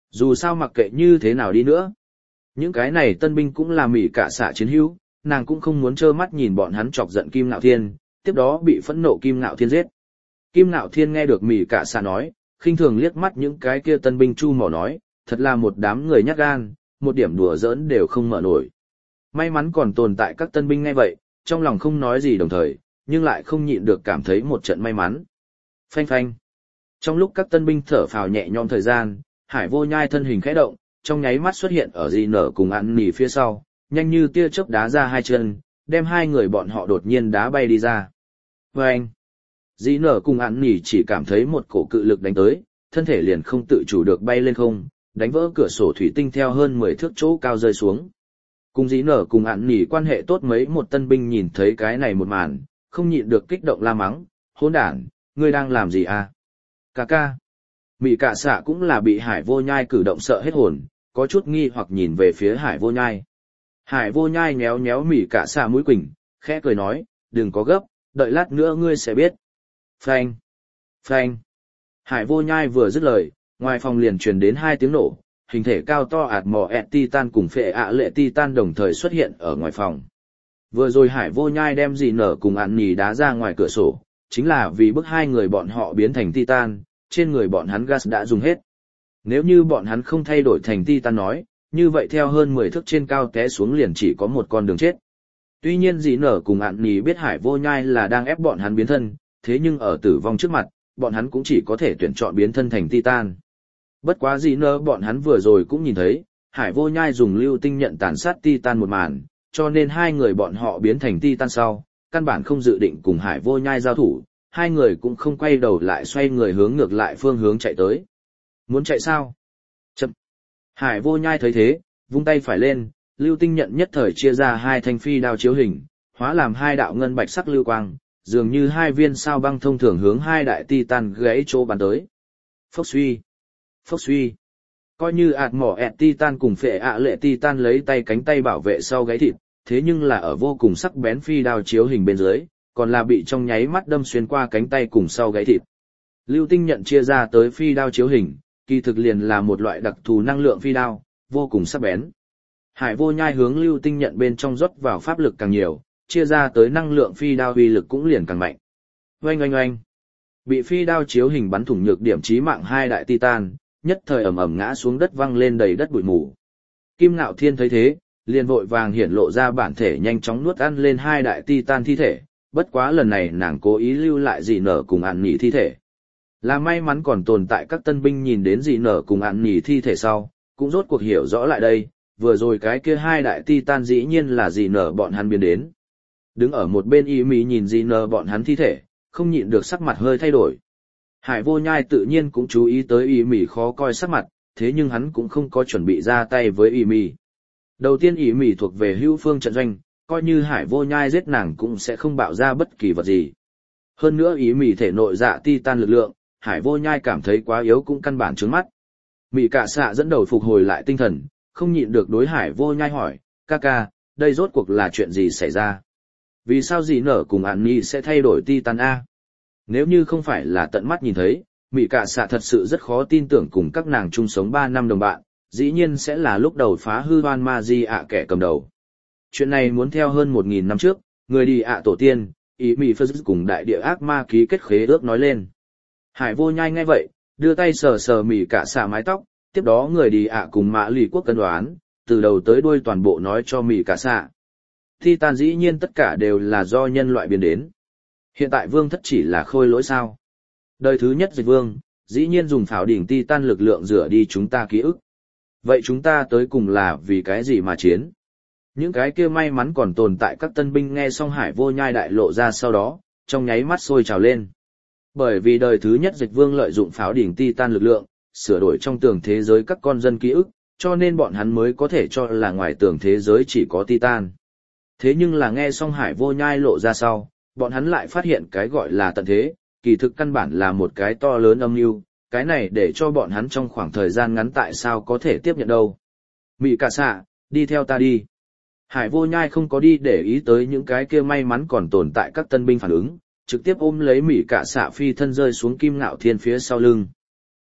Dù sao mặc kệ như thế nào đi nữa. Những cái này tân binh cũng là mỉ cả xạ chiến hữu, nàng cũng không muốn trơ mắt nhìn bọn hắn chọc giận Kim Ngạo Thiên, tiếp đó bị phẫn nộ Kim Ngạo Thiên giết. Kim Ngạo Thiên nghe được mỉ cả xạ nói, khinh thường liếc mắt những cái kia tân binh chu mỏ nói, thật là một đám người nhát gan, một điểm đùa giỡn đều không mở nổi. May mắn còn tồn tại các tân binh nghe vậy, trong lòng không nói gì đồng thời, nhưng lại không nhịn được cảm thấy một trận may mắn. Phanh phanh. Trong lúc các tân binh thở phào nhẹ nhõm thời gian, Hải Vô Nhai thân hình khẽ động, trong nháy mắt xuất hiện ở Dĩ Nở cùng Án Nỉ phía sau, nhanh như tia chớp đá ra hai chân, đem hai người bọn họ đột nhiên đá bay đi ra. Phanh. Dĩ Nở cùng Án Nỉ chỉ cảm thấy một cổ cự lực đánh tới, thân thể liền không tự chủ được bay lên không, đánh vỡ cửa sổ thủy tinh theo hơn 10 thước chỗ cao rơi xuống. Cùng Dĩ Nở cùng Án Nỉ quan hệ tốt mấy một tân binh nhìn thấy cái này một màn, không nhịn được kích động la mắng, hỗn đản, ngươi đang làm gì à? Cà ca. Mị Cạ Xạ cũng là bị Hải Vô Nhai cử động sợ hết hồn, có chút nghi hoặc nhìn về phía Hải Vô Nhai. Hải Vô Nhai nhéo nhéo Mị Cạ Xạ mũi quỳnh, khẽ cười nói, đừng có gấp, đợi lát nữa ngươi sẽ biết. Phanh. Phanh. Hải Vô Nhai vừa dứt lời, ngoài phòng liền truyền đến hai tiếng nổ, hình thể cao to ạt mò ẹt titan cùng phệ ạ lệ titan đồng thời xuất hiện ở ngoài phòng. Vừa rồi Hải Vô Nhai đem Dĩ Nở cùng Án Nỉ đá ra ngoài cửa sổ, chính là vì bức hai người bọn họ biến thành titan, trên người bọn hắn gas đã dùng hết. Nếu như bọn hắn không thay đổi thành titan nói, như vậy theo hơn 10 thước trên cao té xuống liền chỉ có một con đường chết. Tuy nhiên Dĩ Nở cùng Án Nỉ biết Hải Vô Nhai là đang ép bọn hắn biến thân, thế nhưng ở tử vong trước mặt, bọn hắn cũng chỉ có thể tuyển chọn biến thân thành titan. Bất quá Dĩ Nở bọn hắn vừa rồi cũng nhìn thấy, Hải Vô Nhai dùng lưu tinh nhận tàn sát titan một màn, cho nên hai người bọn họ biến thành titan sau, căn bản không dự định cùng Hải Vô Nhai giao thủ, hai người cũng không quay đầu lại xoay người hướng ngược lại phương hướng chạy tới. Muốn chạy sao? Chậm. Hải Vô Nhai thấy thế, vung tay phải lên, lưu tinh nhận nhất thời chia ra hai thanh phi đao chiếu hình, hóa làm hai đạo ngân bạch sắc lưu quang, dường như hai viên sao băng thông thường hướng hai đại titan gãy chỗ bắn tới. Phốc suy. Phốc suy. Coi như ạt mỏ ẹt titan cùng phệ ạ lệ titan lấy tay cánh tay bảo vệ sau gáy thịt, thế nhưng là ở vô cùng sắc bén phi đao chiếu hình bên dưới, còn là bị trong nháy mắt đâm xuyên qua cánh tay cùng sau gáy thịt. Lưu tinh nhận chia ra tới phi đao chiếu hình, kỳ thực liền là một loại đặc thù năng lượng phi đao, vô cùng sắc bén. Hải Vô Nhai hướng lưu tinh nhận bên trong rót vào pháp lực càng nhiều, chia ra tới năng lượng phi đao uy lực cũng liền càng mạnh. Oanh oanh oanh. Bị phi đao chiếu hình bắn thủng nhược điểm chí mạng hai đại titan, nhất thời ầm ầm ngã xuống đất văng lên đầy đất bụi mù. Kim Ngạo Thiên thấy thế, liền vội vàng hiển lộ ra bản thể nhanh chóng nuốt ăn lên hai đại titan thi thể, bất quá lần này nàng cố ý lưu lại Dĩ Nở cùng Án Nỉ thi thể. Là may mắn còn tồn tại các tân binh nhìn đến Dĩ Nở cùng Án Nỉ thi thể sau, cũng rốt cuộc hiểu rõ lại đây, vừa rồi cái kia hai đại titan dĩ nhiên là Dĩ Nở bọn hắn biến đến. Đứng ở một bên Y Mị nhìn Dĩ Nở bọn hắn thi thể, không nhịn được sắc mặt hơi thay đổi. Hải Vô Nhai tự nhiên cũng chú ý tới Y Mị khó coi sắc mặt, thế nhưng hắn cũng không có chuẩn bị ra tay với Y Mị. Đầu tiên Y Mị thuộc về hữu phương trận doanh, coi như Hải Vô Nhai giết nàng cũng sẽ không bạo ra bất kỳ vật gì. Hơn nữa Y Mị thể nội dạ titan lực lượng, Hải Vô Nhai cảm thấy quá yếu cũng căn bản trướng mắt. Mị Cạ Xạ dẫn đầu phục hồi lại tinh thần, không nhịn được đối Hải Vô Nhai hỏi, ca ca, đây rốt cuộc là chuyện gì xảy ra? Vì sao Dĩ Nở cùng Án Nỉ sẽ thay đổi titan A? Nếu như không phải là tận mắt nhìn thấy, Mị Cạ Xạ thật sự rất khó tin tưởng cùng các nàng chung sống 3 năm đồng bạn, dĩ nhiên sẽ là lúc đầu phá hư Hoan Ma Di ạ kẻ cầm đầu. Chuyện này muốn theo hơn 1000 năm trước, người đi ạ tổ tiên, ý Mị Phơ cùng đại địa ác ma ký kết khế ước nói lên. Hải Vô Nhai nghe vậy, đưa tay sờ sờ Mị Cạ Xạ mái tóc, tiếp đó người đi ạ cùng Mã Lì Quốc cân đoán, từ đầu tới đuôi toàn bộ nói cho Mị Cạ Xạ. Titan dĩ nhiên tất cả đều là do nhân loại biến đến. Hiện tại vương thất chỉ là khôi lỗi sao? Đời thứ nhất dịch vương, dĩ nhiên dùng pháo đỉnh Titan lực lượng rửa đi chúng ta ký ức. Vậy chúng ta tới cùng là vì cái gì mà chiến? Những cái kia may mắn còn tồn tại các tân binh nghe xong Hải Vô Nhai đại lộ ra sau đó, trong nháy mắt sôi trào lên. Bởi vì đời thứ nhất dịch vương lợi dụng pháo đỉnh Titan lực lượng, sửa đổi trong tường thế giới các con dân ký ức, cho nên bọn hắn mới có thể cho là ngoài tường thế giới chỉ có Titan. Thế nhưng là nghe xong Hải Vô Nhai lộ ra sau, bọn hắn lại phát hiện cái gọi là tận thế, kỳ thực căn bản là một cái to lớn âm mưu, cái này để cho bọn hắn trong khoảng thời gian ngắn tại sao có thể tiếp nhận đâu. Mị Cạ Xạ, đi theo ta đi. Hải Vô Nhai không có đi để ý tới những cái kia may mắn còn tồn tại các tân binh phản ứng, trực tiếp ôm lấy Mị Cạ Xạ phi thân rơi xuống Kim Ngạo Thiên phía sau lưng.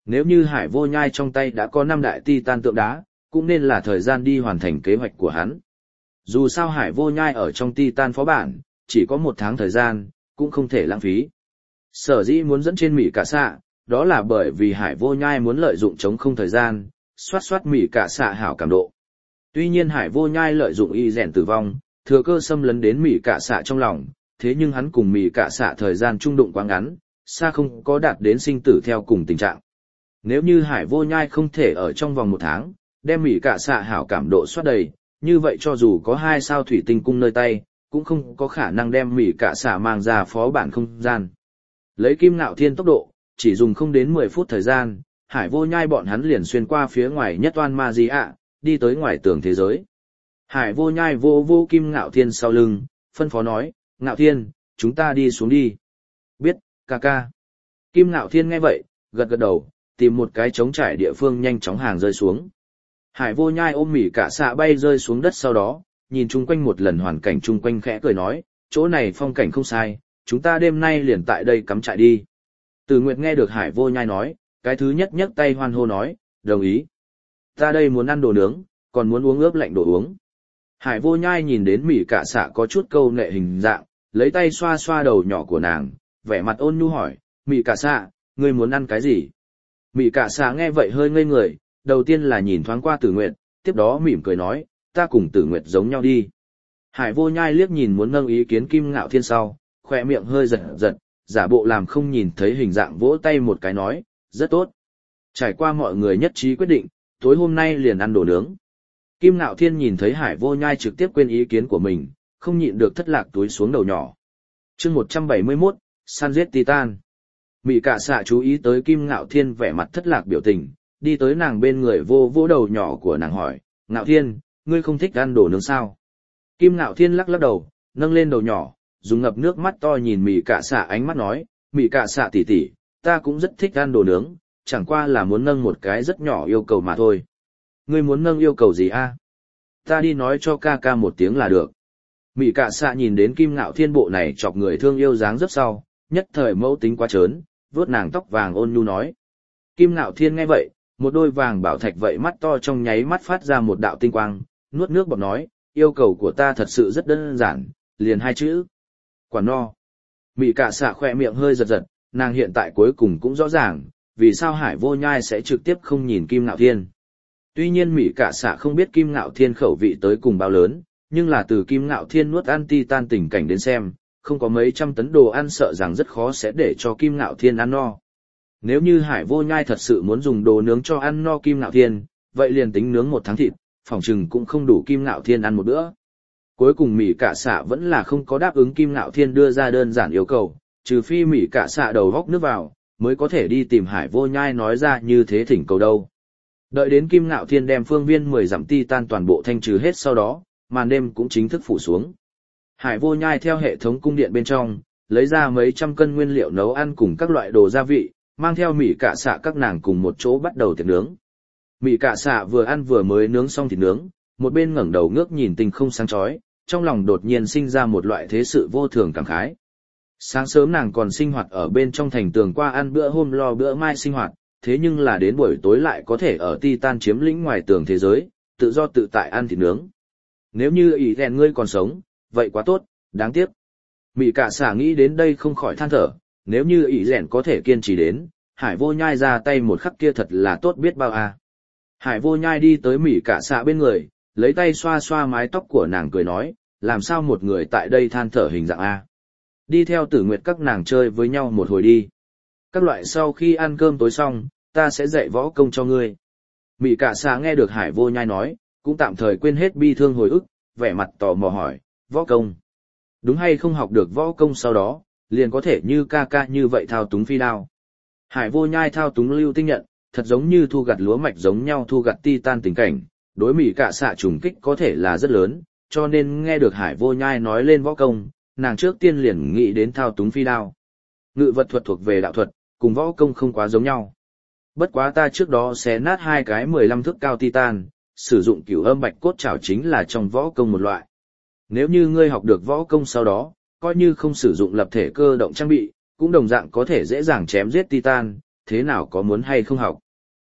Nếu như Hải Vô Nhai trong tay đã có 5 đại Titan tượng đá, cũng nên là thời gian đi hoàn thành kế hoạch của hắn. Dù sao Hải Vô Nhai ở trong Titan phó bản, chỉ có 1 tháng thời gian, cũng không thể lãng phí. Sở dĩ muốn dẫn trên Mị Cả Xạ, đó là bởi vì Hải Vô Nhai muốn lợi dụng trống không thời gian, soát Mị Cả Xạ hảo cảm độ. Tuy nhiên Hải Vô Nhai lợi dụng y rèn tử vong, thừa cơ xâm lấn đến Mị Cả Xạ trong lòng, thế nhưng hắn cùng Mị Cả Xạ thời gian trung đụng quá ngắn, xa không có đạt đến sinh tử theo cùng tình trạng. Nếu như Hải Vô Nhai không thể ở trong vòng 1 tháng, đem Mị Cả Xạ hảo cảm độ soát đầy, như vậy cho dù có 2 sao thủy tinh cung nơi tay, cũng không có khả năng đem Mị Cả Xạ mang ra phó bản không gian. Lấy Kim Ngạo Thiên tốc độ, chỉ dùng không đến 10 phút thời gian, Hải Vô Nhai bọn hắn liền xuyên qua phía ngoài nhất oan ma gì ạ, đi tới ngoài tường thế giới. Hải Vô Nhai vô Kim Ngạo Thiên sau lưng, phân phó nói, Ngạo Thiên, chúng ta đi xuống đi. Biết, ca ca. Kim Ngạo Thiên nghe vậy, gật gật đầu, tìm một cái trống trải địa phương nhanh chóng hàng rơi xuống. Hải Vô Nhai ôm Mị Cả Xạ bay rơi xuống đất sau đó, nhìn chung quanh một lần hoàn cảnh chung quanh khẽ cười nói, chỗ này phong cảnh không sai, chúng ta đêm nay liền tại đây cắm trại đi. Từ Nguyệt nghe được Hải Vô Nhai nói, cái thứ nhất nhấc tay hoan hô nói, đồng ý. Ta đây muốn ăn đồ nướng, còn muốn uống ướp lạnh đồ uống. Hải Vô Nhai nhìn đến Mị Cả Xạ có chút câu nệ hình dạng, lấy tay xoa đầu nhỏ của nàng, vẻ mặt ôn nhu hỏi, Mị Cả Xạ, ngươi muốn ăn cái gì? Mị Cả Xạ nghe vậy hơi ngây người, đầu tiên là nhìn thoáng qua Tử Nguyệt, tiếp đó mỉm cười nói, ta cùng Tử Nguyệt giống nhau đi. Hải Vô Nhai liếc nhìn muốn nâng ý kiến Kim Ngạo Thiên sau, khỏe miệng hơi giật, giả bộ làm không nhìn thấy hình dạng vỗ tay một cái nói, rất tốt. Trải qua mọi người nhất trí quyết định, tối hôm nay liền ăn đồ nướng. Kim Ngạo Thiên nhìn thấy Hải Vô Nhai trực tiếp quên ý kiến của mình, không nhịn được thất lạc túi xuống đầu nhỏ. Chương 171, săn giết Titan. Mị Cả Xạ chú ý tới Kim Ngạo Thiên vẻ mặt thất lạc biểu tình, đi tới nàng bên người vỗ đầu nhỏ của nàng hỏi, Ngạo Thiên, ngươi không thích ăn đồ nướng sao? Kim Ngạo Thiên lắc đầu, nâng lên đầu nhỏ, dùng ngập nước mắt to nhìn Mị Cả Xạ ánh mắt nói, Mị Cả Xạ tỷ tỷ, ta cũng rất thích ăn đồ nướng, chẳng qua là muốn nâng một cái rất nhỏ yêu cầu mà thôi. Ngươi muốn nâng yêu cầu gì a? Ta đi nói cho ca ca một tiếng là được. Mị Cả Xạ nhìn đến Kim Ngạo Thiên bộ này chọc người thương yêu dáng rất sau, nhất thời mẫu tính quá trớn, vuốt nàng tóc vàng ôn nhu nói. Kim Ngạo Thiên nghe vậy, một đôi vàng bảo thạch vậy mắt to trong nháy mắt phát ra một đạo tinh quang, nuốt nước bọt nói, yêu cầu của ta thật sự rất đơn giản, liền 2 chữ. Quả no. Mị Cả Xạ khỏe miệng hơi giật, nàng hiện tại cuối cùng cũng rõ ràng, vì sao Hải Vô Nhai sẽ trực tiếp không nhìn Kim Ngạo Thiên. Tuy nhiên Mị Cả Xạ không biết Kim Ngạo Thiên khẩu vị tới cùng bao lớn, nhưng là từ Kim Ngạo Thiên nuốt ăn Titan tình cảnh đến xem, không có mấy trăm tấn đồ ăn sợ rằng rất khó sẽ để cho Kim Ngạo Thiên ăn no. Nếu như Hải Vô Nhai thật sự muốn dùng đồ nướng cho ăn no Kim Ngạo Thiên, vậy liền tính nướng 1 tháng thịt, phỏng chừng cũng không đủ Kim Ngạo Thiên ăn một bữa. Cuối cùng Mị Cả Xạ vẫn là không có đáp ứng Kim Ngạo Thiên đưa ra đơn giản yêu cầu, trừ phi Mị Cả Xạ đầu góc nước vào, mới có thể đi tìm Hải Vô Nhai nói ra như thế thỉnh cầu đâu. Đợi đến Kim Ngạo Thiên đem phương viên 10 dặm Titan toàn bộ thanh trừ hết sau đó, màn đêm cũng chính thức phủ xuống. Hải Vô Nhai theo hệ thống cung điện bên trong, lấy ra mấy trăm cân nguyên liệu nấu ăn cùng các loại đồ gia vị, mang theo Mị Cả Xạ các nàng cùng một chỗ bắt đầu tiệc nướng. Mị Cả Xạ vừa ăn vừa mới nướng xong thịt nướng, một bên ngẩng đầu ngước nhìn tinh không sáng chói, trong lòng đột nhiên sinh ra một loại thế sự vô thường cảm khái. Sáng sớm nàng còn sinh hoạt ở bên trong thành tường qua ăn bữa hôm lo bữa mai sinh hoạt, thế nhưng là đến buổi tối lại có thể ở Titan chiếm lĩnh ngoài tường thế giới, tự do tự tại ăn thịt nướng. Nếu như ý rèn ngươi còn sống, vậy quá tốt, đáng tiếc. Mị Cả Xạ nghĩ đến đây không khỏi than thở, nếu như ý rèn có thể kiên trì đến, Hải Vô Nhai ra tay một khắc kia thật là tốt biết bao à. Hải Vô Nhai đi tới Mị Cả Xạ bên người, lấy tay xoa mái tóc của nàng cười nói, làm sao một người tại đây than thở hình dạng a? Đi theo Tử Nguyệt các nàng chơi với nhau một hồi đi. Các loại sau khi ăn cơm tối xong, ta sẽ dạy võ công cho ngươi. Mị Cả Xạ nghe được Hải Vô Nhai nói, cũng tạm thời quên hết bi thương hồi ức, vẻ mặt tò mò hỏi, võ công. Đúng hay không học được võ công sau đó, liền có thể như ca ca như vậy thao túng phi đao. Hải Vô Nhai thao túng lưu tinh nhận, thật giống như thu gặt lúa mạch giống nhau thu gặt Titan tình cảnh, đối Mị Cả Xạ trùng kích có thể là rất lớn, cho nên nghe được Hải Vô Nhai nói lên võ công, nàng trước tiên liền nghĩ đến thao túng phi đao. Ngự vật thuật thuộc về đạo thuật, cùng võ công không quá giống nhau. Bất quá ta trước đó xé nát 2 cái 15 thước cao Titan, sử dụng cửu âm bạch cốt trảo chính là trong võ công một loại. Nếu như ngươi học được võ công sau đó, coi như không sử dụng lập thể cơ động trang bị, cũng đồng dạng có thể dễ dàng chém giết Titan, thế nào có muốn hay không học.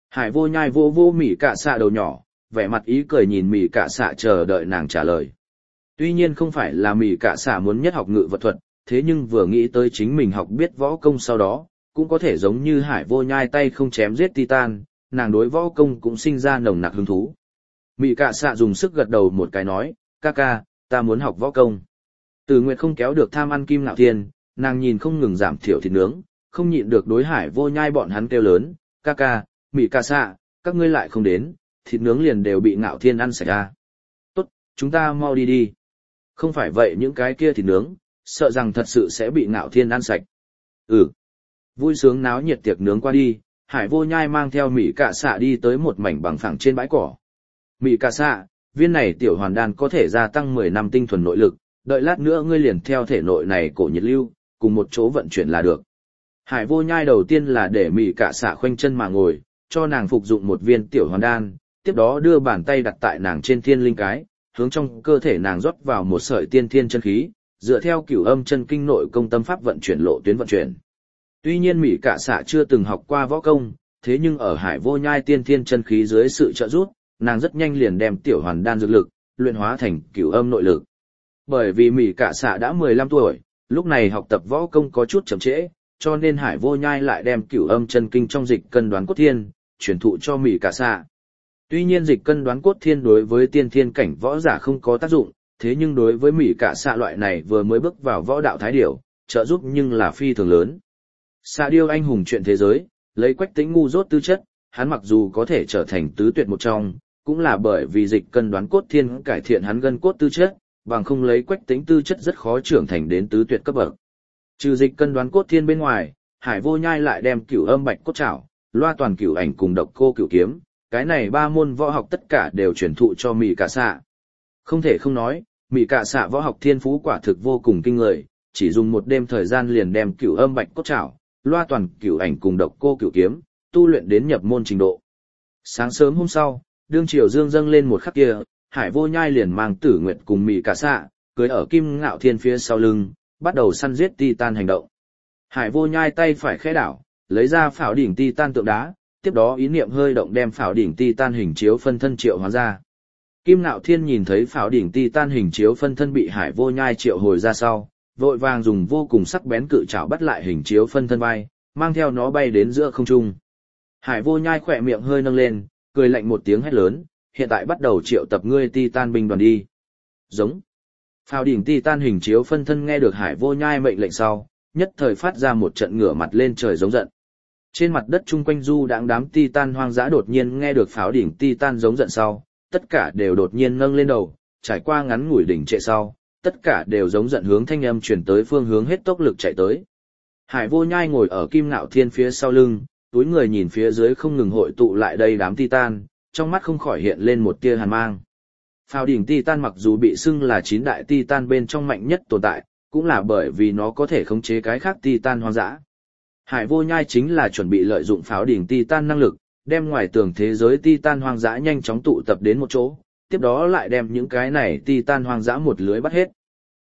Hải vô nhai vô vô mỉ cả xạ đầu nhỏ, vẻ mặt ý cười nhìn mỉ cả xạ chờ đợi nàng trả lời. Tuy nhiên không phải là mỉ cả xạ muốn nhất học ngự vật thuật, thế nhưng vừa nghĩ tới chính mình học biết võ công sau đó, cũng có thể giống như hải vô nhai tay không chém giết Titan, nàng đối võ công cũng sinh ra nồng nặc hứng thú. Mị cạ xạ dùng sức gật đầu một cái nói, ca ca, ta muốn học võ công. Từ Nguyệt không kéo được tham ăn Kim Ngạo Thiên, nàng nhìn không ngừng giảm thiểu thịt nướng, không nhịn được đối hải vô nhai bọn hắn kêu lớn, ca ca, Mị cạ xạ, các ngươi lại không đến, thịt nướng liền đều bị Ngạo Thiên ăn sạch ra. Tốt, chúng ta mau đi đi. Không phải vậy những cái kia thịt nướng, sợ rằng thật sự sẽ bị Ngạo Thiên ăn sạch. Ừ. Vui sướng náo nhiệt tiệc nướng qua đi, hải vô nhai mang theo Mị cạ xạ đi tới một mảnh bằng phẳng trên bãi cỏ. Mị cạ xạ, viên này tiểu hoàn đan có thể gia tăng 10 năm tinh thuần nội lực, đợi lát nữa ngươi liền theo thể nội này cổ nhiệt lưu, cùng một chỗ vận chuyển là được. Hải vô nhai đầu tiên là để Mị cạ xạ khoanh chân mà ngồi, cho nàng phục dụng một viên tiểu hoàn đan, tiếp đó đưa bàn tay đặt tại nàng trên thiên linh cái, hướng trong cơ thể nàng rót vào một sợi tiên thiên chân khí, dựa theo cửu âm chân kinh nội công tâm pháp vận chuyển lộ tuyến vận chuyển. Tuy nhiên Mị cạ xạ chưa từng học qua võ công, thế nhưng ở hải vô nhai tiên thiên chân khí dưới sự trợ giúp, nàng rất nhanh liền đem tiểu hoàn đan dược lực, luyện hóa thành cửu âm nội lực. Bởi vì Mị cạ xạ đã 15 tuổi, lúc này học tập võ công có chút chậm trễ, cho nên hải vô nhai lại đem cửu âm chân kinh trong dịch cân đoán cốt thiên, truyền thụ cho Mị cạ xạ. Tuy nhiên dịch cân đoán cốt thiên đối với tiên thiên cảnh võ giả không có tác dụng, thế nhưng đối với Mị cạ xạ loại này vừa mới bước vào võ đạo thái điểu, trợ giúp nhưng là phi thường lớn. Xạ điêu anh hùng chuyện thế giới, lấy Quách Tĩnh ngu dốt tư chất, hắn mặc dù có thể trở thành tứ tuyệt một trong, cũng là bởi vì dịch cân đoán cốt thiên cải thiện hắn gân cốt tư chất, bằng không lấy Quách Tĩnh tư chất rất khó trưởng thành đến tứ tuyệt cấp bậc. Trừ dịch cân đoán cốt thiên bên ngoài, hải vô nhai lại đem cửu âm bạch cốt trảo, loa toàn cửu ảnh cùng độc cô cửu kiếm, cái này ba môn võ học tất cả đều truyền thụ cho Mị cạ xạ. Không thể không nói, Mị cạ xạ võ học thiên phú quả thực vô cùng kinh người, chỉ dùng một đêm thời gian liền đem cửu âm bạch cốt trảo, loa toàn cửu ảnh cùng độc cô cửu kiếm, tu luyện đến nhập môn trình độ. Sáng sớm hôm sau, đương triều dương dâng lên một khắc kia, hải vô nhai liền mang Tử Nguyệt cùng Mị cạ xạ, cưới ở Kim Ngạo Thiên phía sau lưng, bắt đầu săn giết Titan hành động. Hải vô nhai tay phải khẽ đảo, lấy ra phảo đỉnh Titan tượng đá, tiếp đó ý niệm hơi động đem phảo đỉnh Titan hình chiếu phân thân triệu hóa ra. Kim Ngạo Thiên nhìn thấy phảo đỉnh Titan hình chiếu phân thân bị hải vô nhai triệu hồi ra sau, vội vàng dùng vô cùng sắc bén cự trảo bắt lại hình chiếu phân thân vai, mang theo nó bay đến giữa không trung. Hải vô nhai khỏe miệng hơi nâng lên, cười lạnh một tiếng hét lớn, hiện tại bắt đầu triệu tập ngươi Titan binh đoàn đi. Giống. Pháo đỉnh Titan hình chiếu phân thân nghe được hải vô nhai mệnh lệnh sau, nhất thời phát ra một trận ngửa mặt lên trời giống giận. Trên mặt đất chung quanh du đãng đám Titan hoang dã đột nhiên nghe được pháo đỉnh Titan giống giận sau, tất cả đều đột nhiên nâng lên đầu, trải qua ngắn ngủi đỉnh trệ sau, tất cả đều giống giận hướng thanh âm truyền tới phương hướng hết tốc lực chạy tới. Hải vô nhai ngồi ở Kim Ngạo Thiên phía sau lưng, túi người nhìn phía dưới không ngừng hội tụ lại đây đám Titan, trong mắt không khỏi hiện lên một tia hàn mang. Pháo đỉnh Titan mặc dù bị xưng là 9 đại Titan bên trong mạnh nhất tồn tại, cũng là bởi vì nó có thể khống chế cái khác Titan hoang dã. Hải vô nhai chính là chuẩn bị lợi dụng pháo đỉnh Titan năng lực, đem ngoài tường thế giới Titan hoang dã nhanh chóng tụ tập đến một chỗ, tiếp đó lại đem những cái này Titan hoang dã một lưới bắt hết.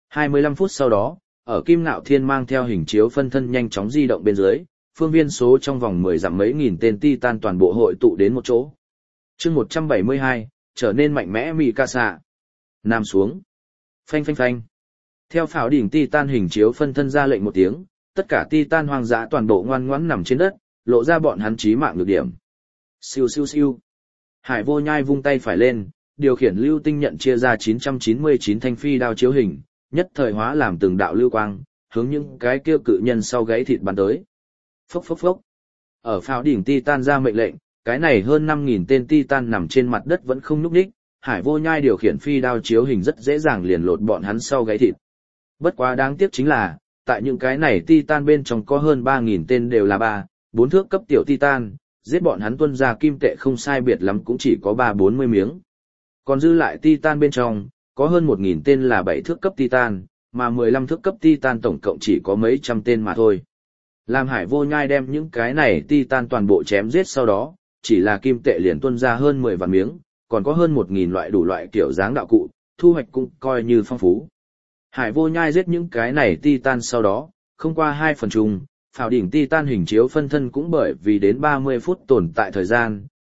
25 phút sau đó, ở Kim Ngạo Thiên mang theo hình chiếu phân thân nhanh chóng di động bên dưới, phương viên số trong vòng 10 dặm mấy nghìn tên Titan toàn bộ hội tụ đến một chỗ. Chương 172, trở nên mạnh mẽ Mị cạ xạ. Nam xuống. Phanh phanh phanh. Theo pháo đỉnh Titan hình chiếu phân thân ra lệnh một tiếng, tất cả Titan hoang dã toàn bộ ngoan ngoãn nằm trên đất, lộ ra bọn hắn chí mạng nhược điểm. Siêu siêu siêu. Hải vô nhai vung tay phải lên, điều khiển lưu tinh nhận chia ra 999 thanh phi đao chiếu hình, nhất thời hóa làm từng đạo lưu quang, hướng những cái kia cự nhân sau gáy thịt bắn tới. Phốc phốc phốc. Ở pháo đỉnh Titan ra mệnh lệnh, cái này hơn 5.000 tên Titan nằm trên mặt đất vẫn không nhúc nhích, hải vô nhai điều khiển phi đao chiếu hình rất dễ dàng liền lột bọn hắn sau gáy thịt. Bất quá đáng tiếc chính là, tại những cái này Titan bên trong có hơn 3.000 tên đều là 4 thước cấp tiểu Titan, giết bọn hắn tuân ra kim tệ không sai biệt lắm cũng chỉ có 3-40 miếng. Còn dư lại Titan bên trong, có hơn 1.000 tên là 7 thước cấp Titan, mà 15 thước cấp Titan tổng cộng chỉ có mấy trăm tên mà thôi. Làm hải vô nhai đem những cái này Titan toàn bộ chém giết sau đó, chỉ là kim tệ liền tuân ra hơn 10 vạn miếng, còn có hơn 1.000 loại đủ loại kiểu dáng đạo cụ, thu hoạch cũng coi như phong phú. Hải vô nhai giết những cái này Titan sau đó, không qua 2 phần chung, pháo đỉnh Titan hình chiếu phân thân cũng bởi vì đến 30 phút tồn tại thời gian,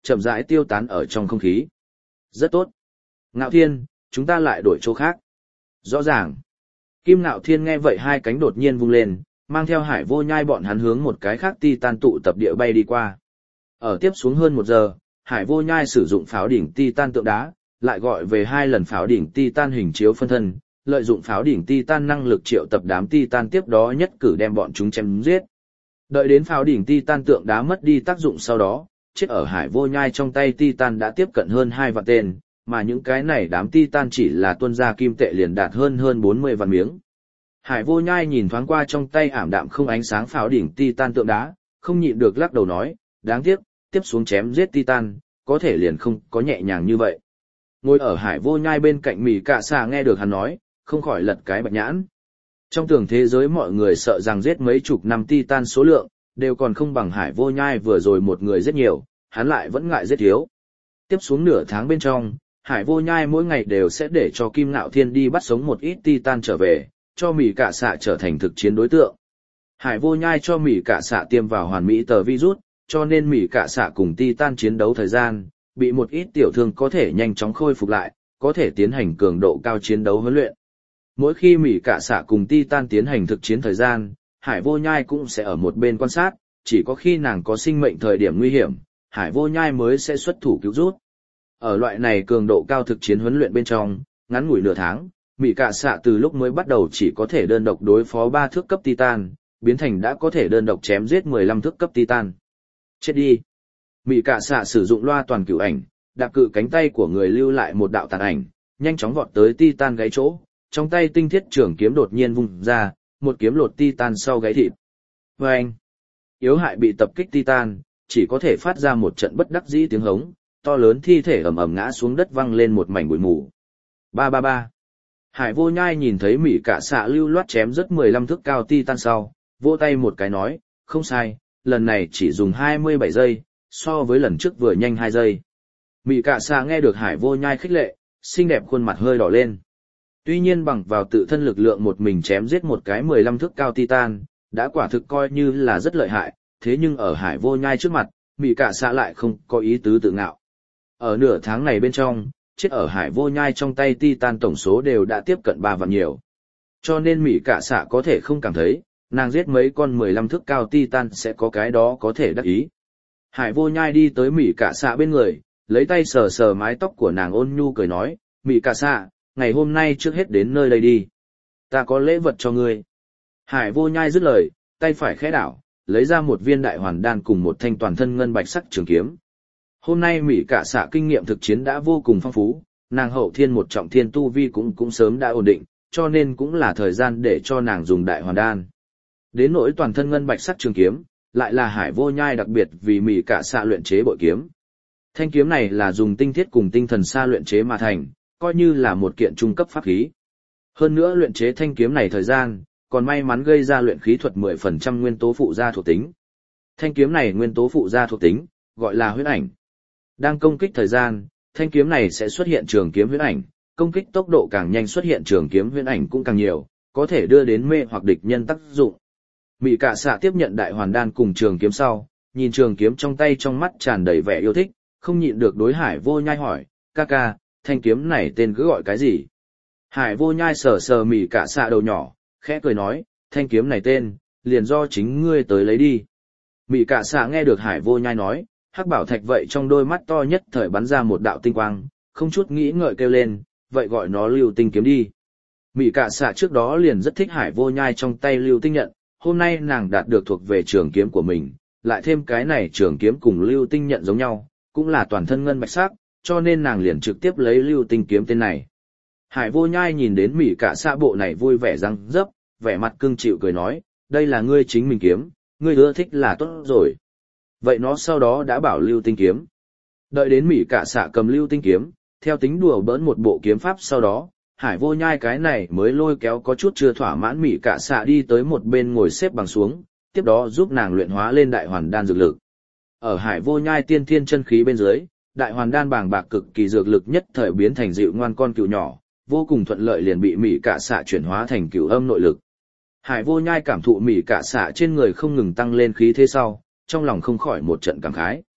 chậm rãi tiêu tán ở trong không khí. Rất tốt. Ngạo Thiên, chúng ta lại đổi chỗ khác. Rõ ràng. Kim Ngạo Thiên nghe vậy hai cánh đột nhiên vung lên, mang theo Hải Vô Nhai bọn hắn hướng một cái khác Titan tụ tập địa bay đi qua. Ở tiếp xuống hơn 1 giờ, Hải Vô Nhai sử dụng pháo đỉnh Titan tượng đá, lại gọi về 2 lần pháo đỉnh Titan hình chiếu phân thân, lợi dụng pháo đỉnh Titan năng lực triệu tập đám Titan tiếp đó nhất cử đem bọn chúng chém giết. Đợi đến pháo đỉnh Titan tượng đá mất đi tác dụng sau đó, chết ở Hải Vô Nhai trong tay Titan đã tiếp cận hơn 2 vạn tên, mà những cái này đám Titan chỉ là tuân ra kim tệ liền đạt hơn 40 vạn miếng. Hải Vô Nhai nhìn thoáng qua trong tay ảm đạm không ánh sáng pháo đỉnh Titan tượng đá, không nhịn được lắc đầu nói, đáng tiếc, tiếp xuống chém giết Titan, có thể liền không có nhẹ nhàng như vậy. Ngồi ở Hải Vô Nhai bên cạnh Mỉ Cạ Xạ nghe được hắn nói, không khỏi lật cái bạch nhãn. Trong tưởng thế giới mọi người sợ rằng giết mấy chục năm Titan số lượng, đều còn không bằng Hải Vô Nhai vừa rồi một người giết nhiều, hắn lại vẫn ngại giết thiếu. Tiếp xuống nửa tháng bên trong, Hải Vô Nhai mỗi ngày đều sẽ để cho Kim Ngạo Thiên đi bắt sống một ít Titan trở về, cho Mỉ Cạ Xạ trở thành thực chiến đối tượng. Hải Vô Nhai cho Mỉ Cạ Xạ tiêm vào hoàn mỹ tờ virus, cho nên Mỉ Cạ Xạ cùng Titan chiến đấu thời gian, bị một ít tiểu thương có thể nhanh chóng khôi phục lại, có thể tiến hành cường độ cao chiến đấu huấn luyện. Mỗi khi Mỉ Cạ Xạ cùng Titan tiến hành thực chiến thời gian, Hải Vô Nhai cũng sẽ ở một bên quan sát, chỉ có khi nàng có sinh mệnh thời điểm nguy hiểm, Hải Vô Nhai mới sẽ xuất thủ cứu rút. Ở loại này cường độ cao thực chiến huấn luyện bên trong, ngắn ngủi nửa tháng, Mỉ Cạ Xạ từ lúc mới bắt đầu chỉ có thể đơn độc đối phó 3 thước cấp Titan, biến thành đã có thể đơn độc chém giết 15 thước cấp Titan. Chết đi! Mỉ Cạ Xạ sử dụng loa toàn cửu ảnh, đạp cự cánh tay của người lưu lại một đạo tàn ảnh, nhanh chóng vọt tới Titan gáy chỗ, trong tay tinh thiết trường kiếm đột nhiên vung ra, một kiếm lột Titan sau gáy thịt. Vâng! Yếu hại bị tập kích Titan, chỉ có thể phát ra một trận bất đắc dĩ tiếng hống, to lớn thi thể ầm ầm ngã xuống đất văng lên một mảnh bụi mù. Ba ba ba! Hải Vô Nhai nhìn thấy Mỉ Cạ Xạ lưu loát chém rất 15 thước cao Titan sau, vỗ tay một cái nói, không sai, lần này chỉ dùng 27 giây, so với lần trước vừa nhanh 2 giây. Mỉ Cạ Xạ nghe được Hải Vô Nhai khích lệ, xinh đẹp khuôn mặt hơi đỏ lên. Tuy nhiên bằng vào tự thân lực lượng một mình chém giết một cái 15 thước cao Titan, đã quả thực coi như là rất lợi hại, thế nhưng ở Hải Vô Nhai trước mặt, Mỉ Cạ Xạ lại không có ý tứ tự ngạo. Ở nửa tháng này bên trong, chết ở Hải Vô Nhai trong tay Titan tổng số đều đã tiếp cận 3 vạn nhiều. Cho nên Mỉ Cạ Xạ có thể không cảm thấy, nàng giết mấy con 15 thước cao Titan sẽ có cái đó có thể đắc ý. Hải Vô Nhai đi tới Mỉ Cạ Xạ bên người, lấy tay sờ sờ mái tóc của nàng ôn nhu cười nói, Mỉ Cạ Xạ, ngày hôm nay trước hết đến nơi đây đi. Ta có lễ vật cho ngươi. Hải Vô Nhai dứt lời, tay phải khẽ đảo, lấy ra một viên đại hoàn đan cùng một thanh toàn thân ngân bạch sắc trường kiếm. Hôm nay Mỉ Cạ Xạ kinh nghiệm thực chiến đã vô cùng phong phú, nàng hậu thiên một trọng thiên tu vi cũng sớm đã ổn định, cho nên cũng là thời gian để cho nàng dùng đại hoàn đan. Đến nỗi toàn thân ngân bạch sắc trường kiếm, lại là Hải Vô Nhai đặc biệt vì Mỉ Cạ Xạ luyện chế bội kiếm. Thanh kiếm này là dùng tinh thiết cùng tinh thần sa luyện chế mà thành, coi như là một kiện trung cấp pháp khí. Hơn nữa luyện chế thanh kiếm này thời gian, còn may mắn gây ra luyện khí thuật 10% nguyên tố phụ gia thuộc tính. Thanh kiếm này nguyên tố phụ gia thuộc tính, gọi là huyễn ảnh. Đang công kích thời gian, thanh kiếm này sẽ xuất hiện trường kiếm huyễn ảnh, công kích tốc độ càng nhanh xuất hiện trường kiếm huyễn ảnh cũng càng nhiều, có thể đưa đến mê hoặc địch nhân tác dụng. Mỉ Cạ Xạ tiếp nhận đại hoàn đan cùng trường kiếm sau, nhìn trường kiếm trong tay trong mắt tràn đầy vẻ yêu thích, không nhịn được đối Hải Vô Nhai hỏi, ca ca, thanh kiếm này tên cứ gọi cái gì? Hải Vô Nhai sờ sờ Mỉ Cạ Xạ đầu nhỏ, khẽ cười nói, thanh kiếm này tên, liền do chính ngươi tới lấy đi. Mỉ Cạ Xạ nghe được Hải Vô Nhai nói, hắc bảo thạch vậy trong đôi mắt to nhất thời bắn ra một đạo tinh quang, không chút nghĩ ngợi kêu lên, vậy gọi nó lưu tinh kiếm đi. Mỉ Cạ Xạ trước đó liền rất thích Hải Vô Nhai trong tay lưu tinh nhận, hôm nay nàng đạt được thuộc về trường kiếm của mình, lại thêm cái này trường kiếm cùng lưu tinh nhận giống nhau, cũng là toàn thân ngân bạch sắc, cho nên nàng liền trực tiếp lấy lưu tinh kiếm tên này. Hải Vô Nhai nhìn đến Mỉ Cạ Xạ bộ này vui vẻ răng rấp, vẻ mặt cưng chịu cười nói, đây là ngươi chính mình kiếm, ngươi ưa thích là tốt rồi. Vậy nó sau đó đã bảo lưu tinh kiếm. Đợi đến Mỉ Cạ Xạ cầm lưu tinh kiếm, theo tính đùa bỡn một bộ kiếm pháp sau đó, Hải Vô Nhai cái này mới lôi kéo có chút chưa thỏa mãn Mỉ Cạ Xạ đi tới một bên ngồi xếp bằng xuống, tiếp đó giúp nàng luyện hóa lên đại hoàn đan dược lực. Ở Hải Vô Nhai tiên thiên chân khí bên dưới, đại hoàn đan bàng bạc cực kỳ dược lực nhất thời biến thành dịu ngoan con cừu nhỏ, vô cùng thuận lợi liền bị Mỉ Cạ Xạ chuyển hóa thành cửu âm nội lực. Hải Vô Nhai cảm thụ Mỉ Cạ Xạ trên người không ngừng tăng lên khí thế sau, trong lòng không khỏi một trận cảm khái.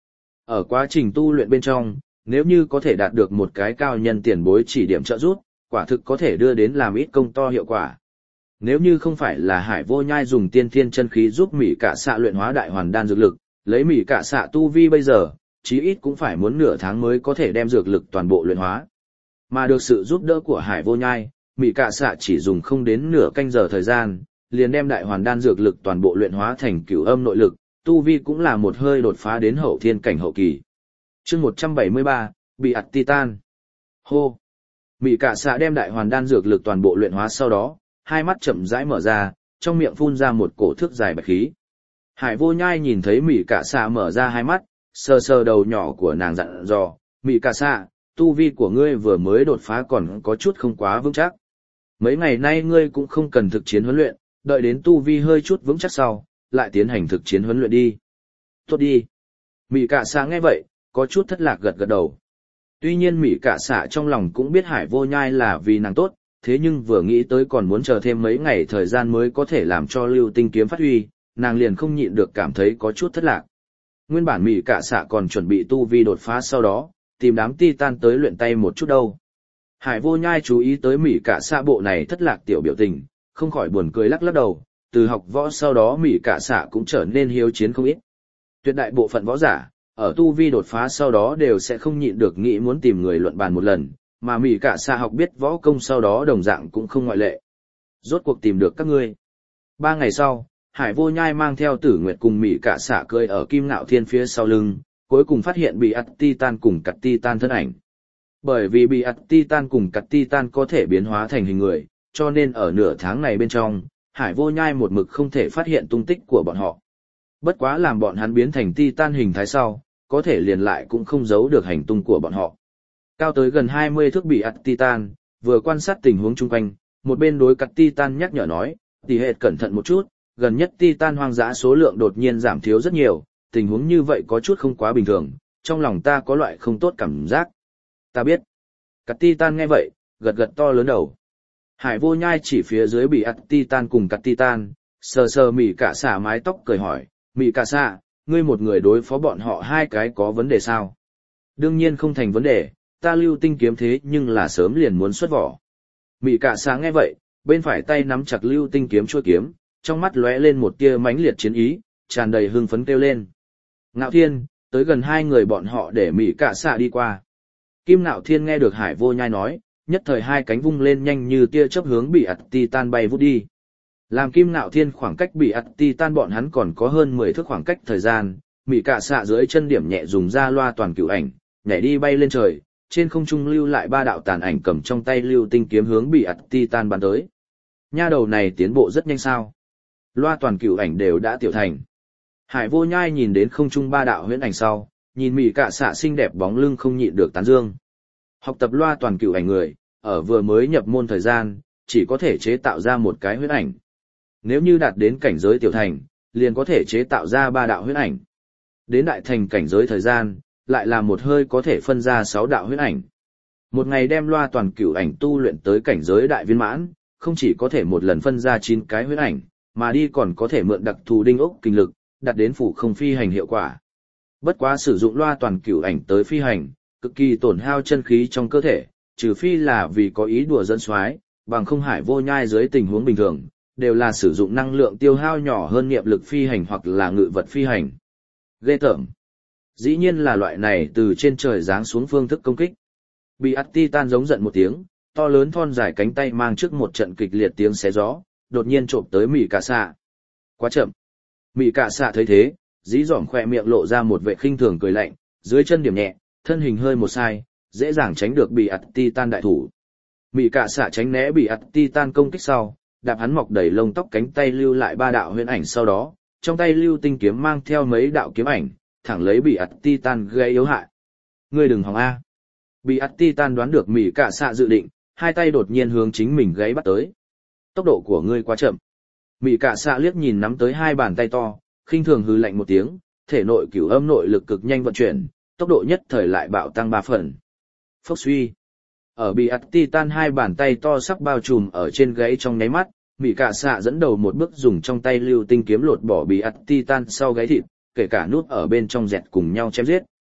Ở quá trình tu luyện bên trong, nếu như có thể đạt được một cái cao nhân tiền bối chỉ điểm trợ giúp, quả thực có thể đưa đến làm ít công to hiệu quả. Nếu như không phải là Hải Vô Nhai dùng tiên thiên chân khí giúp Mị Cạ Xạ luyện hóa đại hoàn đan dược lực, lấy Mị Cạ Xạ tu vi bây giờ, chí ít cũng phải muốn nửa tháng mới có thể đem dược lực toàn bộ luyện hóa. Mà được sự giúp đỡ của Hải Vô Nhai, Mị Cạ Xạ chỉ dùng không đến nửa canh giờ thời gian, liền đem đại hoàn đan dược lực toàn bộ luyện hóa thành cửu âm nội lực, tu vi cũng là một hơi đột phá đến hậu thiên cảnh hậu kỳ. Chương 173, bị ạt titan. Hô. Mị Cạ Xạ đem đại hoàn đan dược lực toàn bộ luyện hóa sau đó, hai mắt chậm rãi mở ra, trong miệng phun ra một cổ thước dài bạch khí. Hải Vô Nhai nhìn thấy Mị Cạ Xạ mở ra hai mắt, sờ sờ đầu nhỏ của nàng dặn dò, Mị Cạ Xạ, tu vi của ngươi vừa mới đột phá còn có chút không quá vững chắc. Mấy ngày nay ngươi cũng không cần thực chiến huấn luyện, đợi đến tu vi hơi chút vững chắc sau, lại tiến hành thực chiến huấn luyện đi. Tốt đi. Mị Cạ Xạ nghe vậy, có chút thất lạc gật gật đầu. Tuy nhiên Mị Cạ Xạ trong lòng cũng biết Hải Vô Nhai là vì nàng tốt, thế nhưng vừa nghĩ tới còn muốn chờ thêm mấy ngày thời gian mới có thể làm cho lưu tinh kiếm phát huy, nàng liền không nhịn được cảm thấy có chút thất lạc. Nguyên bản Mị Cạ Xạ còn chuẩn bị tu vi đột phá sau đó, tìm đám titan tới luyện tay một chút đâu. Hải Vô Nhai chú ý tới Mị Cạ Xạ bộ này thất lạc tiểu biểu tình, không khỏi buồn cười lắc lắc đầu, từ học võ sau đó Mị Cạ Xạ cũng trở nên hiếu chiến không ít. Tuyệt đại bộ phận võ giả, ở tu vi đột phá sau đó đều sẽ không nhịn được nghĩ muốn tìm người luận bàn một lần, mà Mị Cạ Xạ học biết võ công sau đó đồng dạng cũng không ngoại lệ. Rốt cuộc tìm được các ngươi. 3 ngày sau, Hải Vô Nhai mang theo Tử Nguyệt cùng Mị Cạ Xạ cưỡi ở Kim Ngạo Thiên phía sau lưng, cuối cùng phát hiện bị ắt titan cùng cặt titan thân ảnh. Bởi vì bị ắt titan cùng cặt titan có thể biến hóa thành hình người, cho nên ở nửa tháng này bên trong, Hải Vô Nhai một mực không thể phát hiện tung tích của bọn họ. Bất quá làm bọn hắn biến thành titan hình thái sau, có thể liền lại cũng không giấu được hành tung của bọn họ. Cao tới gần 20 thước bị ắt titan, vừa quan sát tình huống chung quanh, một bên đối cặt titan nhắc nhở nói, tỷ hệ cẩn thận một chút, gần nhất titan hoang dã số lượng đột nhiên giảm thiếu rất nhiều, tình huống như vậy có chút không quá bình thường, trong lòng ta có loại không tốt cảm giác. Ta biết. Cặt titan nghe vậy, gật gật to lớn đầu. Hải Vô Nhai chỉ phía dưới bị ắt titan cùng cặt titan, sờ sờ Mị Cạ Xạ mái tóc cười hỏi, Mị Cạ Xạ, ngươi một người đối phó bọn họ hai cái có vấn đề sao? Đương nhiên không thành vấn đề, ta lưu tinh kiếm thế nhưng là sớm liền muốn xuất vỏ. Mị Cạ Xạ nghe vậy, bên phải tay nắm chặt lưu tinh kiếm chuôi kiếm, trong mắt lóe lên một tia mãnh liệt chiến ý, tràn đầy hưng phấn kêu lên. Ngạo Thiên, tới gần hai người bọn họ để Mị Cạ Xạ đi qua. Kim Ngạo Thiên nghe được Hải Vô Nhai nói, nhất thời hai cánh vung lên nhanh như tia chớp hướng bị ạt titan bay vút đi. Làm Kim Ngạo Thiên khoảng cách bị ạt titan bọn hắn còn có hơn 10 thước khoảng cách thời gian, Mị Cạ Xạ dưới chân điểm nhẹ dùng ra loa toàn cửu ảnh, nhảy đi bay lên trời, trên không trung lưu lại 3 đạo tàn ảnh cầm trong tay lưu tinh kiếm hướng bị ạt titan bắn tới. Nha đầu này tiến bộ rất nhanh sao? Loa toàn cửu ảnh đều đã tiểu thành. Hải Vô Nhai nhìn đến không trung 3 đạo huyễn ảnh sau, nhìn Mị Cạ Xạ xinh đẹp bóng lưng không nhịn được tán dương. Học tập loa toàn cửu ảnh người, ở vừa mới nhập môn thời gian, chỉ có thể chế tạo ra một cái huyễn ảnh. Nếu như đạt đến cảnh giới tiểu thành, liền có thể chế tạo ra 3 đạo huyễn ảnh. Đến đại thành cảnh giới thời gian, lại là một hơi có thể phân ra 6 đạo huyễn ảnh. Một ngày đem loa toàn cửu ảnh tu luyện tới cảnh giới đại viên mãn, không chỉ có thể một lần phân ra 9 cái huyễn ảnh, mà đi còn có thể mượn đặc thù đinh ốc kinh lực, đạt đến phủ không phi hành hiệu quả. Bất quá sử dụng loa toàn cửu ảnh tới phi hành, cực kỳ tổn hao chân khí trong cơ thể, trừ phi là vì có ý đùa dẫn soái, bằng không Hải Vô Nhai dưới tình huống bình thường, đều là sử dụng năng lượng tiêu hao nhỏ hơn niệm lực phi hành hoặc là ngự vật phi hành. Ghê tởm. Dĩ nhiên là loại này từ trên trời giáng xuống phương thức công kích. Bị ắt titan giống giận một tiếng, to lớn thon dài cánh tay mang trước một trận kịch liệt tiếng xé gió, đột nhiên trộm tới Mị Cạ Xạ. Quá chậm. Mị Cạ Xạ thấy thế, dí dỏm khỏe miệng lộ ra một vẻ khinh thường cười lạnh, dưới chân điểm nhẹ, thân hình hơi một sai, dễ dàng tránh được bị ắt titan đại thủ. Mị Cạ Xạ tránh né bị ắt titan công kích sau, đạp hắn mọc đầy lông tóc cánh tay lưu lại 3 đạo huyễn ảnh sau đó, trong tay lưu tinh kiếm mang theo mấy đạo kiếm ảnh, thẳng lấy bị ắt titan gây yếu hại. Ngươi đừng hòng a. Bị ắt titan đoán được Mị Cạ Xạ dự định, hai tay đột nhiên hướng chính mình gáy bắt tới. Tốc độ của ngươi quá chậm. Mị Cạ Xạ liếc nhìn nắm tới 2 bàn tay to, khinh thường hừ lạnh một tiếng, thể nội cửu âm nội lực cực nhanh vận chuyển, tốc độ nhất thời lại bạo tăng 3 phần. Phốc suy. Ở bị ắt titan 2 bàn tay to sắp bao trùm ở trên gáy trong nháy mắt, Mị Cạ Xạ dẫn đầu một bước dùng trong tay lưu tinh kiếm lột bỏ bị ắt titan sau gáy thịt, kể cả nút ở bên trong dẹt cùng nhau chém giết.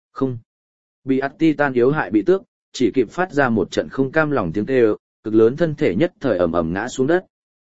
Không. Bị ắt Titan yếu hại bị tước, chỉ kịp phát ra một trận không cam lòng tiếng kêu, cực lớn thân thể nhất thời ầm ầm ngã xuống đất.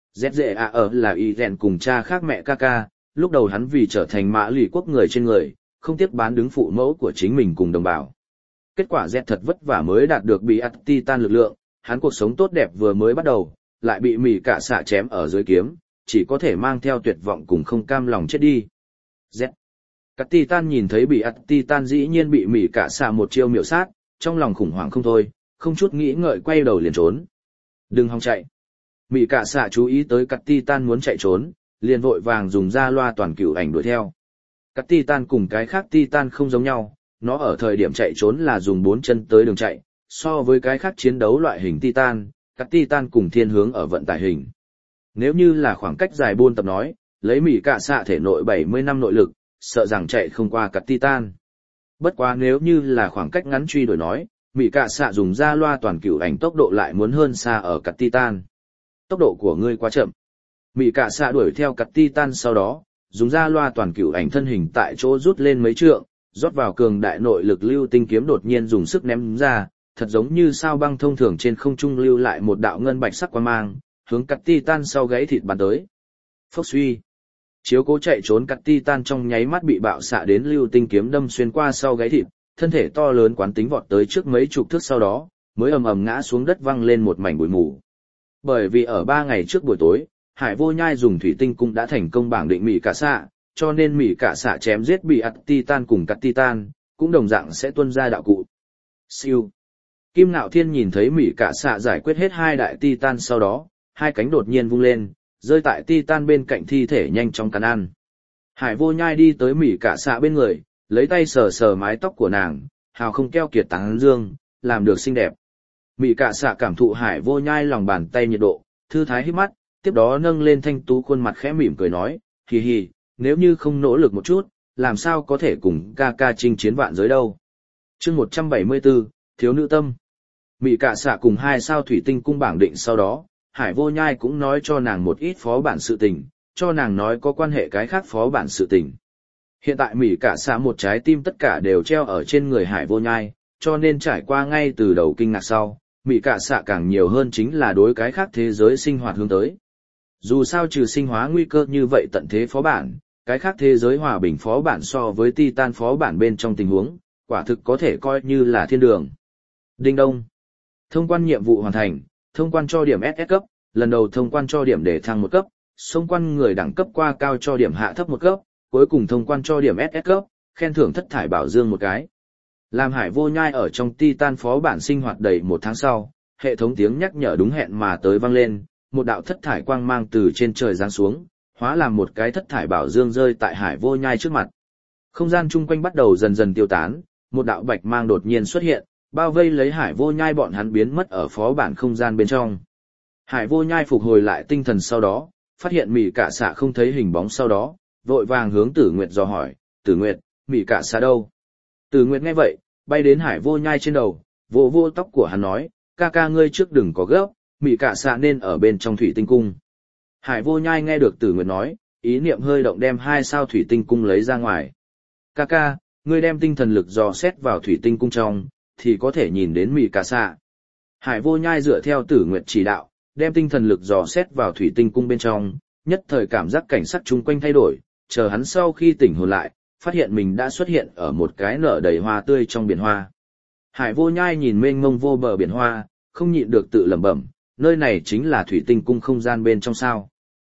ZZA là y rèn cùng cha khác mẹ Kaka, lúc đầu hắn vì trở thành mã lì quốc người trên người, không tiếc bán đứng phụ mẫu của chính mình cùng đồng bào. Kết quả Z thật vất vả mới đạt được bị ắt Titan lực lượng, hắn cuộc sống tốt đẹp vừa mới bắt đầu, lại bị mỉ cả xạ chém ở dưới kiếm, chỉ có thể mang theo tuyệt vọng cùng không cam lòng chết đi. Z. Các Titan nhìn thấy bị ắt Titan dĩ nhiên bị mỉ cả xạ một chiêu miểu sát, trong lòng khủng hoảng không thôi, không chút nghĩ ngợi quay đầu liền trốn. Đừng hòng chạy. Mỉ cả xạ chú ý tới các Titan muốn chạy trốn, liền vội vàng dùng ra loa toàn cửu ảnh đuổi theo. Các Titan cùng cái khác Titan không giống nhau, nó ở thời điểm chạy trốn là dùng 4 chân tới đường chạy, so với cái khác chiến đấu loại hình Titan, các Titan cùng thiên hướng ở vận tải hình. Nếu như là khoảng cách dài buôn tập nói, lấy mỉ cả xạ thể nội 70 năm nội lực, sợ rằng chạy không qua các Titan. Bất quá nếu như là khoảng cách ngắn truy đuổi nói, mỉ cả xạ dùng ra loa toàn cửu ảnh tốc độ lại muốn hơn xa ở các Titan. Tốc độ của ngươi quá chậm. Mỉ cả xạ đuổi theo các Titan sau đó, dùng ra loa toàn cửu ảnh thân hình tại chỗ rút lên mấy trượng, rót vào cường đại nội lực lưu tinh kiếm đột nhiên dùng sức ném ra, thật giống như sao băng thông thường trên không trung lưu lại một đạo ngân bạch sắc quang mang, hướng cắt Titan sau gáy thịt bắn tới. Phốc suy. Chiếu cố chạy trốn cắt Titan trong nháy mắt bị bạo xạ đến lưu tinh kiếm đâm xuyên qua sau gáy thịt, thân thể to lớn quán tính vọt tới trước mấy chục thước sau đó, mới ầm ầm ngã xuống đất văng lên một mảnh bụi mù. Bởi vì ở 3 ngày trước buổi tối, Hải Vô Nhai dùng thủy tinh cung đã thành công bảng định mỉ cả xạ, cho nên mỉ cả xạ chém giết bị ắt Titan cùng cắt Titan, cũng đồng dạng sẽ tuân ra đạo cụ. Siêu. Kim Nạo Thiên nhìn thấy mỉ cả xạ giải quyết hết 2 đại Titan sau đó, 2 cánh đột nhiên vung lên, rơi tại Titan bên cạnh thi thể nhanh chóng cắn ăn. Hải Vô Nhai đi tới mỉ cả xạ bên người, lấy tay sờ sờ mái tóc của nàng, hào không keo kiệt tán dương, làm được xinh đẹp. Mỉ cả xạ cảm thụ Hải Vô Nhai lòng bàn tay nhiệt độ, thư thái hít mắt, tiếp đó nâng lên thanh tú khuôn mặt khẽ mỉm cười nói, hì hì, nếu như không nỗ lực một chút, làm sao có thể cùng ca ca chinh chiến vạn giới đâu. Chương 174, Thiếu nữ tâm. Mỉ cả xạ cùng 2 sao thủy tinh cung bảng định sau đó, Hải Vô Nhai cũng nói cho nàng một ít phó bản sự tình, cho nàng nói có quan hệ cái khác phó bản sự tình. Hiện tại mỉ cả xạ một trái tim tất cả đều treo ở trên người Hải Vô Nhai, cho nên trải qua ngay từ đầu kinh ngạc sau, mỉ cả xạ càng nhiều hơn chính là đối cái khác thế giới sinh hoạt hướng tới. Dù sao trừ sinh hóa nguy cơ như vậy tận thế phó bản, cái khác thế giới hòa bình phó bản so với Titan phó bản bên trong tình huống, quả thực có thể coi như là thiên đường. Đinh đông. Thông quan nhiệm vụ hoàn thành, thông quan cho điểm SS cấp, lần đầu thông quan cho điểm để thăng 1 cấp, thông quan người đẳng cấp qua cao cho điểm hạ thấp 1 cấp, cuối cùng thông quan cho điểm SS cấp, khen thưởng thất thải bảo dương 1 cái. Làm Hải Vô Nhai ở trong Titan phó bản sinh hoạt đầy 1 tháng sau, hệ thống tiếng nhắc nhở đúng hẹn mà tới vang lên, một đạo thất thải quang mang từ trên trời giáng xuống, hóa làm một cái thất thải bảo dương rơi tại Hải Vô Nhai trước mặt. Không gian chung quanh bắt đầu dần dần tiêu tán, một đạo bạch mang đột nhiên xuất hiện, bao vây lấy Hải Vô Nhai, bọn hắn biến mất ở phó bản không gian bên trong. Hải Vô Nhai phục hồi lại tinh thần sau đó, phát hiện mỉ cả xạ không thấy hình bóng sau đó, vội vàng hướng Tử Nguyệt dò hỏi, Tử Nguyệt, mỉ cả xạ đâu? Tử Nguyệt nghe vậy, bay đến Hải Vô Nhai trên đầu, vô vô tóc của hắn nói, ca ca ngươi trước đừng có gấp, mỉ cả xạ nên ở bên trong thủy tinh cung. Hải Vô Nhai nghe được Tử Nguyệt nói, ý niệm hơi động đem 2 sao thủy tinh cung lấy ra ngoài. Ca ca, ngươi đem tinh thần lực dò xét vào thủy tinh cung trong, thì có thể nhìn đến mỉ cả xạ. Hải Vô Nhai dựa theo Tử Nguyệt chỉ đạo, đem tinh thần lực dò xét vào thủy tinh cung bên trong, nhất thời cảm giác cảnh sắc chung quanh thay đổi, chờ hắn sau khi tỉnh hồn lại, phát hiện mình đã xuất hiện ở một cái nở đầy hoa tươi trong biển hoa. Hải Vô Nhai nhìn mênh mông vô bờ biển hoa, không nhịn được tự lẩm bẩm, nơi này chính là thủy tinh cung không gian bên trong sao.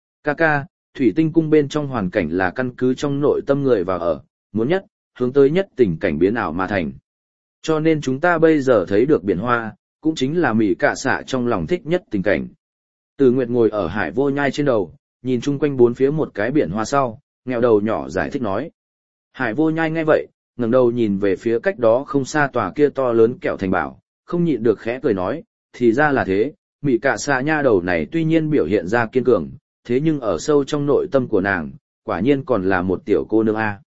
Ca, thủy tinh cung bên trong hoàn cảnh là căn cứ trong nội tâm người vào ở, muốn nhất, hướng tới nhất tình cảnh biến ảo mà thành. Cho nên chúng ta bây giờ thấy được biển hoa, cũng chính là mỉ cả xạ trong lòng thích nhất tình cảnh. Từ Nguyệt ngồi ở Hải Vô Nhai trên đầu, nhìn chung quanh bốn phía một cái biển hoa sau, nghèo đầu nhỏ giải thích nói. Hải Vô Nhai nghe vậy, ngẩng đầu nhìn về phía cách đó không xa tòa kia to lớn kẹo thành bảo, không nhịn được khẽ cười nói, thì ra là thế, mỉ cả xạ nha đầu này tuy nhiên biểu hiện ra kiên cường, thế nhưng ở sâu trong nội tâm của nàng, quả nhiên còn là một tiểu cô nương a.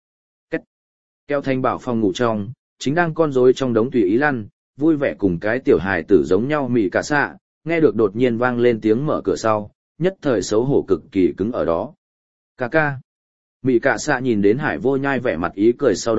Kẹo thành bảo phòng ngủ trong, chính đang con rối trong đống tùy ý lăn, vui vẻ cùng cái tiểu hài tử giống nhau mỉ cả xạ, nghe được đột nhiên vang lên tiếng mở cửa sau, nhất thời xấu hổ cực kỳ cứng ở đó. Ca. Mỉ cả xạ nhìn đến Hải Vô Nhai vẻ mặt ý cười sau đó,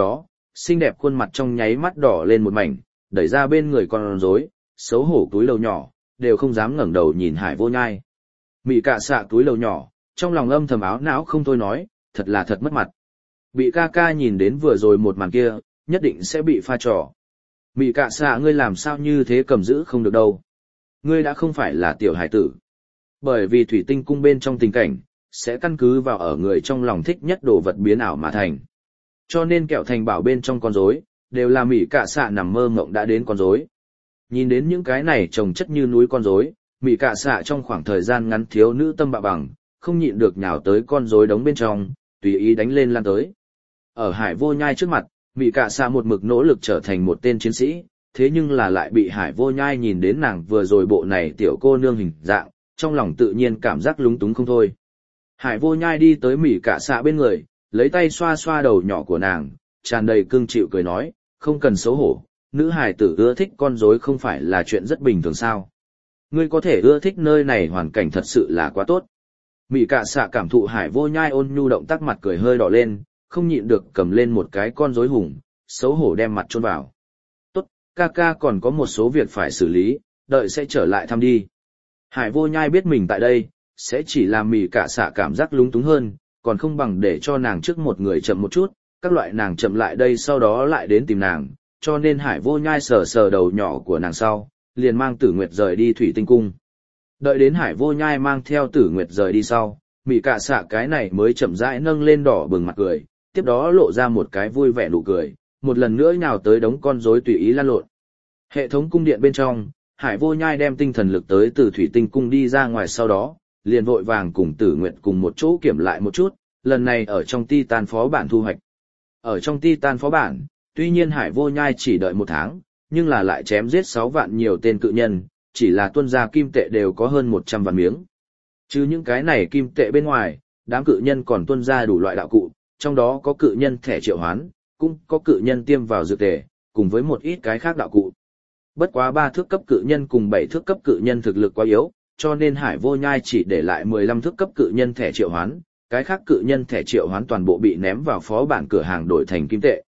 xinh đẹp khuôn mặt trong nháy mắt đỏ lên một mảnh, đẩy ra bên người con rối, xấu hổ túi lầu nhỏ, đều không dám ngẩng đầu nhìn Hải Vô Nhai. Mị Cạ Xạ túi lầu nhỏ, trong lòng âm thầm áo não không thôi nói, thật là thật mất mặt. Bị ca ca nhìn đến vừa rồi một màn kia, nhất định sẽ bị pha trò. Mị Cạ Xạ ngươi làm sao như thế cầm giữ không được đâu. Ngươi đã không phải là tiểu hải tử. Bởi vì thủy tinh cung bên trong tình cảnh, sẽ căn cứ vào ở người trong lòng thích nhất đồ vật biến ảo mà thành. Cho nên kẹo thành bảo bên trong con rối, đều là Mị Cạ Xạ nằm mơ ngộng đã đến con rối. Nhìn đến những cái này trồng chất như núi con rối, Mị Cạ Xạ trong khoảng thời gian ngắn thiếu nữ tâm bạo bằng, không nhịn được nhào tới con rối đống bên trong, tùy ý đánh lên lan tới. Ở Hải Vô Nhai trước mặt, Mị Cạ Xạ một mực nỗ lực trở thành một tên chiến sĩ, thế nhưng là lại bị Hải Vô Nhai nhìn đến nàng vừa rồi bộ này tiểu cô nương hình dạng, trong lòng tự nhiên cảm giác lúng túng không thôi. Hải Vô Nhai đi tới Mị Cạ Xạ bên người, lấy tay xoa xoa đầu nhỏ của nàng, tràn đầy cưng chịu cười nói, không cần xấu hổ, nữ hài tử ưa thích con rối không phải là chuyện rất bình thường sao. Ngươi có thể ưa thích nơi này hoàn cảnh thật sự là quá tốt. Mị Cạ Xạ cảm thụ Hải Vô Nhai ôn nhu động tác mặt cười hơi đỏ lên, không nhịn được cầm lên một cái con rối hùng, xấu hổ đem mặt chôn vào. Tốt, ca ca còn có một số việc phải xử lý, đợi sẽ trở lại thăm đi. Hải Vô Nhai biết mình tại đây, sẽ chỉ làm Mị Cạ Xạ cảm giác lúng túng hơn, còn không bằng để cho nàng trước một người chậm một chút, các loại nàng chậm lại đây sau đó lại đến tìm nàng, cho nên Hải Vô Nhai sờ sờ đầu nhỏ của nàng sau, liền mang Tử Nguyệt rời đi thủy tinh cung. Đợi đến Hải Vô Nhai mang theo Tử Nguyệt rời đi sau, Mị Cạ Xạ cái này mới chậm rãi nâng lên đỏ bừng mặt cười, tiếp đó lộ ra một cái vui vẻ nụ cười, một lần nữa nhào tới đống con rối tùy ý lăn lộn. Hệ thống cung điện bên trong, Hải Vô Nhai đem tinh thần lực tới từ thủy tinh cung đi ra ngoài sau đó, liền vội vàng cùng Tử Nguyệt cùng một chỗ kiểm lại một chút, lần này ở trong Titan phó bản thu hoạch. Ở trong Titan phó bản, tuy nhiên Hải Vô Nhai chỉ đợi 1 tháng, nhưng là lại chém giết 6 vạn nhiều tên cự nhân, chỉ là tuân gia kim tệ đều có hơn 100 vạn miếng. Chứ những cái này kim tệ bên ngoài, đám cự nhân còn tuân gia đủ loại đạo cụ, trong đó có cự nhân thẻ triệu hoán, cũng có cự nhân tiêm vào dược tề, cùng với một ít cái khác đạo cụ. Bất quá 3 thước cấp cự nhân cùng 7 thước cấp cự nhân thực lực quá yếu, cho nên Hải Vô Nhai chỉ để lại 15 thước cấp cự nhân thẻ triệu hoán, cái khác cự nhân thẻ triệu hoán toàn bộ bị ném vào phó bản cửa hàng đổi thành kim tệ.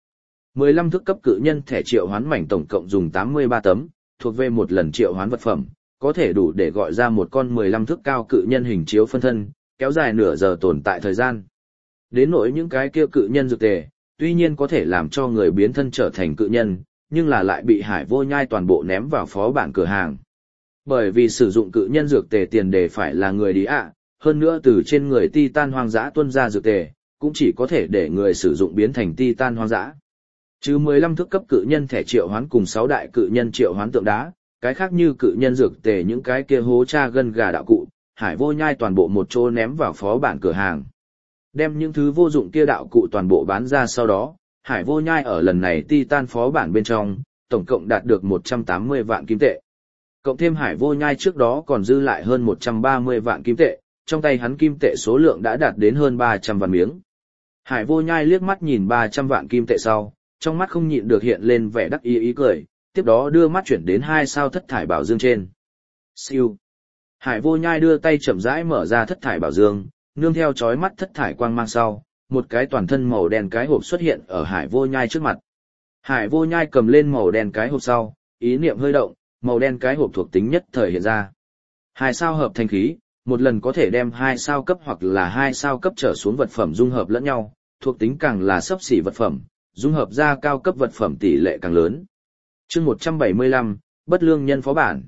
15 thước cấp cự nhân thẻ triệu hoán mảnh tổng cộng dùng 83 tấm, thuộc về một lần triệu hoán vật phẩm, có thể đủ để gọi ra một con 15 thước cao cự nhân hình chiếu phân thân, kéo dài nửa giờ tồn tại thời gian. Đến nỗi những cái kia cự nhân dược tề, tuy nhiên có thể làm cho người biến thân trở thành cự nhân, nhưng là lại bị Hải Vô Nhai toàn bộ ném vào phó bản cửa hàng. Bởi vì sử dụng cự nhân dược tề tiền đề phải là người đi ạ, hơn nữa từ trên người Titan hoang dã tuân ra dược tề, cũng chỉ có thể để người sử dụng biến thành Titan hoang dã. Chứ 15 thước cấp cự nhân thẻ triệu hoán cùng 6 đại cự nhân triệu hoán tượng đá, cái khác như cự nhân dược tề những cái kia hố cha gân gà đạo cụ, Hải Vô Nhai toàn bộ một chỗ ném vào phó bản cửa hàng. Đem những thứ vô dụng kia đạo cụ toàn bộ bán ra sau đó, Hải Vô Nhai ở lần này Titan phó bản bên trong, tổng cộng đạt được 180 vạn kim tệ. Cộng thêm Hải Vô Nhai trước đó còn dư lại hơn 130 vạn kim tệ, trong tay hắn kim tệ số lượng đã đạt đến hơn 300 vạn miếng. Hải Vô Nhai liếc mắt nhìn 300 vạn kim tệ sau, trong mắt không nhịn được hiện lên vẻ đắc ý cười, tiếp đó đưa mắt chuyển đến 2 sao thất thải bảo dương trên. Siêu. Hải Vô Nhai đưa tay chậm rãi mở ra thất thải bảo dương, nương theo chói mắt thất thải quang mang sau, một cái toàn thân màu đen cái hộp xuất hiện ở Hải Vô Nhai trước mặt. Hải Vô Nhai cầm lên màu đen cái hộp sau, ý niệm hơi động, màu đen cái hộp thuộc tính nhất thời hiện ra. 2 sao hợp thành khí, một lần có thể đem 2 sao cấp hoặc là 2 sao cấp trở xuống vật phẩm dung hợp lẫn nhau, thuộc tính càng là xấp xỉ vật phẩm, dung hợp ra cao cấp vật phẩm tỷ lệ càng lớn. Chương 175, bất lương nhân phó bản.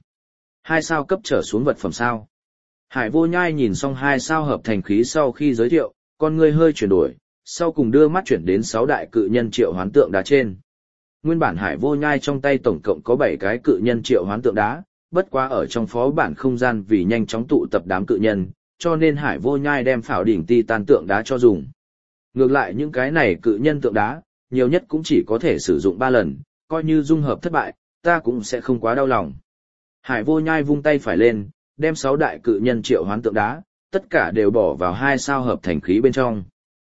2 sao cấp trở xuống vật phẩm sao? Hải Vô Nhai nhìn xong 2 sao hợp thành khí sau khi giới thiệu, con người hơi chuyển đổi, sau cùng đưa mắt chuyển đến 6 đại cự nhân triệu hoán tượng đá trên. Nguyên bản Hải Vô Nhai trong tay tổng cộng có 7 cái cự nhân triệu hoán tượng đá, bất quá ở trong phó bản không gian vì nhanh chóng tụ tập đám cự nhân, cho nên Hải Vô Nhai đem phảo đỉnh Titan tượng đá cho dùng. Ngược lại những cái này cự nhân tượng đá, nhiều nhất cũng chỉ có thể sử dụng 3 lần, coi như dung hợp thất bại, ta cũng sẽ không quá đau lòng. Hải Vô Nhai vung tay phải lên, đem 6 đại cự nhân triệu hoán tượng đá, tất cả đều bỏ vào 2 sao hợp thành khí bên trong.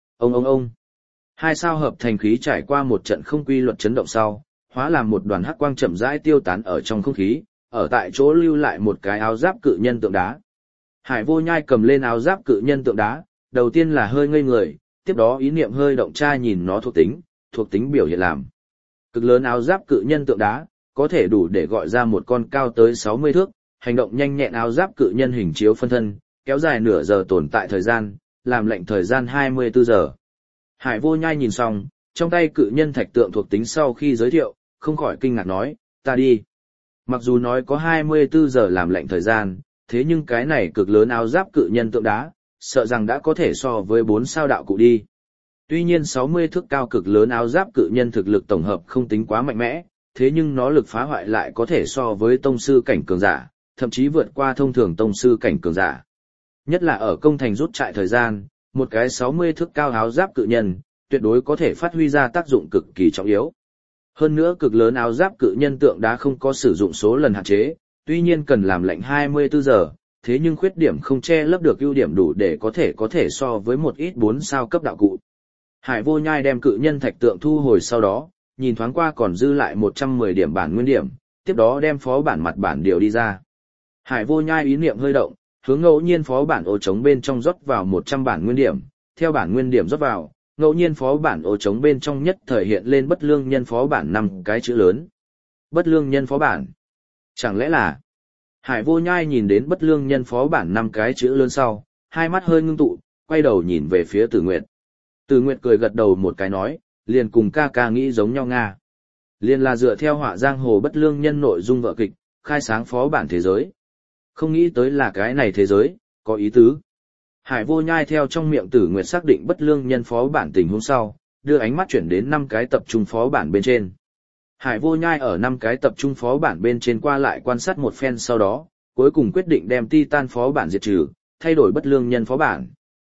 Ông. 2 sao hợp thành khí trải qua một trận không quy luật chấn động sau, hóa làm một đoàn hắc quang chậm rãi tiêu tán ở trong không khí, ở tại chỗ lưu lại một cái áo giáp cự nhân tượng đá. Hải Vô Nhai cầm lên áo giáp cự nhân tượng đá, đầu tiên là hơi ngây người, tiếp đó ý niệm hơi động tra nhìn nó thuộc tính, thuộc tính biểu hiện làm. Cực lớn áo giáp cự nhân tượng đá, có thể đủ để gọi ra một con cao tới 60 thước, hành động nhanh nhẹn áo giáp cự nhân hình chiếu phân thân, kéo dài nửa giờ tồn tại thời gian, làm lệnh thời gian 24 giờ. Hải Vô Nhai nhìn xong, trong tay cự nhân thạch tượng thuộc tính sau khi giới thiệu, không khỏi kinh ngạc nói, ta đi. Mặc dù nói có 24 giờ làm lệnh thời gian, thế nhưng cái này cực lớn áo giáp cự nhân tượng đá, sợ rằng đã có thể so với 4 sao đạo cụ đi. Tuy nhiên 60 thước cao cực lớn áo giáp cự nhân thực lực tổng hợp không tính quá mạnh mẽ, thế nhưng nó lực phá hoại lại có thể so với tông sư cảnh cường giả, thậm chí vượt qua thông thường tông sư cảnh cường giả. Nhất là ở công thành rút trại thời gian, một cái 60 thước cao áo giáp cự nhân, tuyệt đối có thể phát huy ra tác dụng cực kỳ trọng yếu. Hơn nữa cực lớn áo giáp cự nhân tượng đá không có sử dụng số lần hạn chế, tuy nhiên cần làm lệnh 24 giờ, thế nhưng khuyết điểm không che lấp được ưu điểm đủ để có thể so với một ít 4 sao cấp đạo cụ. Hải Vô Nhai đem cự nhân thạch tượng thu hồi sau đó, nhìn thoáng qua còn dư lại 110 điểm bản nguyên điểm, tiếp đó đem phó bản mặt bản điều đi ra. Hải Vô Nhai ý niệm hơi động, hướng ngẫu nhiên phó bản ô trống bên trong rót vào 100 bản nguyên điểm, theo bản nguyên điểm rót vào, ngẫu nhiên phó bản ô trống bên trong nhất thời hiện lên bất lương nhân phó bản 5 cái chữ lớn. Bất lương nhân phó bản. Chẳng lẽ là... Hải Vô Nhai nhìn đến bất lương nhân phó bản 5 cái chữ lớn sau, hai mắt hơi ngưng tụ, quay đầu nhìn về phía Tử Nguyệt. Tử Nguyệt cười gật đầu một cái nói, liền cùng ca ca nghĩ giống nhau nga. Liền là dựa theo họa giang hồ bất lương nhân nội dung vở kịch, khai sáng phó bản thế giới. Không nghĩ tới là cái này thế giới, có ý tứ. Hải Vô Nhai theo trong miệng Tử Nguyệt xác định bất lương nhân phó bản tình huống sau, đưa ánh mắt chuyển đến 5 cái tập trung phó bản bên trên. Hải Vô Nhai ở 5 cái tập trung phó bản bên trên qua lại quan sát một phen sau đó, cuối cùng quyết định đem Titan phó bản diệt trừ, thay đổi bất lương nhân phó bản.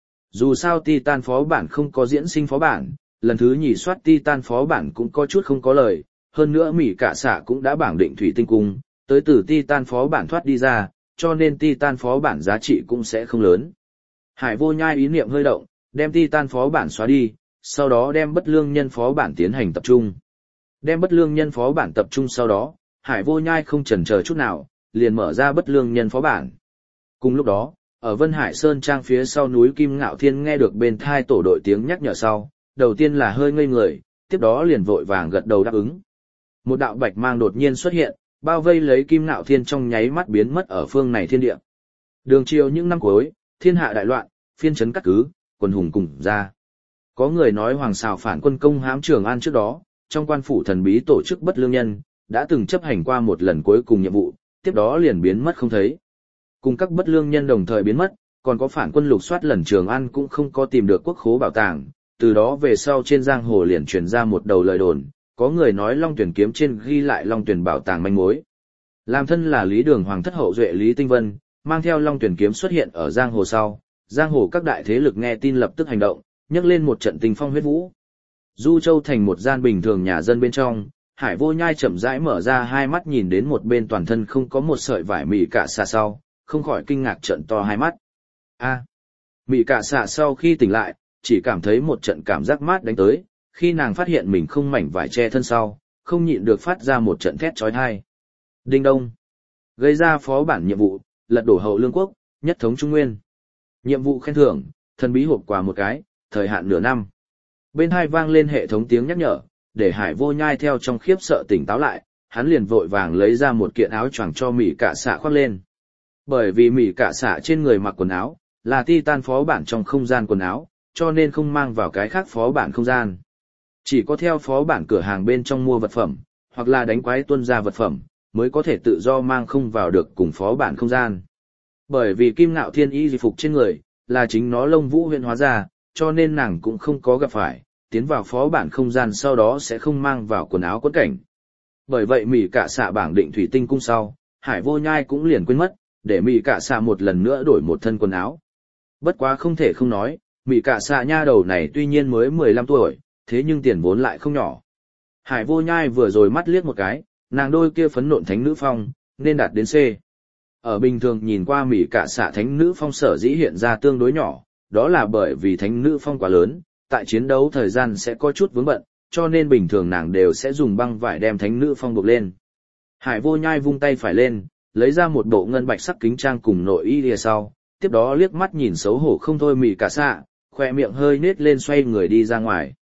Dù sao Titan phó bản không có diễn sinh phó bản, lần thứ nhì soát Titan phó bản cũng có chút không có lời, hơn nữa Mỹ Cả Xạ cũng đã bảng định Thủy Tinh Cung, tới từ Titan phó bản thoát đi ra, cho nên Titan phó bản giá trị cũng sẽ không lớn. Hải Vô Nhai ý niệm hơi động, đem Titan phó bản xóa đi, sau đó đem bất lương nhân phó bản tiến hành tập trung. Đem bất lương nhân phó bản tập trung sau đó, Hải Vô Nhai không chần chờ chút nào, liền mở ra bất lương nhân phó bản. Cùng lúc đó, ở Vân Hải Sơn Trang phía sau núi Kim Ngạo Thiên nghe được bên thai tổ đội tiếng nhắc nhở sau, đầu tiên là hơi ngây người, tiếp đó liền vội vàng gật đầu đáp ứng. Một đạo bạch mang đột nhiên xuất hiện, bao vây lấy Kim Ngạo Thiên trong nháy mắt biến mất ở phương này thiên địa. Đường chiều những năm cuối, thiên hạ đại loạn, phiên trấn cắt cứ, quần hùng cùng ra. Có người nói Hoàng Sào phản quân công hãm Trường An trước đó, trong quan phủ thần bí tổ chức bất lương nhân, đã từng chấp hành qua một lần cuối cùng nhiệm vụ, tiếp đó liền biến mất không thấy. Cùng các bất lương nhân đồng thời biến mất, còn có phản quân lục soát lần Trường An cũng không có tìm được quốc khố bảo tàng, từ đó về sau trên giang hồ liền truyền ra một đầu lời đồn, có người nói Long Tuyển kiếm trên ghi lại Long Tuyển bảo tàng manh mối. Làm thân là Lý Đường Hoàng thất hậu duệ Lý Tinh Vân, mang theo Long Tuyển kiếm xuất hiện ở giang hồ sau, giang hồ các đại thế lực nghe tin lập tức hành động, nhấc lên một trận tình phong huyết vũ. Du Châu thành một gian bình thường nhà dân bên trong, Hải Vô Nhai chậm rãi mở ra hai mắt nhìn đến một bên toàn thân không có một sợi vải Mỹ Cả Xạ sau, không khỏi kinh ngạc trợn to hai mắt. Mỹ Cả Xạ sau khi tỉnh lại, chỉ cảm thấy một trận cảm giác mát đánh tới, khi nàng phát hiện mình không mảnh vải che thân sau, không nhịn được phát ra một trận thét chói tai. Đinh đông. Gây ra phó bản nhiệm vụ, lật đổ hậu lương quốc, nhất thống Trung Nguyên. Nhiệm vụ khen thưởng, thần bí hộp quà một cái, thời hạn nửa năm. Bên hai vang lên hệ thống tiếng nhắc nhở, để Hải Vô Nhai theo trong khiếp sợ tỉnh táo lại, hắn liền vội vàng lấy ra một kiện áo choàng cho Mỹ Cả Xạ khoác lên. Bởi vì Mỹ Cả Xạ trên người mặc quần áo, là Titan phó bản trong không gian quần áo, cho nên không mang vào cái khác phó bản không gian. Chỉ có theo phó bản cửa hàng bên trong mua vật phẩm, hoặc là đánh quái tuân ra vật phẩm, mới có thể tự do mang không vào được cùng phó bản không gian. Bởi vì Kim Ngạo Thiên y di phục trên người, là chính nó Lông Vũ huyễn hóa ra, cho nên nàng cũng không có gặp phải, tiến vào phó bản không gian sau đó sẽ không mang vào quần áo quấn cảnh. Bởi vậy Mỹ Cả Xạ bảng định Thủy Tinh Cung sau, Hải Vô Nhai cũng liền quên mất, để Mỹ Cả Xạ một lần nữa đổi một thân quần áo. Bất quá không thể không nói, Mỹ Cả Xạ nha đầu này tuy nhiên mới 15 tuổi, thế nhưng tiền vốn lại không nhỏ. Hải Vô Nhai vừa rồi mắt liếc một cái, nàng đôi kia phấn nộn thánh nữ phong, nên đạt đến C. Ở bình thường nhìn qua Mỹ Cả Xạ thánh nữ phong sở dĩ hiện ra tương đối nhỏ, đó là bởi vì thánh nữ phong quá lớn, tại chiến đấu thời gian sẽ có chút vướng bận, cho nên bình thường nàng đều sẽ dùng băng vải đem thánh nữ phong buộc lên. Hải Vô Nhai vung tay phải lên, lấy ra một bộ ngân bạch sắc kính trang cùng nội y lìa sau, tiếp đó liếc mắt nhìn xấu hổ không thôi Mỹ Cả Xạ, khoe miệng hơi nết lên xoay người đi ra ngoài.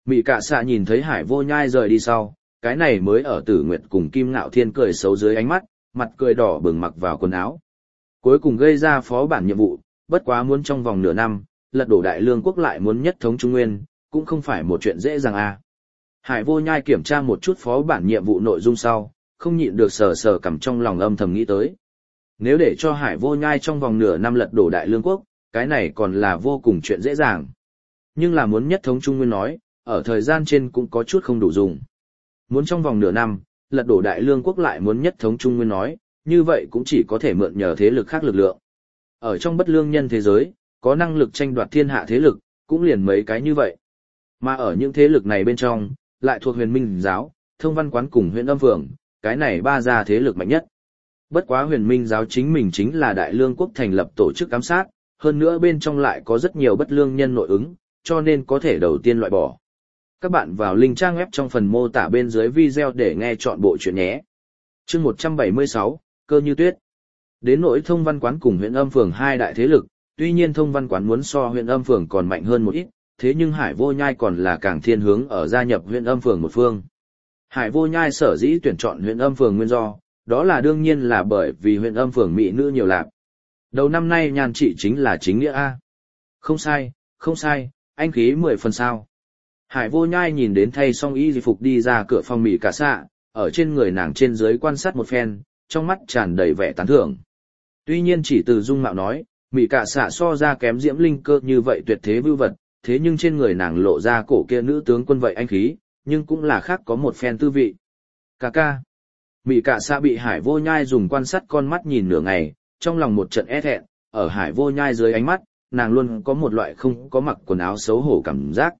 Mị Cạ Xạ nhìn thấy Hải Vô Nhai rời đi sau, cái này mới ở Tử Nguyệt cùng Kim Ngạo Thiên cười xấu dưới ánh mắt, mặt cười đỏ bừng mặc vào quần áo. Cuối cùng gây ra phó bản nhiệm vụ, bất quá muốn trong vòng nửa năm, lật đổ Đại Lương quốc lại muốn nhất thống Trung Nguyên, cũng không phải một chuyện dễ dàng à. Hải Vô Nhai kiểm tra một chút phó bản nhiệm vụ nội dung sau, không nhịn được sờ sờ cằm trong lòng âm thầm nghĩ tới. Nếu để cho Hải Vô Nhai trong vòng nửa năm lật đổ Đại Lương quốc, cái này còn là vô cùng chuyện dễ dàng. Nhưng là muốn nhất thống Trung Nguyên nói, ở thời gian trên cũng có chút không đủ dùng. Muốn trong vòng nửa năm, lật đổ Đại Lương quốc lại muốn nhất thống Trung Nguyên nói, như vậy cũng chỉ có thể mượn nhờ thế lực khác lực lượng. Ở trong bất lương nhân thế giới, có năng lực tranh đoạt thiên hạ thế lực, cũng liền mấy cái như vậy. Mà ở những thế lực này bên trong, lại thuộc Huyền Minh giáo, Thông Văn quán cùng Huyền Âm phường, cái này ba gia thế lực mạnh nhất. Bất quá Huyền Minh giáo chính mình chính là Đại Lương quốc thành lập tổ chức ám sát, hơn nữa bên trong lại có rất nhiều bất lương nhân nội ứng, cho nên có thể đầu tiên loại bỏ. Các bạn vào link trang web trong phần mô tả bên dưới video để nghe chọn bộ chuyện nhé. Chương 176, Cơ Như Tuyết. Đến nỗi Thông Văn quán cùng Huyền Âm phường hai đại thế lực, tuy nhiên Thông Văn quán muốn so Huyền Âm phường còn mạnh hơn một ít, thế nhưng Hải Vô Nhai còn là càng thiên hướng ở gia nhập Huyền Âm phường một phương. Hải Vô Nhai sở dĩ tuyển chọn Huyền Âm phường nguyên do, đó là đương nhiên là bởi vì Huyền Âm phường mỹ nữ nhiều lạc. Đầu năm nay nhan trị chính là chính nghĩa a. Không sai, không sai, anh khí 10 phần sao. Hải Vô Nhai nhìn đến thay xong y phục đi ra cửa phòng Mị Cạ Xạ, ở trên người nàng trên dưới quan sát một phen, trong mắt tràn đầy vẻ tán thưởng. Tuy nhiên chỉ từ dung mạo nói, Mị Cạ Xạ so ra kém Diễm Linh Cơ như vậy tuyệt thế vưu vật, thế nhưng trên người nàng lộ ra cổ kia nữ tướng quân vậy anh khí, nhưng cũng là khác có một phen tư vị. Cà ca. Mị Cạ Xạ bị Hải Vô Nhai dùng quan sát con mắt nhìn nửa ngày, trong lòng một trận e thẹn, ở Hải Vô Nhai dưới ánh mắt, nàng luôn có một loại không có mặc quần áo xấu hổ cảm giác.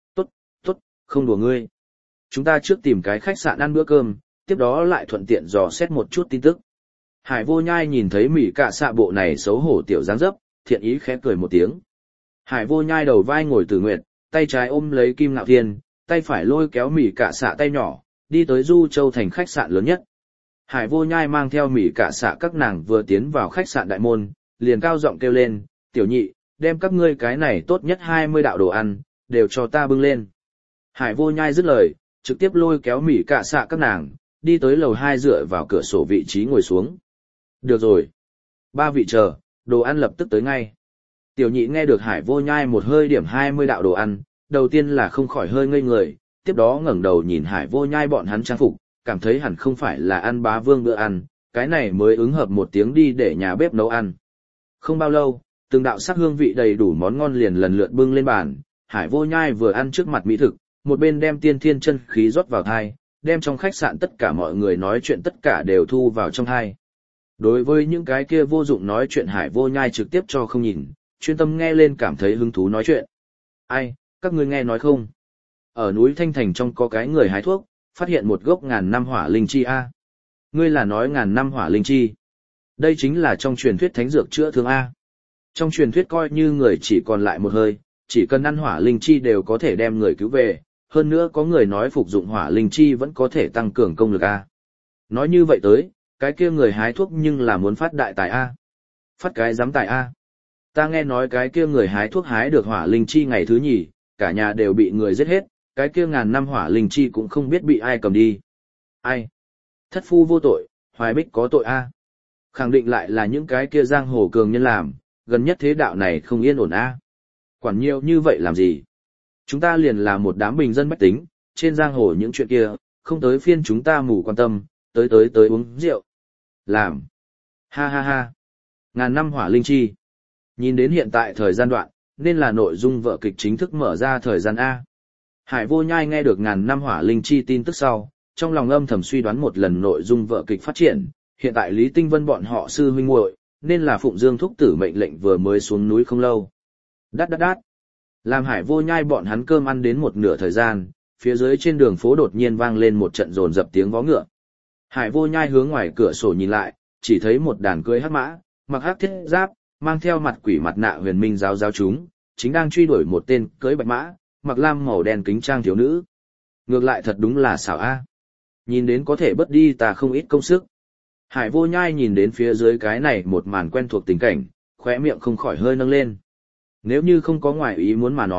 Tốt, không đùa ngươi. Chúng ta trước tìm cái khách sạn ăn bữa cơm, tiếp đó lại thuận tiện dò xét một chút tin tức. Hải Vô Nhai nhìn thấy Mị Cạ Xạ bộ này xấu hổ tiểu dáng dấp, thiện ý khẽ cười một tiếng. Hải Vô Nhai đầu vai ngồi Tử Nguyệt, tay trái ôm lấy Kim Ngạo Thiên, tay phải lôi kéo Mị Cạ Xạ tay nhỏ, đi tới Du Châu thành khách sạn lớn nhất. Hải Vô Nhai mang theo Mị Cạ Xạ các nàng vừa tiến vào khách sạn đại môn, liền cao giọng kêu lên, "Tiểu nhị, đem các ngươi cái này tốt nhất 20 đạo đồ ăn, đều cho ta bưng lên." Hải Vô Nhai dứt lời, trực tiếp lôi kéo Mị Cạ Xạ các nàng, đi tới lầu 2 dựa vào cửa sổ vị trí ngồi xuống. "Được rồi. 3 vị chờ, đồ ăn lập tức tới ngay." Tiểu nhị nghe được Hải Vô Nhai một hơi điểm 20 đạo đồ ăn, đầu tiên là không khỏi hơi ngây người, tiếp đó ngẩng đầu nhìn Hải Vô Nhai bọn hắn trang phục, cảm thấy hẳn không phải là ăn bá vương bữa ăn, cái này mới ứng hợp một tiếng đi để nhà bếp nấu ăn. Không bao lâu, từng đạo sắc hương vị đầy đủ món ngon liền lần lượt bưng lên bàn, Hải Vô Nhai vừa ăn trước mặt mỹ thực, một bên đem tiên thiên chân khí rót vào thai, đem trong khách sạn tất cả mọi người nói chuyện tất cả đều thu vào trong thai. Đối với những cái kia vô dụng nói chuyện Hải Vô Nhai trực tiếp cho không nhìn, chuyên tâm nghe lên cảm thấy hứng thú nói chuyện. "Ai, các ngươi nghe nói không? Ở núi Thanh Thành trong có cái người hái thuốc, phát hiện một gốc 1000 năm hỏa linh chi a." "Ngươi là nói 1000 năm hỏa linh chi?" "Đây chính là trong truyền thuyết thánh dược chữa thương a. Trong truyền thuyết coi như người chỉ còn lại một hơi, chỉ cần ăn hỏa linh chi đều có thể đem người cứu về, hơn nữa có người nói phục dụng hỏa linh chi vẫn có thể tăng cường công lực a." Nói như vậy tới, cái kia người hái thuốc nhưng là muốn phát đại tài a. Phát cái giám tài a. Ta nghe nói cái kia người hái thuốc hái được hỏa linh chi ngày thứ nhì, cả nhà đều bị người giết hết, cái kia 1000 năm hỏa linh chi cũng không biết bị ai cầm đi. Ai? Thất phu vô tội, Hoài Bích có tội a. Khẳng định lại là những cái kia giang hồ cường nhân làm, gần nhất thế đạo này không yên ổn a. Quản nhiều như vậy làm gì? Chúng ta liền là một đám bình dân bách tính, trên giang hồ những chuyện kia, không tới phiên chúng ta mù quan tâm, tới uống rượu. Làm. Ha ha ha. 1000 năm hỏa linh chi. Nhìn đến hiện tại thời gian đoạn, nên là nội dung vở kịch chính thức mở ra thời gian A. Hải Vô Nhai nghe được 1000 năm hỏa linh chi tin tức sau, trong lòng âm thầm suy đoán một lần nội dung vở kịch phát triển, hiện tại Lý Tinh Vân bọn họ sư huynh muội, nên là Phụng Dương thúc tử mệnh lệnh vừa mới xuống núi không lâu. Đát đát đát. Làm Hải Vô Nhai bọn hắn cơm ăn đến một nửa thời gian, phía dưới trên đường phố đột nhiên vang lên một trận rồn dập tiếng vó ngựa. Hải Vô Nhai hướng ngoài cửa sổ nhìn lại, chỉ thấy một đàn cưỡi hắc mã, mặc hắc thiết giáp, mang theo mặt quỷ mặt nạ Huyền Minh giáo giáo chúng, chính đang truy đuổi một tên cưỡi bạch mã, mặc lam màu đen kính trang thiếu nữ. Ngược lại thật đúng là xảo a. Nhìn đến có thể bớt đi ta không ít công sức. Hải Vô Nhai nhìn đến phía dưới cái này một màn quen thuộc tình cảnh, khóe miệng không khỏi hơi nâng lên. Nếu như không có ngoại ý muốn mà nói,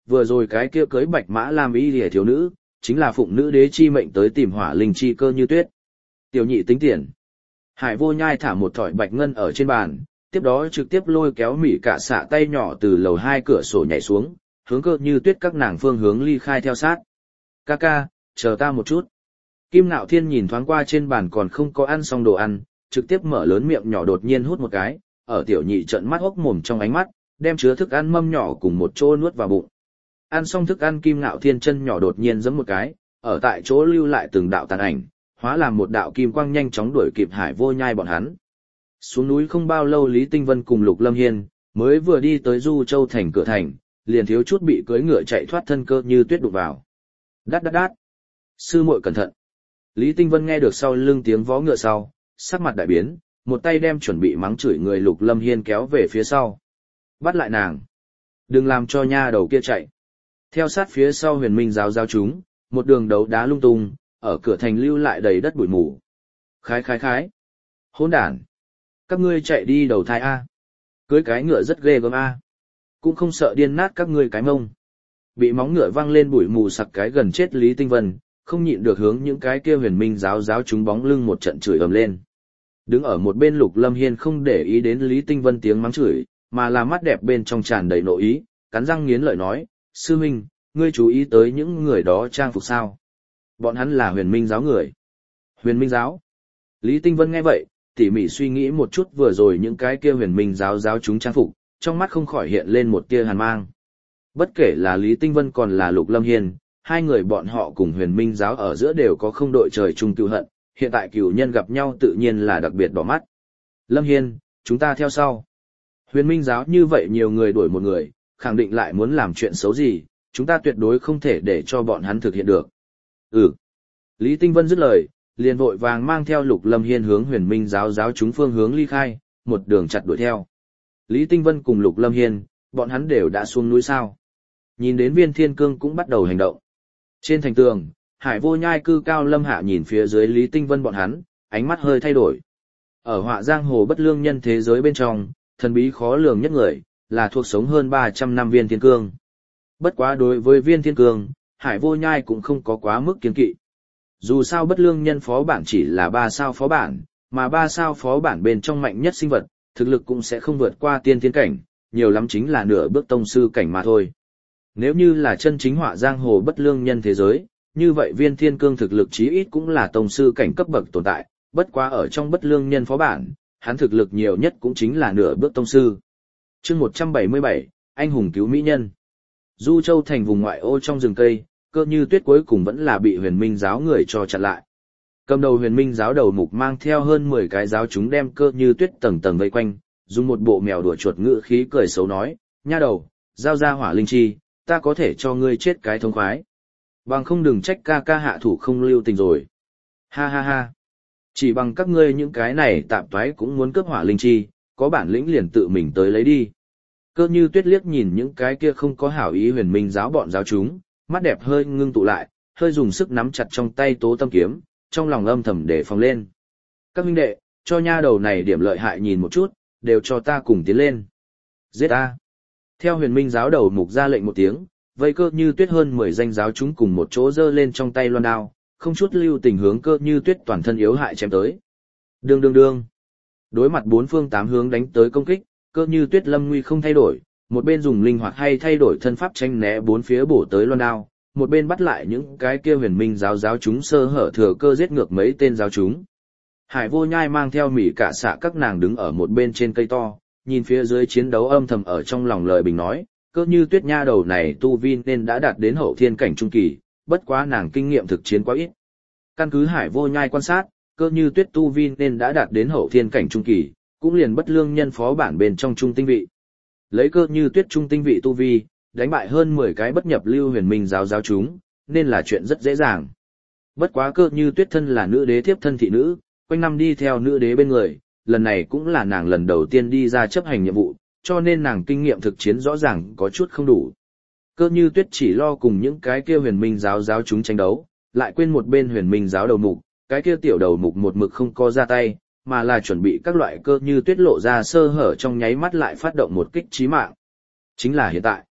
vừa rồi cái kia cưới bạch mã lam y lìa thiếu nữ, chính là phụng nữ đế chi mệnh tới tìm hỏa linh chi cơ như tuyết. Tiểu nhị tính tiền. Hải Vô Nhai thả một thỏi bạch ngân ở trên bàn, tiếp đó trực tiếp lôi kéo Mỹ Cả Xạ tay nhỏ từ lầu 2 cửa sổ nhảy xuống, hướng Cơ Như Tuyết các nàng phương hướng ly khai theo sát. Ca ca, chờ ta một chút. Kim Nạo Thiên nhìn thoáng qua trên bàn còn không có ăn xong đồ ăn, trực tiếp mở lớn miệng nhỏ đột nhiên hút một cái, ở tiểu nhị trợn mắt hốc mồm trong ánh mắt, đem chứa thức ăn mâm nhỏ cùng một chỗ nuốt vào bụng. Ăn xong thức ăn Kim Nạo Thiên chân nhỏ đột nhiên giẫm một cái, ở tại chỗ lưu lại từng đạo tàn ảnh, hóa làm một đạo kim quang nhanh chóng đuổi kịp Hải Vô Nhai bọn hắn. Xuống núi không bao lâu Lý Tinh Vân cùng Lục Lâm Hiên mới vừa đi tới Du Châu thành cửa thành, liền thiếu chút bị cưỡi ngựa chạy thoát thân Cơ Như Tuyết đụng vào. Đát đát đát. Sư muội cẩn thận. Lý Tinh Vân nghe được sau lưng tiếng vó ngựa sau, sắc mặt đại biến, một tay đem chuẩn bị mắng chửi người Lục Lâm Hiên kéo về phía sau. Bắt lại nàng. Đừng làm cho nha đầu kia chạy. Theo sát phía sau Huyền Minh giáo chúng, một đường đấu đá lung tung, ở cửa thành lưu lại đầy đất bụi mù. Khái khái khái. Hỗn đản. Các ngươi chạy đi đầu thai A. Cưới cái ngựa rất ghê gớm A. Cũng không sợ điên nát các ngươi cái mông. Bị móng ngựa văng lên bụi mù sặc cái gần chết Lý Tinh Vân, không nhịn được hướng những cái kia Huyền Minh giáo chúng bóng lưng một trận chửi ầm lên. Đứng ở một bên Lục Lâm Hiên không để ý đến Lý Tinh Vân tiếng mắng chửi, mà là mắt đẹp bên trong tràn đầy nội ý, cắn răng nghiến lợi nói, sư huynh, ngươi chú ý tới những người đó trang phục sao? Bọn hắn là Huyền Minh giáo người. Huyền Minh giáo? Lý Tinh Vân nghe vậy, tỉ mỉ suy nghĩ một chút vừa rồi những cái kia Huyền Minh giáo chúng trang phục, trong mắt không khỏi hiện lên một tia hàn mang. Bất kể là Lý Tinh Vân còn là Lục Lâm Hiên, hai người bọn họ cùng Huyền Minh giáo ở giữa đều có không đội trời chung cừu hận, hiện tại cừu nhân gặp nhau tự nhiên là đặc biệt đỏ mắt. Lâm Hiên, chúng ta theo sau. Huyền Minh giáo như vậy nhiều người đuổi một người, khẳng định lại muốn làm chuyện xấu gì, chúng ta tuyệt đối không thể để cho bọn hắn thực hiện được. Ừ. Lý Tinh Vân dứt lời, liền vội vàng mang theo Lục Lâm Hiên hướng Huyền Minh giáo chúng phương hướng ly khai, một đường chặt đuổi theo. Lý Tinh Vân cùng Lục Lâm Hiên, bọn hắn đều đã xuống núi sao. Nhìn đến Viên Thiên Cương cũng bắt đầu hành động. Trên thành tường, Hải Vô Nhai cư cao lâm hạ nhìn phía dưới Lý Tinh Vân bọn hắn, ánh mắt hơi thay đổi. Ở họa giang hồ bất lương nhân thế giới bên trong, thần bí khó lường nhất người, là thuộc sống hơn 300 năm Viên Thiên Cương. Bất quá đối với Viên Thiên Cương, Hải Vô Nhai cũng không có quá mức kiêng kỵ. Dù sao bất lương nhân phó bản chỉ là 3 sao phó bản, mà 3 sao phó bản bên trong mạnh nhất sinh vật, thực lực cũng sẽ không vượt qua tiên thiên cảnh, nhiều lắm chính là nửa bước tông sư cảnh mà thôi. Nếu như là chân chính họa giang hồ bất lương nhân thế giới, như vậy Viên Thiên Cương thực lực chí ít cũng là tông sư cảnh cấp bậc tồn tại, bất quá ở trong bất lương nhân phó bản, hắn thực lực nhiều nhất cũng chính là nửa bước tông sư. Chương 177, anh hùng cứu mỹ nhân. Du Châu thành vùng ngoại ô trong rừng cây, Cơ Như Tuyết cuối cùng vẫn là bị Huyền Minh giáo người cho chặn lại. Cầm đầu Huyền Minh giáo đầu mục mang theo hơn 10 cái giáo chúng đem Cơ Như Tuyết tầng tầng vây quanh, dùng một bộ mèo đùa chuột ngữ khí cười xấu nói, nha đầu, giao ra hỏa linh chi, ta có thể cho ngươi chết cái thống khoái. Bằng không đừng trách ca ca hạ thủ không lưu tình rồi. Ha ha ha. Chỉ bằng các ngươi những cái này tạp toái cũng muốn cướp hỏa linh chi, có bản lĩnh liền tự mình tới lấy đi. Cơ Như Tuyết liếc nhìn những cái kia không có hảo ý Huyền Minh giáo bọn giáo chúng, mắt đẹp hơi ngưng tụ lại, hơi dùng sức nắm chặt trong tay tố tâm kiếm, trong lòng âm thầm để phòng lên. Các huynh đệ, cho nha đầu này điểm lợi hại nhìn một chút, đều cho ta cùng tiến lên. Giết ta. Theo Huyền Minh giáo đầu mục ra lệnh một tiếng, vây Cơ Như Tuyết hơn 10 danh giáo chúng cùng một chỗ giơ lên trong tay loan đao, không chút lưu tình hướng Cơ Như Tuyết toàn thân yếu hại chém tới. Đương đương đương. Đối mặt bốn phương tám hướng đánh tới công kích, Cơ Như Tuyết lâm nguy không thay đổi, một bên dùng linh hoạt hay thay đổi thân pháp tranh né bốn phía bổ tới loan đao, một bên bắt lại những cái kia Huyền Minh giáo chúng sơ hở thừa cơ giết ngược mấy tên giáo chúng. Hải Vô Nhai mang theo Mỹ Cả Xạ các nàng đứng ở một bên trên cây to, nhìn phía dưới chiến đấu âm thầm ở trong lòng lời bình nói, Cơ Như Tuyết nha đầu này tu vi nên đã đạt đến hậu thiên cảnh trung kỳ, bất quá nàng kinh nghiệm thực chiến quá ít. Căn cứ Hải Vô Nhai quan sát, Cơ Như Tuyết tu vi nên đã đạt đến hậu thiên cảnh trung kỳ, cũng liền bất lương nhân phó bản bên trong trung tinh vị. Lấy Cơ Như Tuyết trung tinh vị tu vi, đánh bại hơn 10 cái bất nhập lưu Huyền Minh giáo chúng, nên là chuyện rất dễ dàng. Bất quá Cơ Như Tuyết thân là nữ đế thiếp thân thị nữ, quanh năm đi theo nữ đế bên người, lần này cũng là nàng lần đầu tiên đi ra chấp hành nhiệm vụ, cho nên nàng kinh nghiệm thực chiến rõ ràng có chút không đủ. Cơ Như Tuyết chỉ lo cùng những cái kia Huyền Minh giáo chúng tranh đấu, lại quên một bên Huyền Minh giáo đầu mục, cái kia tiểu đầu mục một mực không có ra tay, mà là chuẩn bị các loại Cơ Như Tuyết lộ ra sơ hở trong nháy mắt lại phát động một kích chí mạng. Chính là hiện tại.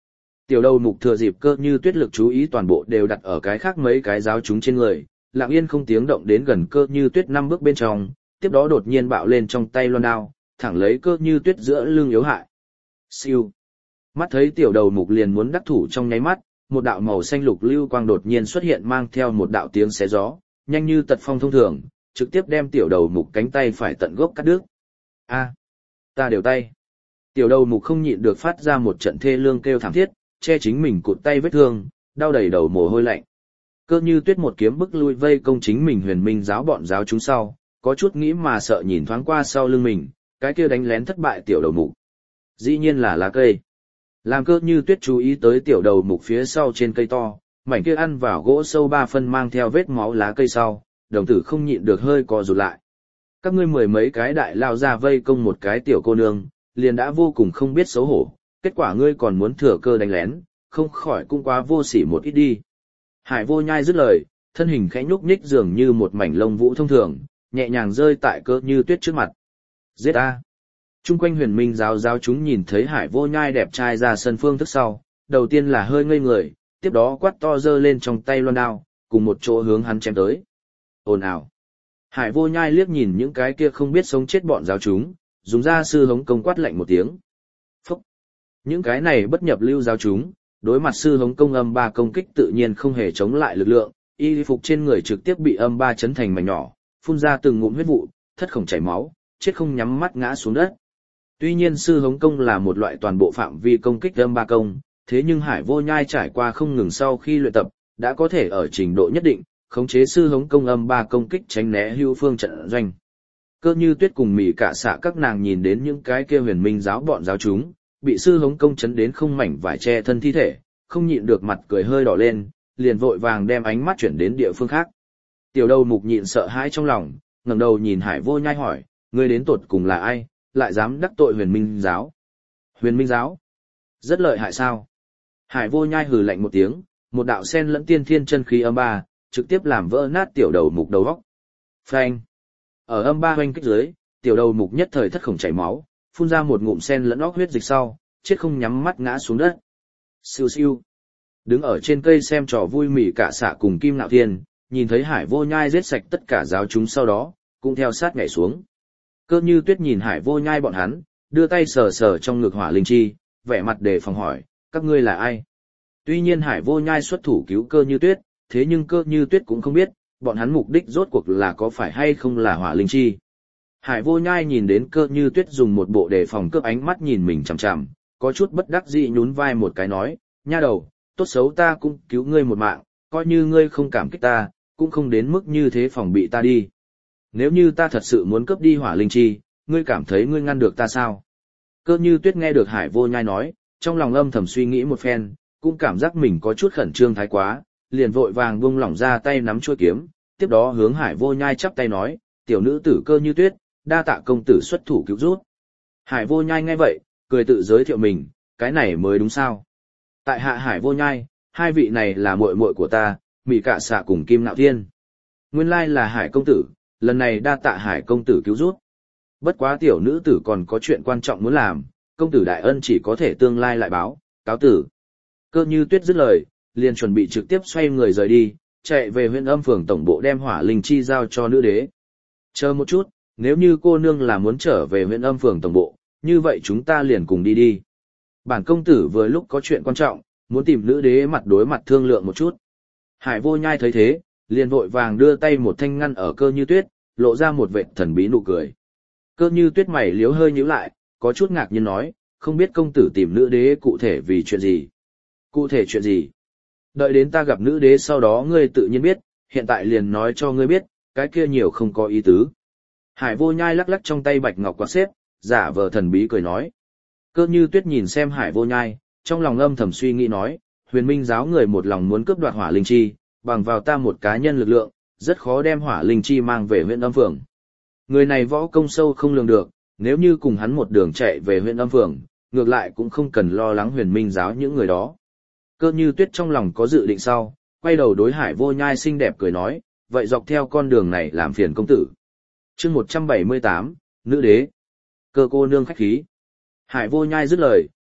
Tiểu đầu mục thừa dịp Cơ Như Tuyết lực chú ý toàn bộ đều đặt ở cái khác mấy cái giáo chúng trên người, lặng yên không tiếng động đến gần Cơ Như Tuyết 5 bước bên trong, tiếp đó đột nhiên bạo lên trong tay loan đao, thẳng lấy Cơ Như Tuyết giữa lưng yếu hại. Siêu. Mắt thấy tiểu đầu mục liền muốn đắc thủ trong nháy mắt, một đạo màu xanh lục lưu quang đột nhiên xuất hiện mang theo một đạo tiếng xé gió, nhanh như tật phong thông thường, trực tiếp đem tiểu đầu mục cánh tay phải tận gốc cắt đứt. A, ta đều tay. Tiểu đầu mục không nhịn được phát ra một trận thê lương kêu thảm thiết, che chính mình cụt tay vết thương, đau đầy đầu mồ hôi lạnh. Cơ Như Tuyết một kiếm bức lui vây công chính mình Huyền Minh giáo bọn giáo chúng sau, có chút nghĩ mà sợ nhìn thoáng qua sau lưng mình, cái kia đánh lén thất bại tiểu đầu mục. Dĩ nhiên là lá cây. Làm Cơ Như Tuyết chú ý tới tiểu đầu mục phía sau trên cây to, mảnh kia ăn vào gỗ sâu 3 phân mang theo vết máu lá cây sau, đồng tử không nhịn được hơi co rụt lại. Các ngươi mười mấy cái đại lao ra vây công một cái tiểu cô nương, liền đã vô cùng không biết xấu hổ, kết quả ngươi còn muốn thừa cơ đánh lén, không khỏi cũng quá vô sỉ một ít đi. Hải Vô Nhai dứt lời, thân hình khẽ nhúc nhích dường như một mảnh lông vũ thông thường, nhẹ nhàng rơi tại Cơ Như Tuyết trước mặt. Giết a! Trung quanh Huyền Minh giáo chúng nhìn thấy Hải Vô Nhai đẹp trai ra sân phương thức sau, đầu tiên là hơi ngây người, tiếp đó quát to giơ lên trong tay loan đao, cùng một chỗ hướng hắn chém tới. Ồn ào! Hải Vô Nhai liếc nhìn những cái kia không biết sống chết bọn giáo chúng, dùng ra sư hống công quát lạnh một tiếng. Phúc! Những cái này bất nhập lưu giáo chúng, đối mặt sư hống công âm 3 công kích tự nhiên không hề chống lại lực lượng, y phục trên người trực tiếp bị âm 3 chấn thành mảnh nhỏ, phun ra từng ngụm huyết vụ, thất không chảy máu, chết không nhắm mắt ngã xuống đất. Tuy nhiên sư hống công là một loại toàn bộ phạm vi công kích âm 3 công, thế nhưng Hải Vô Nhai trải qua không ngừng sau khi luyện tập, đã có thể ở trình độ nhất định, khống chế sư hống công âm 3 công kích tránh né hưu phương trận doanh. Cơ Như Tuyết cùng Mị Cả Xạ các nàng nhìn đến những cái kia Huyền Minh giáo bọn giáo chúng, bị sư hống công chấn đến không mảnh vải che thân thi thể, không nhịn được mặt cười hơi đỏ lên, liền vội vàng đem ánh mắt chuyển đến địa phương khác. Tiểu đầu mục nhịn sợ hãi trong lòng, ngẩng đầu nhìn Hải Vô Nhai hỏi, ngươi đến tột cùng là ai, lại dám đắc tội Huyền Minh giáo? Huyền Minh giáo? Rất lợi hại sao? Hải Vô Nhai hừ lạnh một tiếng, một đạo sen lẫn tiên thiên chân khí âm 3, trực tiếp làm vỡ nát tiểu đầu mục đầu óc. Phanh! Ở âm 3 hoanh kích dưới, tiểu đầu mục nhất thời thất khổng chảy máu, phun ra một ngụm sen lẫn óc huyết dịch sau, chết không nhắm mắt ngã xuống đất. Siêu siêu. Đứng ở trên cây xem trò vui Mị Cả Xạ cùng Kim Nạo Thiên, nhìn thấy Hải Vô Nhai giết sạch tất cả giáo chúng sau đó, cũng theo sát nhảy xuống. Cơ Như Tuyết nhìn Hải Vô Nhai bọn hắn, đưa tay sờ sờ trong ngực hỏa linh chi, vẻ mặt đề phòng hỏi, các ngươi là ai? Tuy nhiên Hải Vô Nhai xuất thủ cứu Cơ Như Tuyết, thế nhưng Cơ Như Tuyết cũng không biết, bọn hắn mục đích rốt cuộc là có phải hay không là hỏa linh chi. Hải Vô Nhai nhìn đến Cơ Như Tuyết dùng một bộ đề phòng cướp ánh mắt nhìn mình chằm chằm, có chút bất đắc dĩ nhún vai một cái nói, nha đầu, tốt xấu ta cũng cứu ngươi một mạng, coi như ngươi không cảm kích ta, cũng không đến mức như thế phòng bị ta đi. Nếu như ta thật sự muốn cướp đi hỏa linh chi, ngươi cảm thấy ngươi ngăn được ta sao? Cơ Như Tuyết nghe được Hải Vô Nhai nói, trong lòng âm thầm suy nghĩ một phen, cũng cảm giác mình có chút khẩn trương thái quá, liền vội vàng buông lỏng ra tay nắm chuôi kiếm, tiếp đó hướng Hải Vô Nhai chắp tay nói, tiểu nữ tử Cơ Như Tuyết, đa tạ công tử xuất thủ cứu rút. Hải Vô Nhai nghe vậy, cười tự giới thiệu mình, cái này mới đúng sao? Tại hạ Hải Vô Nhai, hai vị này là muội muội của ta, Mị Cả Xạ cùng Kim Nạo Thiên. Nguyên lai là Hải công tử, lần này đa tạ Hải công tử cứu rút. Bất quá tiểu nữ tử còn có chuyện quan trọng muốn làm, công tử đại ân chỉ có thể tương lai lại báo, cáo tử. Cơ Như Tuyết dứt lời, liền chuẩn bị trực tiếp xoay người rời đi, chạy về huyện âm phường tổng bộ đem hỏa linh chi giao cho nữ đế. Chờ một chút, nếu như cô nương là muốn trở về huyện âm phường tổng bộ, như vậy chúng ta liền cùng đi đi. Bản công tử vừa lúc có chuyện quan trọng, muốn tìm nữ đế mặt đối mặt thương lượng một chút. Hải Vô Nhai thấy thế, liền vội vàng đưa tay một thanh ngăn ở Cơ Như Tuyết, lộ ra một vệt thần bí nụ cười. Cơ Như Tuyết mày liếu hơi nhíu lại, có chút ngạc nhiên nói, không biết công tử tìm nữ đế cụ thể vì chuyện gì. Cụ thể chuyện gì? Đợi đến ta gặp nữ đế sau đó ngươi tự nhiên biết, hiện tại liền nói cho ngươi biết, cái kia nhiều không có ý tứ. Hải Vô Nhai lắc lắc trong tay bạch ngọc quạt xếp, giả vờ thần bí cười nói. Cơ Như Tuyết nhìn xem Hải Vô Nhai, trong lòng âm thầm suy nghĩ nói, Huyền Minh giáo người một lòng muốn cướp đoạt hỏa linh chi, bằng vào ta một cá nhân lực lượng, rất khó đem hỏa linh chi mang về huyện âm phường. Người này võ công sâu không lường được, nếu như cùng hắn một đường chạy về huyện âm phường, ngược lại cũng không cần lo lắng Huyền Minh giáo những người đó. Cơ Như Tuyết trong lòng có dự định sau, quay đầu đối Hải Vô Nhai xinh đẹp cười nói, vậy dọc theo con đường này làm phiền công tử. Chương 178, nữ đế. Cơ cô nương khách khí. Hải Vô Nhai dứt lời,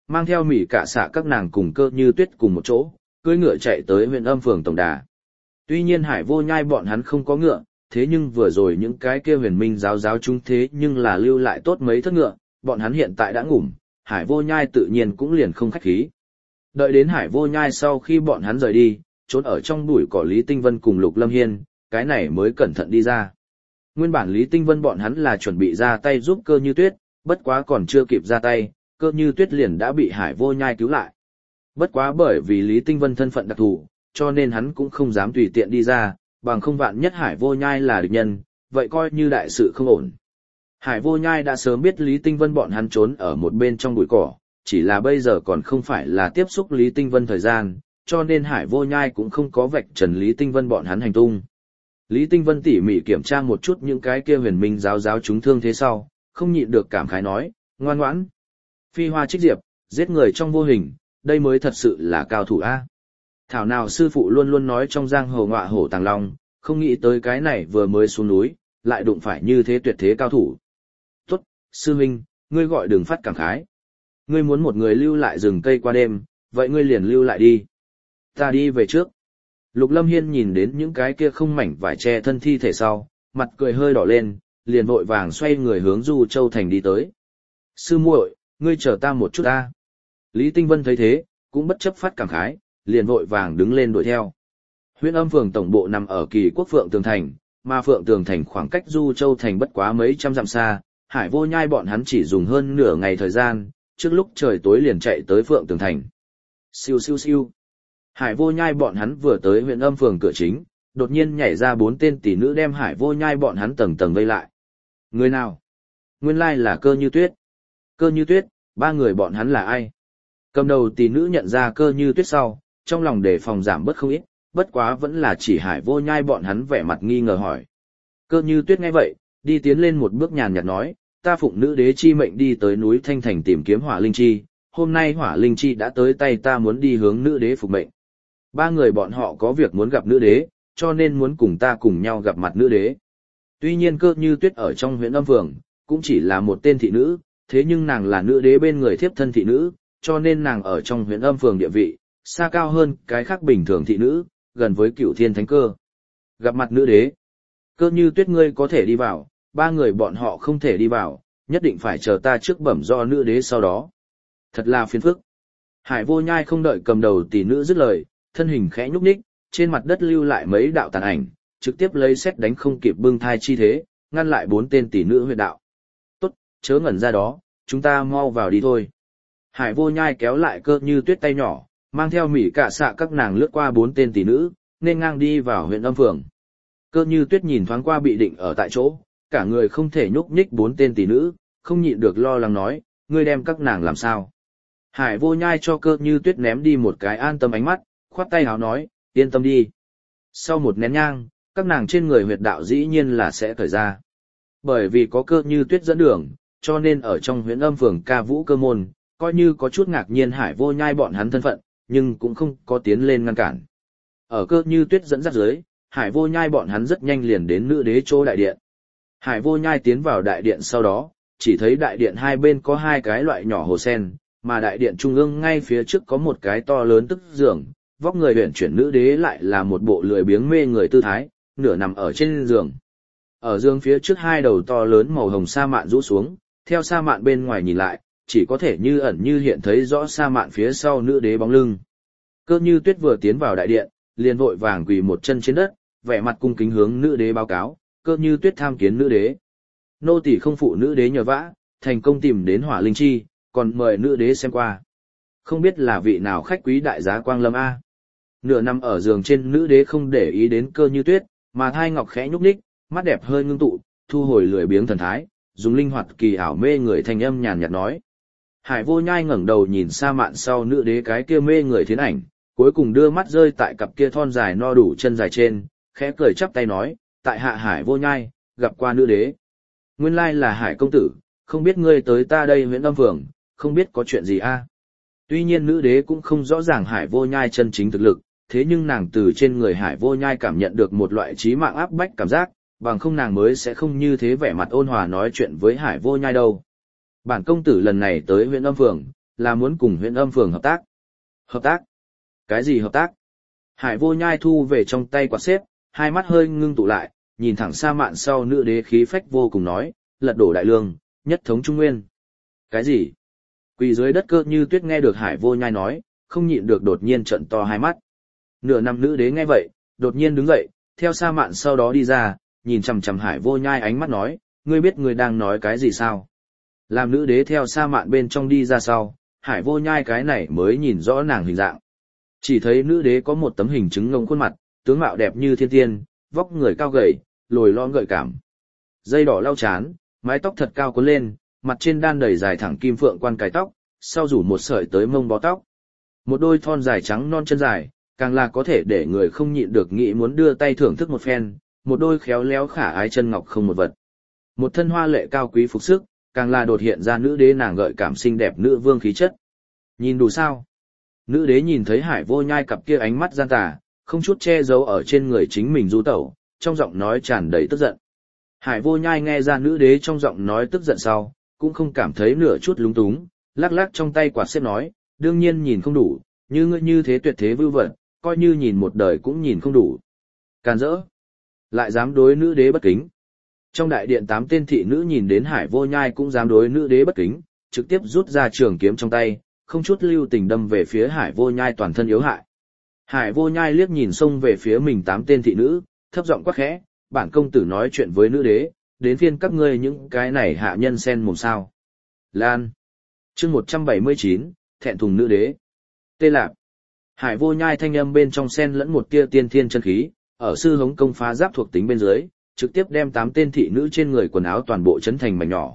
mang theo Mỹ Cả Xạ các nàng cùng Cơ Như Tuyết cùng một chỗ, cưỡi ngựa chạy tới huyện Âm phường tổng đà. Tuy nhiên Hải Vô Nhai bọn hắn không có ngựa, thế nhưng vừa rồi những cái kia huyền minh giáo chúng thế nhưng là lưu lại tốt mấy thất ngựa, bọn hắn hiện tại đã ngủm, Hải Vô Nhai tự nhiên cũng liền không khách khí. Đợi đến Hải Vô Nhai sau khi bọn hắn rời đi, trốn ở trong bụi cỏ Lý Tinh Vân cùng Lục Lâm Hiên, cái này mới cẩn thận đi ra. Nguyên bản Lý Tinh Vân bọn hắn là chuẩn bị ra tay giúp Cơ Như Tuyết, bất quá còn chưa kịp ra tay, Cơ Như Tuyết liền đã bị Hải Vô Nhai cứu lại. Bất quá bởi vì Lý Tinh Vân thân phận đặc thù, cho nên hắn cũng không dám tùy tiện đi ra, bằng không vạn nhất Hải Vô Nhai là địch nhân, vậy coi như đại sự không ổn. Hải Vô Nhai đã sớm biết Lý Tinh Vân bọn hắn trốn ở một bên trong bụi cỏ, chỉ là bây giờ còn không phải là tiếp xúc Lý Tinh Vân thời gian, cho nên Hải Vô Nhai cũng không có vạch trần Lý Tinh Vân bọn hắn hành tung. Lý Tinh Vân tỉ mỉ kiểm tra một chút những cái kia huyền minh giáo chúng thương thế sau, không nhịn được cảm khái nói, ngoan ngoãn. Phi hoa trích diệp, giết người trong vô hình, đây mới thật sự là cao thủ A. Thảo nào sư phụ luôn luôn nói trong giang hồ ngọa hổ tàng long, không nghĩ tới cái này vừa mới xuống núi, lại đụng phải như thế tuyệt thế cao thủ. Tốt, sư huynh, ngươi gọi đừng phát cảm khái. Ngươi muốn một người lưu lại rừng cây qua đêm, vậy ngươi liền lưu lại đi. Ta đi về trước. Lục Lâm Hiên nhìn đến những cái kia không mảnh vải che thân thi thể sau, mặt cười hơi đỏ lên, liền vội vàng xoay người hướng Du Châu Thành đi tới. Sư muội, ngươi chờ ta một chút ta. Lý Tinh Vân thấy thế, cũng bất chấp phát cảm khái, liền vội vàng đứng lên đuổi theo. Huyện Âm phường tổng bộ nằm ở Kỳ Quốc Phượng Tường Thành, mà Phượng Tường Thành khoảng cách Du Châu Thành bất quá mấy trăm dặm xa, Hải Vô Nhai bọn hắn chỉ dùng hơn nửa ngày thời gian, trước lúc trời tối liền chạy tới Phượng Tường Thành. Siêu siêu siêu. Hải Vô Nhai bọn hắn vừa tới huyện Âm phường cửa chính, đột nhiên nhảy ra 4 tên tỷ nữ đem Hải Vô Nhai bọn hắn tầng tầng vây lại. Người nào? Nguyên lai là Cơ Như Tuyết. Cơ Như Tuyết, 3 người bọn hắn là ai? Cầm đầu tỷ nữ nhận ra Cơ Như Tuyết sau, trong lòng đề phòng giảm bớt không ít, bất quá vẫn là chỉ Hải Vô Nhai bọn hắn vẻ mặt nghi ngờ hỏi. Cơ Như Tuyết nghe vậy, đi tiến lên một bước nhàn nhạt nói, ta phụng nữ đế chi mệnh đi tới núi Thanh Thành tìm kiếm hỏa linh chi, hôm nay hỏa linh chi đã tới tay ta muốn đi hướng nữ đế phục mệnh. 3 người bọn họ có việc muốn gặp nữ đế, cho nên muốn cùng ta cùng nhau gặp mặt nữ đế. Tuy nhiên Cơ Như Tuyết ở trong huyện Âm phường, cũng chỉ là một tên thị nữ, thế nhưng nàng là nữ đế bên người thiếp thân thị nữ, cho nên nàng ở trong huyện Âm phường địa vị, xa cao hơn cái khác bình thường thị nữ, gần với Cửu Thiên Thánh Cơ. Gặp mặt nữ đế. Cơ Như Tuyết ngươi có thể đi vào, 3 người bọn họ không thể đi vào, nhất định phải chờ ta trước bẩm do nữ đế sau đó. Thật là phiền phức. Hải Vô Nhai không đợi cầm đầu tỷ nữ dứt lời, thân hình khẽ nhúc nhích, trên mặt đất lưu lại mấy đạo tàn ảnh, trực tiếp lấy sét đánh không kịp bưng thai chi thế, ngăn lại 4 tên tỷ nữ huyệt đạo. Tốt, chớ ngẩn ra đó, chúng ta mau vào đi thôi. Hải Vô Nhai kéo lại Cơ Như Tuyết tay nhỏ, mang theo Mỹ Cả Xạ các nàng lướt qua 4 tên tỷ nữ, nên ngang đi vào huyện Âm phường. Cơ Như Tuyết nhìn thoáng qua bị định ở tại chỗ, cả người không thể nhúc nhích 4 tên tỷ nữ, không nhịn được lo lắng nói, ngươi đem các nàng làm sao? Hải Vô Nhai cho Cơ Như Tuyết ném đi một cái an tâm ánh mắt, khoát tay háo nói, yên tâm đi. Sau một nén nhang, các nàng trên người huyệt đạo dĩ nhiên là sẽ cởi ra. Bởi vì có Cơ Như Tuyết dẫn đường, cho nên ở trong huyện Âm phường ca vũ cơ môn, coi như có chút ngạc nhiên Hải Vô Nhai bọn hắn thân phận, nhưng cũng không có tiến lên ngăn cản. Ở Cơ Như Tuyết dẫn dắt dưới, Hải Vô Nhai bọn hắn rất nhanh liền đến nữ đế chỗ đại điện. Hải Vô Nhai tiến vào đại điện sau đó, chỉ thấy đại điện hai bên có 2 cái loại nhỏ hồ sen, mà đại điện trung ương ngay phía trước có một cái to lớn tức giường, vóc người huyền chuyển nữ đế lại là một bộ lười biếng mê người tư thái, nửa nằm ở trên giường. Ở giường phía trước 2 đầu to lớn màu hồng sa mạn rũ xuống, theo sa mạn bên ngoài nhìn lại, chỉ có thể như ẩn như hiện thấy rõ sa mạn phía sau nữ đế bóng lưng. Cơ Như Tuyết vừa tiến vào đại điện, liền vội vàng quỳ một chân trên đất, vẻ mặt cung kính hướng nữ đế báo cáo, Cơ Như Tuyết tham kiến nữ đế. Nô tỳ không phụ nữ đế nhờ vả, thành công tìm đến hỏa linh chi, còn mời nữ đế xem qua. Không biết là vị nào khách quý đại giá quang lâm a. Nửa nằm ở giường trên nữ đế không để ý đến Cơ Như Tuyết, mà thai ngọc khẽ nhúc nhích, mắt đẹp hơi ngưng tụ, thu hồi lười biếng thần thái, dùng linh hoạt kỳ ảo mê người thanh âm nhàn nhạt nói. Hải Vô Nhai ngẩng đầu nhìn sa mạn sau nữ đế cái kia mê người thiến ảnh, cuối cùng đưa mắt rơi tại cặp kia thon dài no đủ chân dài trên, khẽ cười chắp tay nói, tại hạ Hải Vô Nhai, gặp qua nữ đế. Nguyên lai là Hải công tử, không biết ngươi tới ta đây huyện Âm phường, không biết có chuyện gì a? Tuy nhiên nữ đế cũng không rõ ràng Hải Vô Nhai chân chính thực lực, thế nhưng nàng từ trên người Hải Vô Nhai cảm nhận được một loại chí mạng áp bách cảm giác, bằng không nàng mới sẽ không như thế vẻ mặt ôn hòa nói chuyện với Hải Vô Nhai đâu. Bản công tử lần này tới huyện Âm phường, là muốn cùng huyện âm phường hợp tác. Hợp tác? Cái gì hợp tác? Hải Vô Nhai thu về trong tay quạt xếp, hai mắt hơi ngưng tụ lại, nhìn thẳng Sa Mạn sau nữ đế khí phách vô cùng nói, lật đổ đại lương, nhất thống trung nguyên. Cái gì? Quỳ dưới đất Cơ Như Tuyết nghe được Hải Vô Nhai nói, không nhịn được đột nhiên trợn to hai mắt. Nửa năm nữ đế nghe vậy, đột nhiên đứng dậy, theo Sa Mạn sau đó đi ra, nhìn chằm chằm Hải Vô Nhai ánh mắt nói, ngươi biết ngươi đang nói cái gì sao? Làm nữ đế theo Sa Mạn bên trong đi ra sau, Hải Vô Nhai cái này mới nhìn rõ nàng hình dạng. Chỉ thấy nữ đế có một tấm hình trứng ngông khuôn mặt, tướng mạo đẹp như thiên tiên, vóc người cao gầy, lồi lõm gợi cảm. Dây đỏ lau chán, mái tóc thật cao cuốn lên, mặt trên đan đầy dài thẳng kim phượng quan cài tóc, sau rủ một sợi tới mông bó tóc. Một đôi thon dài trắng non chân dài, càng là có thể để người không nhịn được nghĩ muốn đưa tay thưởng thức một phen, một đôi khéo léo khả ái chân ngọc không một vật. Một thân hoa lệ cao quý phục sức, càng là đột hiện ra nữ đế nàng gợi cảm xinh đẹp nữ vương khí chất. Nhìn đủ sao? Nữ đế nhìn thấy Hải Vô Nhai cặp kia ánh mắt gian tà, không chút che giấu ở trên người chính mình du tẩu, trong giọng nói tràn đầy tức giận. Hải Vô Nhai nghe ra nữ đế trong giọng nói tức giận sau, cũng không cảm thấy nửa chút lúng túng, lắc lắc trong tay quạt xếp nói, đương nhiên nhìn không đủ, như ngươi như thế tuyệt thế vưu vật, coi như nhìn một đời cũng nhìn không đủ. Càn rỡ, lại dám đối nữ đế bất kính. Trong đại điện 8 tên thị nữ nhìn đến Hải Vô Nhai cũng dám đối nữ đế bất kính, trực tiếp rút ra trường kiếm trong tay, không chút lưu tình đâm về phía Hải Vô Nhai toàn thân yếu hại. Hải Vô Nhai liếc nhìn xông về phía mình 8 tên thị nữ, thấp giọng quát khẽ, bản công tử nói chuyện với nữ đế, đến phiên các ngươi những cái này hạ nhân sen mồm sao. Lan. Chương 179, thẹn thùng nữ đế. Tê Lạp. Hải Vô Nhai thanh âm bên trong sen lẫn một tia tiên thiên chân khí, ở sư hống công phá giáp thuộc tính bên dưới, trực tiếp đem 8 tên thị nữ trên người quần áo toàn bộ chấn thành mảnh nhỏ.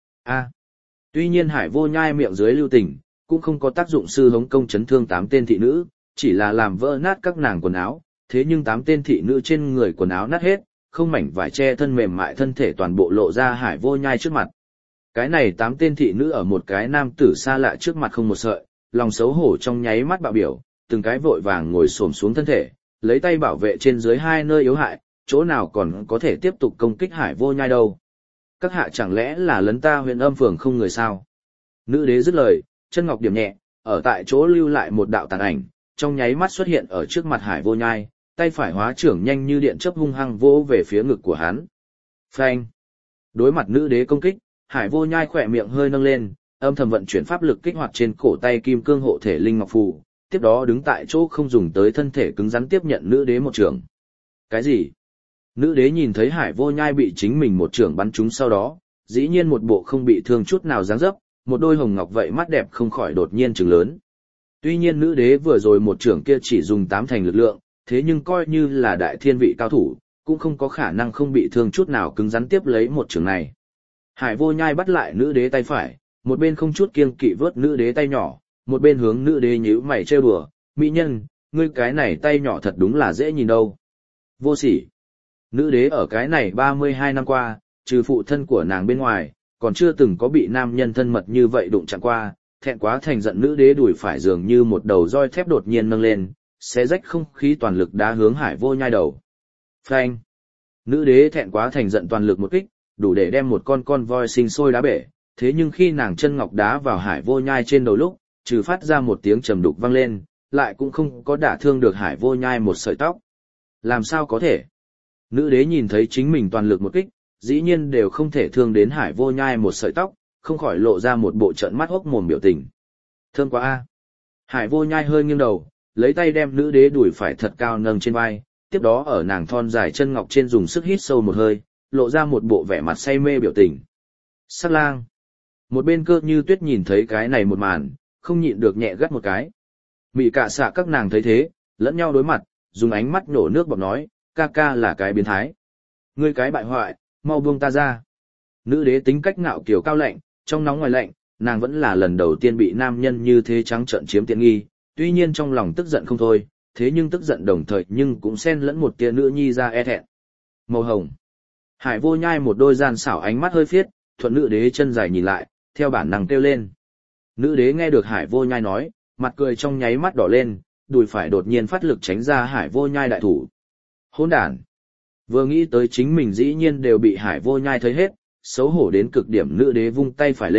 Tuy nhiên Hải Vô Nhai miệng dưới lưu tình, cũng không có tác dụng sư hống công chấn thương 8 tên thị nữ, chỉ là làm vỡ nát các nàng quần áo, thế nhưng 8 tên thị nữ trên người quần áo nát hết, không mảnh vải che thân mềm mại thân thể toàn bộ lộ ra Hải Vô Nhai trước mặt. Cái này 8 tên thị nữ ở một cái nam tử xa lạ trước mặt không một sợi, lòng xấu hổ trong nháy mắt bạo biểu, từng cái vội vàng ngồi xổm xuống thân thể, lấy tay bảo vệ trên dưới hai nơi yếu hại, chỗ nào còn có thể tiếp tục công kích Hải Vô Nhai đâu. Các hạ chẳng lẽ là lấn ta huyện âm phường không người sao? Nữ đế dứt lời, chân ngọc điểm nhẹ, ở tại chỗ lưu lại một đạo tàn ảnh, trong nháy mắt xuất hiện ở trước mặt Hải Vô Nhai, tay phải hóa trưởng nhanh như điện chớp hung hăng vỗ về phía ngực của hắn. Phanh! Đối mặt nữ đế công kích, Hải Vô Nhai khỏe miệng hơi nâng lên, âm thầm vận chuyển pháp lực kích hoạt trên cổ tay kim cương hộ thể linh ngọc phù, tiếp đó đứng tại chỗ không dùng tới thân thể cứng rắn tiếp nhận nữ đế một trường. Cái gì? Nữ đế nhìn thấy Hải Vô Nhai bị chính mình một trường bắn trúng sau đó, dĩ nhiên một bộ không bị thương chút nào dáng dấp, một đôi hồng ngọc vậy mắt đẹp không khỏi đột nhiên trừng lớn. Tuy nhiên nữ đế vừa rồi một trường kia chỉ dùng 8 thành lực lượng, thế nhưng coi như là đại thiên vị cao thủ, cũng không có khả năng không bị thương chút nào cứng rắn tiếp lấy một trường này. Hải Vô Nhai bắt lại nữ đế tay phải, một bên không chút kiêng kỵ vớt nữ đế tay nhỏ, một bên hướng nữ đế nhíu mày trêu đùa, mỹ nhân, ngươi cái này tay nhỏ thật đúng là dễ nhìn đâu. Vô sỉ. Nữ đế ở cái này 32 năm qua, trừ phụ thân của nàng bên ngoài, còn chưa từng có bị nam nhân thân mật như vậy đụng chạm qua, thẹn quá thành giận nữ đế đùi phải dường như một đầu roi thép đột nhiên nâng lên, xé rách không khí toàn lực đá hướng Hải Vô Nhai đầu. Phanh. Nữ đế thẹn quá thành giận toàn lực một kích, đủ để đem một con voi sinh sôi đá bể, thế nhưng khi nàng chân ngọc đá vào Hải Vô Nhai trên đầu lúc, trừ phát ra một tiếng trầm đục vang lên, lại cũng không có đả thương được Hải Vô Nhai một sợi tóc. Làm sao có thể? Nữ đế nhìn thấy chính mình toàn lực một kích, dĩ nhiên đều không thể thương đến Hải Vô Nhai một sợi tóc, không khỏi lộ ra một bộ trợn mắt hốc mồm biểu tình. Thơm quá a. Hải Vô Nhai hơi nghiêng đầu, lấy tay đem nữ đế đùi phải thật cao nâng trên vai, tiếp đó ở nàng thon dài chân ngọc trên dùng sức hít sâu một hơi, lộ ra một bộ vẻ mặt say mê biểu tình. Sắc lang. Một bên Cơ Như Tuyết nhìn thấy cái này một màn, không nhịn được nhẹ gắt một cái. Mị cả xạ các nàng thấy thế, lẫn nhau đối mặt, dùng ánh mắt nổ nước bọt nói, ca ca là cái biến thái. Ngươi cái bại hoại, mau buông ta ra. Nữ đế tính cách ngạo kiều cao lạnh, trong nóng ngoài lạnh, nàng vẫn là lần đầu tiên bị nam nhân như thế trắng trợn chiếm tiện nghi, tuy nhiên trong lòng tức giận không thôi, thế nhưng tức giận đồng thời nhưng cũng xen lẫn một tia nữ nhi ra e thẹn. Màu hồng. Hải Vô Nhai một đôi gian xảo ánh mắt hơi phiết, thuận nữ đế chân dài nhìn lại, theo bản năng kêu lên. Nữ đế nghe được Hải Vô Nhai nói, mặt cười trong nháy mắt đỏ lên, đùi phải đột nhiên phát lực tránh ra Hải Vô Nhai đại thủ. Hỗn đản. Vừa nghĩ tới chính mình dĩ nhiên đều bị Hải Vô Nhai thấy hết, xấu hổ đến cực điểm nữ đế vung tay phải lên,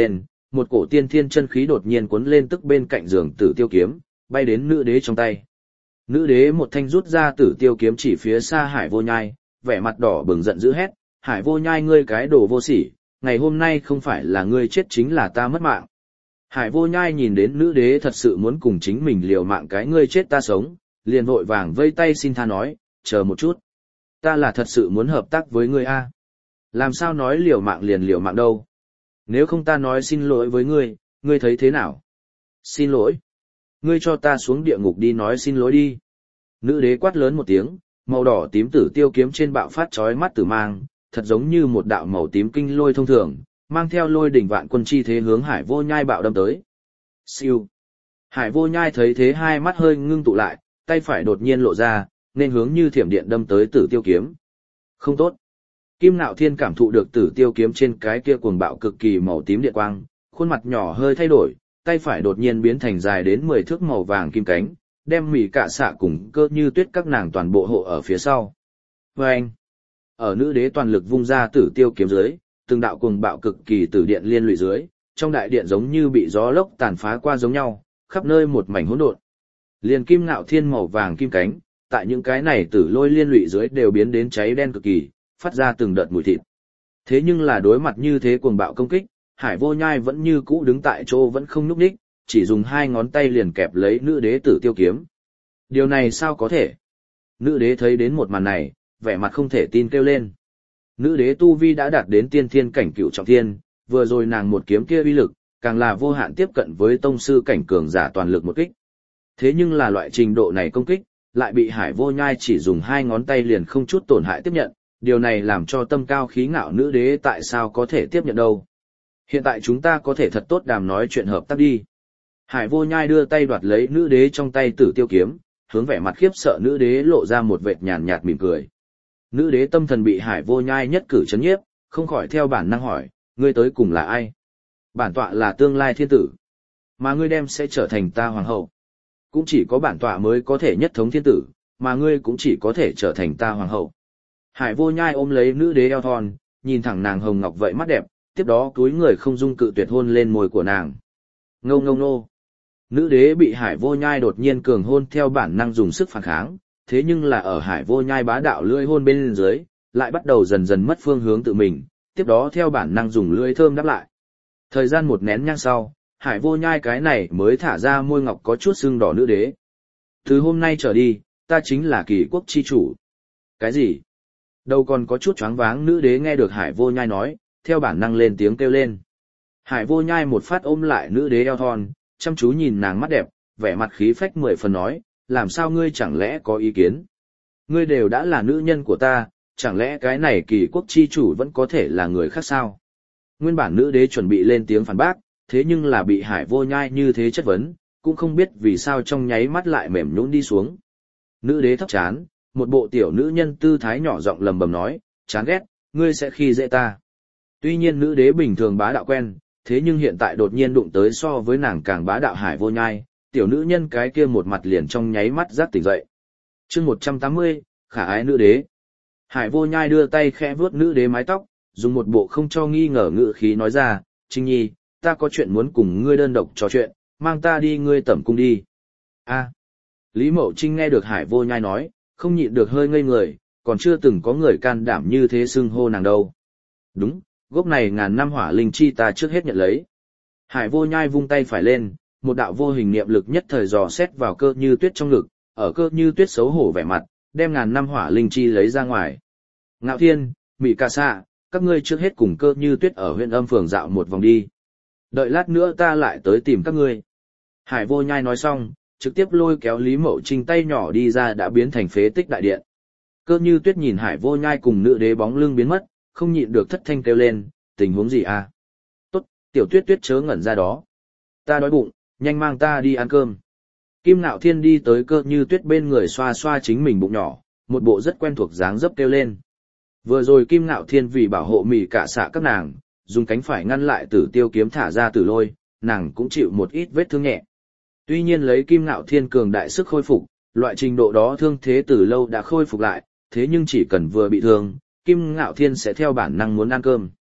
một cổ tiên thiên chân khí đột nhiên cuốn lên tức bên cạnh giường Tử Tiêu kiếm, bay đến nữ đế trong tay. Nữ đế một thanh rút ra Tử Tiêu kiếm chỉ phía xa Hải Vô Nhai, vẻ mặt đỏ bừng giận dữ hét, Hải Vô Nhai ngươi cái đồ vô sỉ, ngày hôm nay không phải là ngươi chết chính là ta mất mạng. Hải Vô Nhai nhìn đến nữ đế thật sự muốn cùng chính mình liều mạng cái ngươi chết ta sống, liền vội vàng vây tay xin tha nói, chờ một chút. Ta là thật sự muốn hợp tác với ngươi a. Làm sao nói liều mạng liền liều mạng đâu. Nếu không ta nói xin lỗi với ngươi thấy thế nào? Xin lỗi. Ngươi cho ta xuống địa ngục đi nói xin lỗi đi. Nữ đế quát lớn một tiếng, màu đỏ tím Tử Tiêu kiếm trên bạo phát chói mắt tử mang, thật giống như một đạo màu tím kinh lôi thông thường, mang theo lôi đỉnh vạn quân chi thế hướng Hải Vô Nhai bạo đâm tới. Siêu. Hải Vô Nhai thấy thế hai mắt hơi ngưng tụ lại, tay phải đột nhiên lộ ra, nên hướng như thiểm điện đâm tới Tử Tiêu kiếm. Không tốt. Kim Nạo Thiên cảm thụ được Tử Tiêu kiếm trên cái kia cuồng bạo cực kỳ màu tím điện quang, khuôn mặt nhỏ hơi thay đổi, tay phải đột nhiên biến thành dài đến 10 thước màu vàng kim cánh, đem Mị Cạ Xạ cùng Cơ Như Tuyết các nàng toàn bộ hộ ở phía sau. Vâng! Ở nữ đế toàn lực vung ra Tử Tiêu kiếm dưới, từng đạo cuồng bạo cực kỳ tử điện liên lụy dưới, trong đại điện giống như bị gió lốc tàn phá qua giống nhau, khắp nơi một mảnh hỗn độn. Liền Kim Nạo Thiên màu vàng kim cánh, tại những cái này tử lôi liên lụy dưới đều biến đến cháy đen cực kỳ, phát ra từng đợt mùi thịt. Thế nhưng là đối mặt như thế cuồng bạo công kích, Hải Vô Nhai vẫn như cũ đứng tại chỗ vẫn không nhúc nhích, chỉ dùng hai ngón tay liền kẹp lấy nữ đế Tử Tiêu kiếm. Điều này sao có thể? Nữ đế thấy đến một màn này, vẻ mặt không thể tin kêu lên. Nữ đế tu vi đã đạt đến tiên thiên cảnh cửu trọng thiên, vừa rồi nàng một kiếm kia uy lực, càng là vô hạn tiếp cận với tông sư cảnh cường giả toàn lực một kích. Thế nhưng là loại trình độ này công kích, lại bị Hải Vô Nhai chỉ dùng hai ngón tay liền không chút tổn hại tiếp nhận, điều này làm cho tâm cao khí ngạo nữ đế tại sao có thể tiếp nhận đâu. Hiện tại chúng ta có thể thật tốt đàm nói chuyện hợp tác đi. Hải Vô Nhai đưa tay đoạt lấy nữ đế trong tay Tử Tiêu kiếm, hướng vẻ mặt khiếp sợ nữ đế lộ ra một vệt nhàn nhạt mỉm cười. Nữ đế tâm thần bị Hải Vô Nhai nhất cử chấn nhiếp, không khỏi theo bản năng hỏi, ngươi tới cùng là ai? Bản tọa là tương lai thiên tử, mà ngươi đem sẽ trở thành ta hoàng hậu. Cũng chỉ có bản tọa mới có thể nhất thống thiên tử, mà ngươi cũng chỉ có thể trở thành ta hoàng hậu. Hải Vô Nhai ôm lấy nữ đế eo thon, nhìn thẳng nàng hồng ngọc vậy mắt đẹp, tiếp đó cúi người không dung cự tuyệt hôn lên môi của nàng. Ngâu ngâu nô. Nữ đế bị Hải Vô Nhai đột nhiên cường hôn theo bản năng dùng sức phản kháng, thế nhưng là ở Hải Vô Nhai bá đạo lưỡi hôn bên dưới, lại bắt đầu dần dần mất phương hướng tự mình, tiếp đó theo bản năng dùng lưỡi thơm đáp lại. Thời gian một nén nhang sau, Hải Vô Nhai cái này mới thả ra môi ngọc có chút sưng đỏ nữ đế. Từ hôm nay trở đi, ta chính là Kỳ quốc chi chủ. Cái gì? Đâu còn có chút choáng váng nữ đế nghe được Hải Vô Nhai nói, theo bản năng lên tiếng kêu lên. Hải Vô Nhai một phát ôm lại nữ đế eo thon, chăm chú nhìn nàng mắt đẹp, vẻ mặt khí phách 10 phần nói, làm sao ngươi chẳng lẽ có ý kiến? Ngươi đều đã là nữ nhân của ta, chẳng lẽ cái này Kỳ quốc chi chủ vẫn có thể là người khác sao? Nguyên bản nữ đế chuẩn bị lên tiếng phản bác, thế nhưng là bị Hải Vô Nhai như thế chất vấn, cũng không biết vì sao trong nháy mắt lại mềm nhũn đi xuống. Nữ đế thấp chán, một bộ tiểu nữ nhân tư thái nhỏ giọng lầm bầm nói, chán ghét, ngươi sẽ khi dễ ta. Tuy nhiên nữ đế bình thường bá đạo quen, thế nhưng hiện tại đột nhiên đụng tới so với nàng càng bá đạo Hải Vô Nhai, tiểu nữ nhân cái kia một mặt liền trong nháy mắt giác tỉnh dậy. Chương 180, khả ái nữ đế. Hải Vô Nhai đưa tay khẽ vuốt nữ đế mái tóc, dùng một bộ không cho nghi ngờ ngữ khí nói ra, Trinh Nhi, ta có chuyện muốn cùng ngươi đơn độc trò chuyện, mang ta đi ngươi tẩm cung đi. A. Lý Mậu Trinh nghe được Hải Vô Nhai nói, không nhịn được hơi ngây người, còn chưa từng có người can đảm như thế xưng hô nàng đâu. Đúng, gốc này ngàn năm hỏa linh chi ta trước hết nhận lấy. Hải Vô Nhai vung tay phải lên, một đạo vô hình niệm lực nhất thời dò xét vào Cơ Như Tuyết trong ngực, ở Cơ Như Tuyết xấu hổ vẻ mặt, đem ngàn năm hỏa linh chi lấy ra ngoài. Ngạo Thiên, Mị Cạ Xạ, các ngươi trước hết cùng Cơ Như Tuyết ở huyện Âm phường dạo một vòng đi. Đợi lát nữa ta lại tới tìm các ngươi. Hải Vô Nhai nói xong, trực tiếp lôi kéo Lý Mậu Trinh tay nhỏ đi ra đã biến thành phế tích đại điện. Cơ Như Tuyết nhìn Hải Vô Nhai cùng nữ đế bóng lưng biến mất, không nhịn được thất thanh kêu lên, tình huống gì à? Tốt, tiểu Tuyết Tuyết chớ ngẩn ra đó. Ta đói bụng, nhanh mang ta đi ăn cơm. Kim Nạo Thiên đi tới Cơ Như Tuyết bên người xoa xoa chính mình bụng nhỏ, một bộ rất quen thuộc dáng dấp kêu lên. Vừa rồi Kim Nạo Thiên vì bảo hộ Mị Cạ Xạ các nàng, dùng cánh phải ngăn lại Tử Tiêu kiếm thả ra tử lôi, nàng cũng chịu một ít vết thương nhẹ. Tuy nhiên lấy Kim Nạo Thiên cường đại sức khôi phục, loại trình độ đó thương thế từ lâu đã khôi phục lại, thế nhưng chỉ cần vừa bị thương, Kim Nạo Thiên sẽ theo bản năng muốn ăn cơm.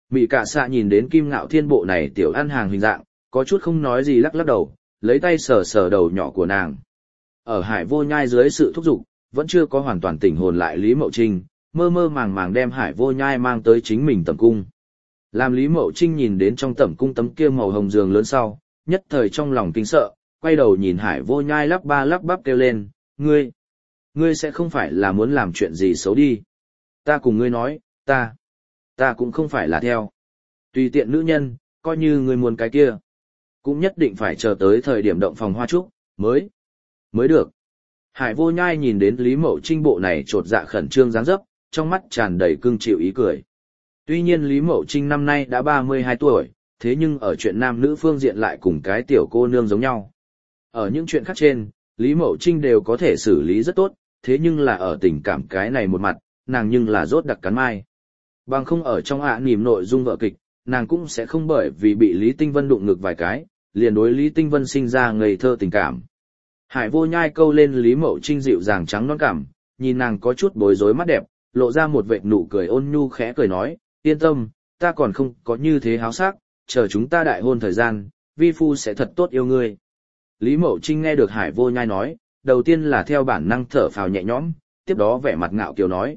Mị Cả Xạ nhìn đến Kim Ngạo Thiên bộ này tiểu ăn hàng hình dạng, có chút không nói gì lắc lắc đầu, lấy tay sờ sờ đầu nhỏ của nàng. Ở Hải Vô Nhai dưới sự thúc giục, vẫn chưa có hoàn toàn tỉnh hồn lại Lý Mậu Trinh, mơ mơ màng màng đem Hải Vô Nhai mang tới chính mình tẩm cung. Làm Lý Mậu Trinh nhìn đến trong tẩm cung tấm kia màu hồng giường lớn sau, nhất thời trong lòng kinh sợ, quay đầu nhìn Hải Vô Nhai lắp ba lắp bắp kêu lên, ngươi sẽ không phải là muốn làm chuyện gì xấu đi. Ta cùng ngươi nói, ta cũng không phải là theo. Tùy tiện nữ nhân, coi như ngươi muốn cái kia. Cũng nhất định phải chờ tới thời điểm động phòng hoa trúc, mới được. Hải Vô Nhai nhìn đến Lý Mậu Trinh bộ này trột dạ khẩn trương dáng dấp, trong mắt tràn đầy cưng chịu ý cười. Tuy nhiên Lý Mậu Trinh năm nay đã 32 tuổi, thế nhưng ở chuyện nam nữ phương diện lại cùng cái tiểu cô nương giống nhau. Ở những chuyện khác trên, Lý Mậu Trinh đều có thể xử lý rất tốt, thế nhưng là ở tình cảm cái này một mặt, nàng nhưng là rốt đặc cắn mai. Bằng không ở trong nỉm nội dung vở kịch, nàng cũng sẽ không bởi vì bị Lý Tinh Vân đụng ngực vài cái, liền đối Lý Tinh Vân sinh ra ngây thơ tình cảm. Hải Vô Nhai câu lên Lý Mậu Trinh dịu dàng trắng non cảm, nhìn nàng có chút bối rối mắt đẹp, lộ ra một vệt nụ cười ôn nhu khẽ cười nói, yên tâm, ta còn không có như thế háo sắc, chờ chúng ta đại hôn thời gian, vi phu sẽ thật tốt yêu ngươi. Lý Mậu Trinh nghe được Hải Vô Nhai nói, đầu tiên là theo bản năng thở phào nhẹ nhõm, tiếp đó vẻ mặt ngạo kiều nói,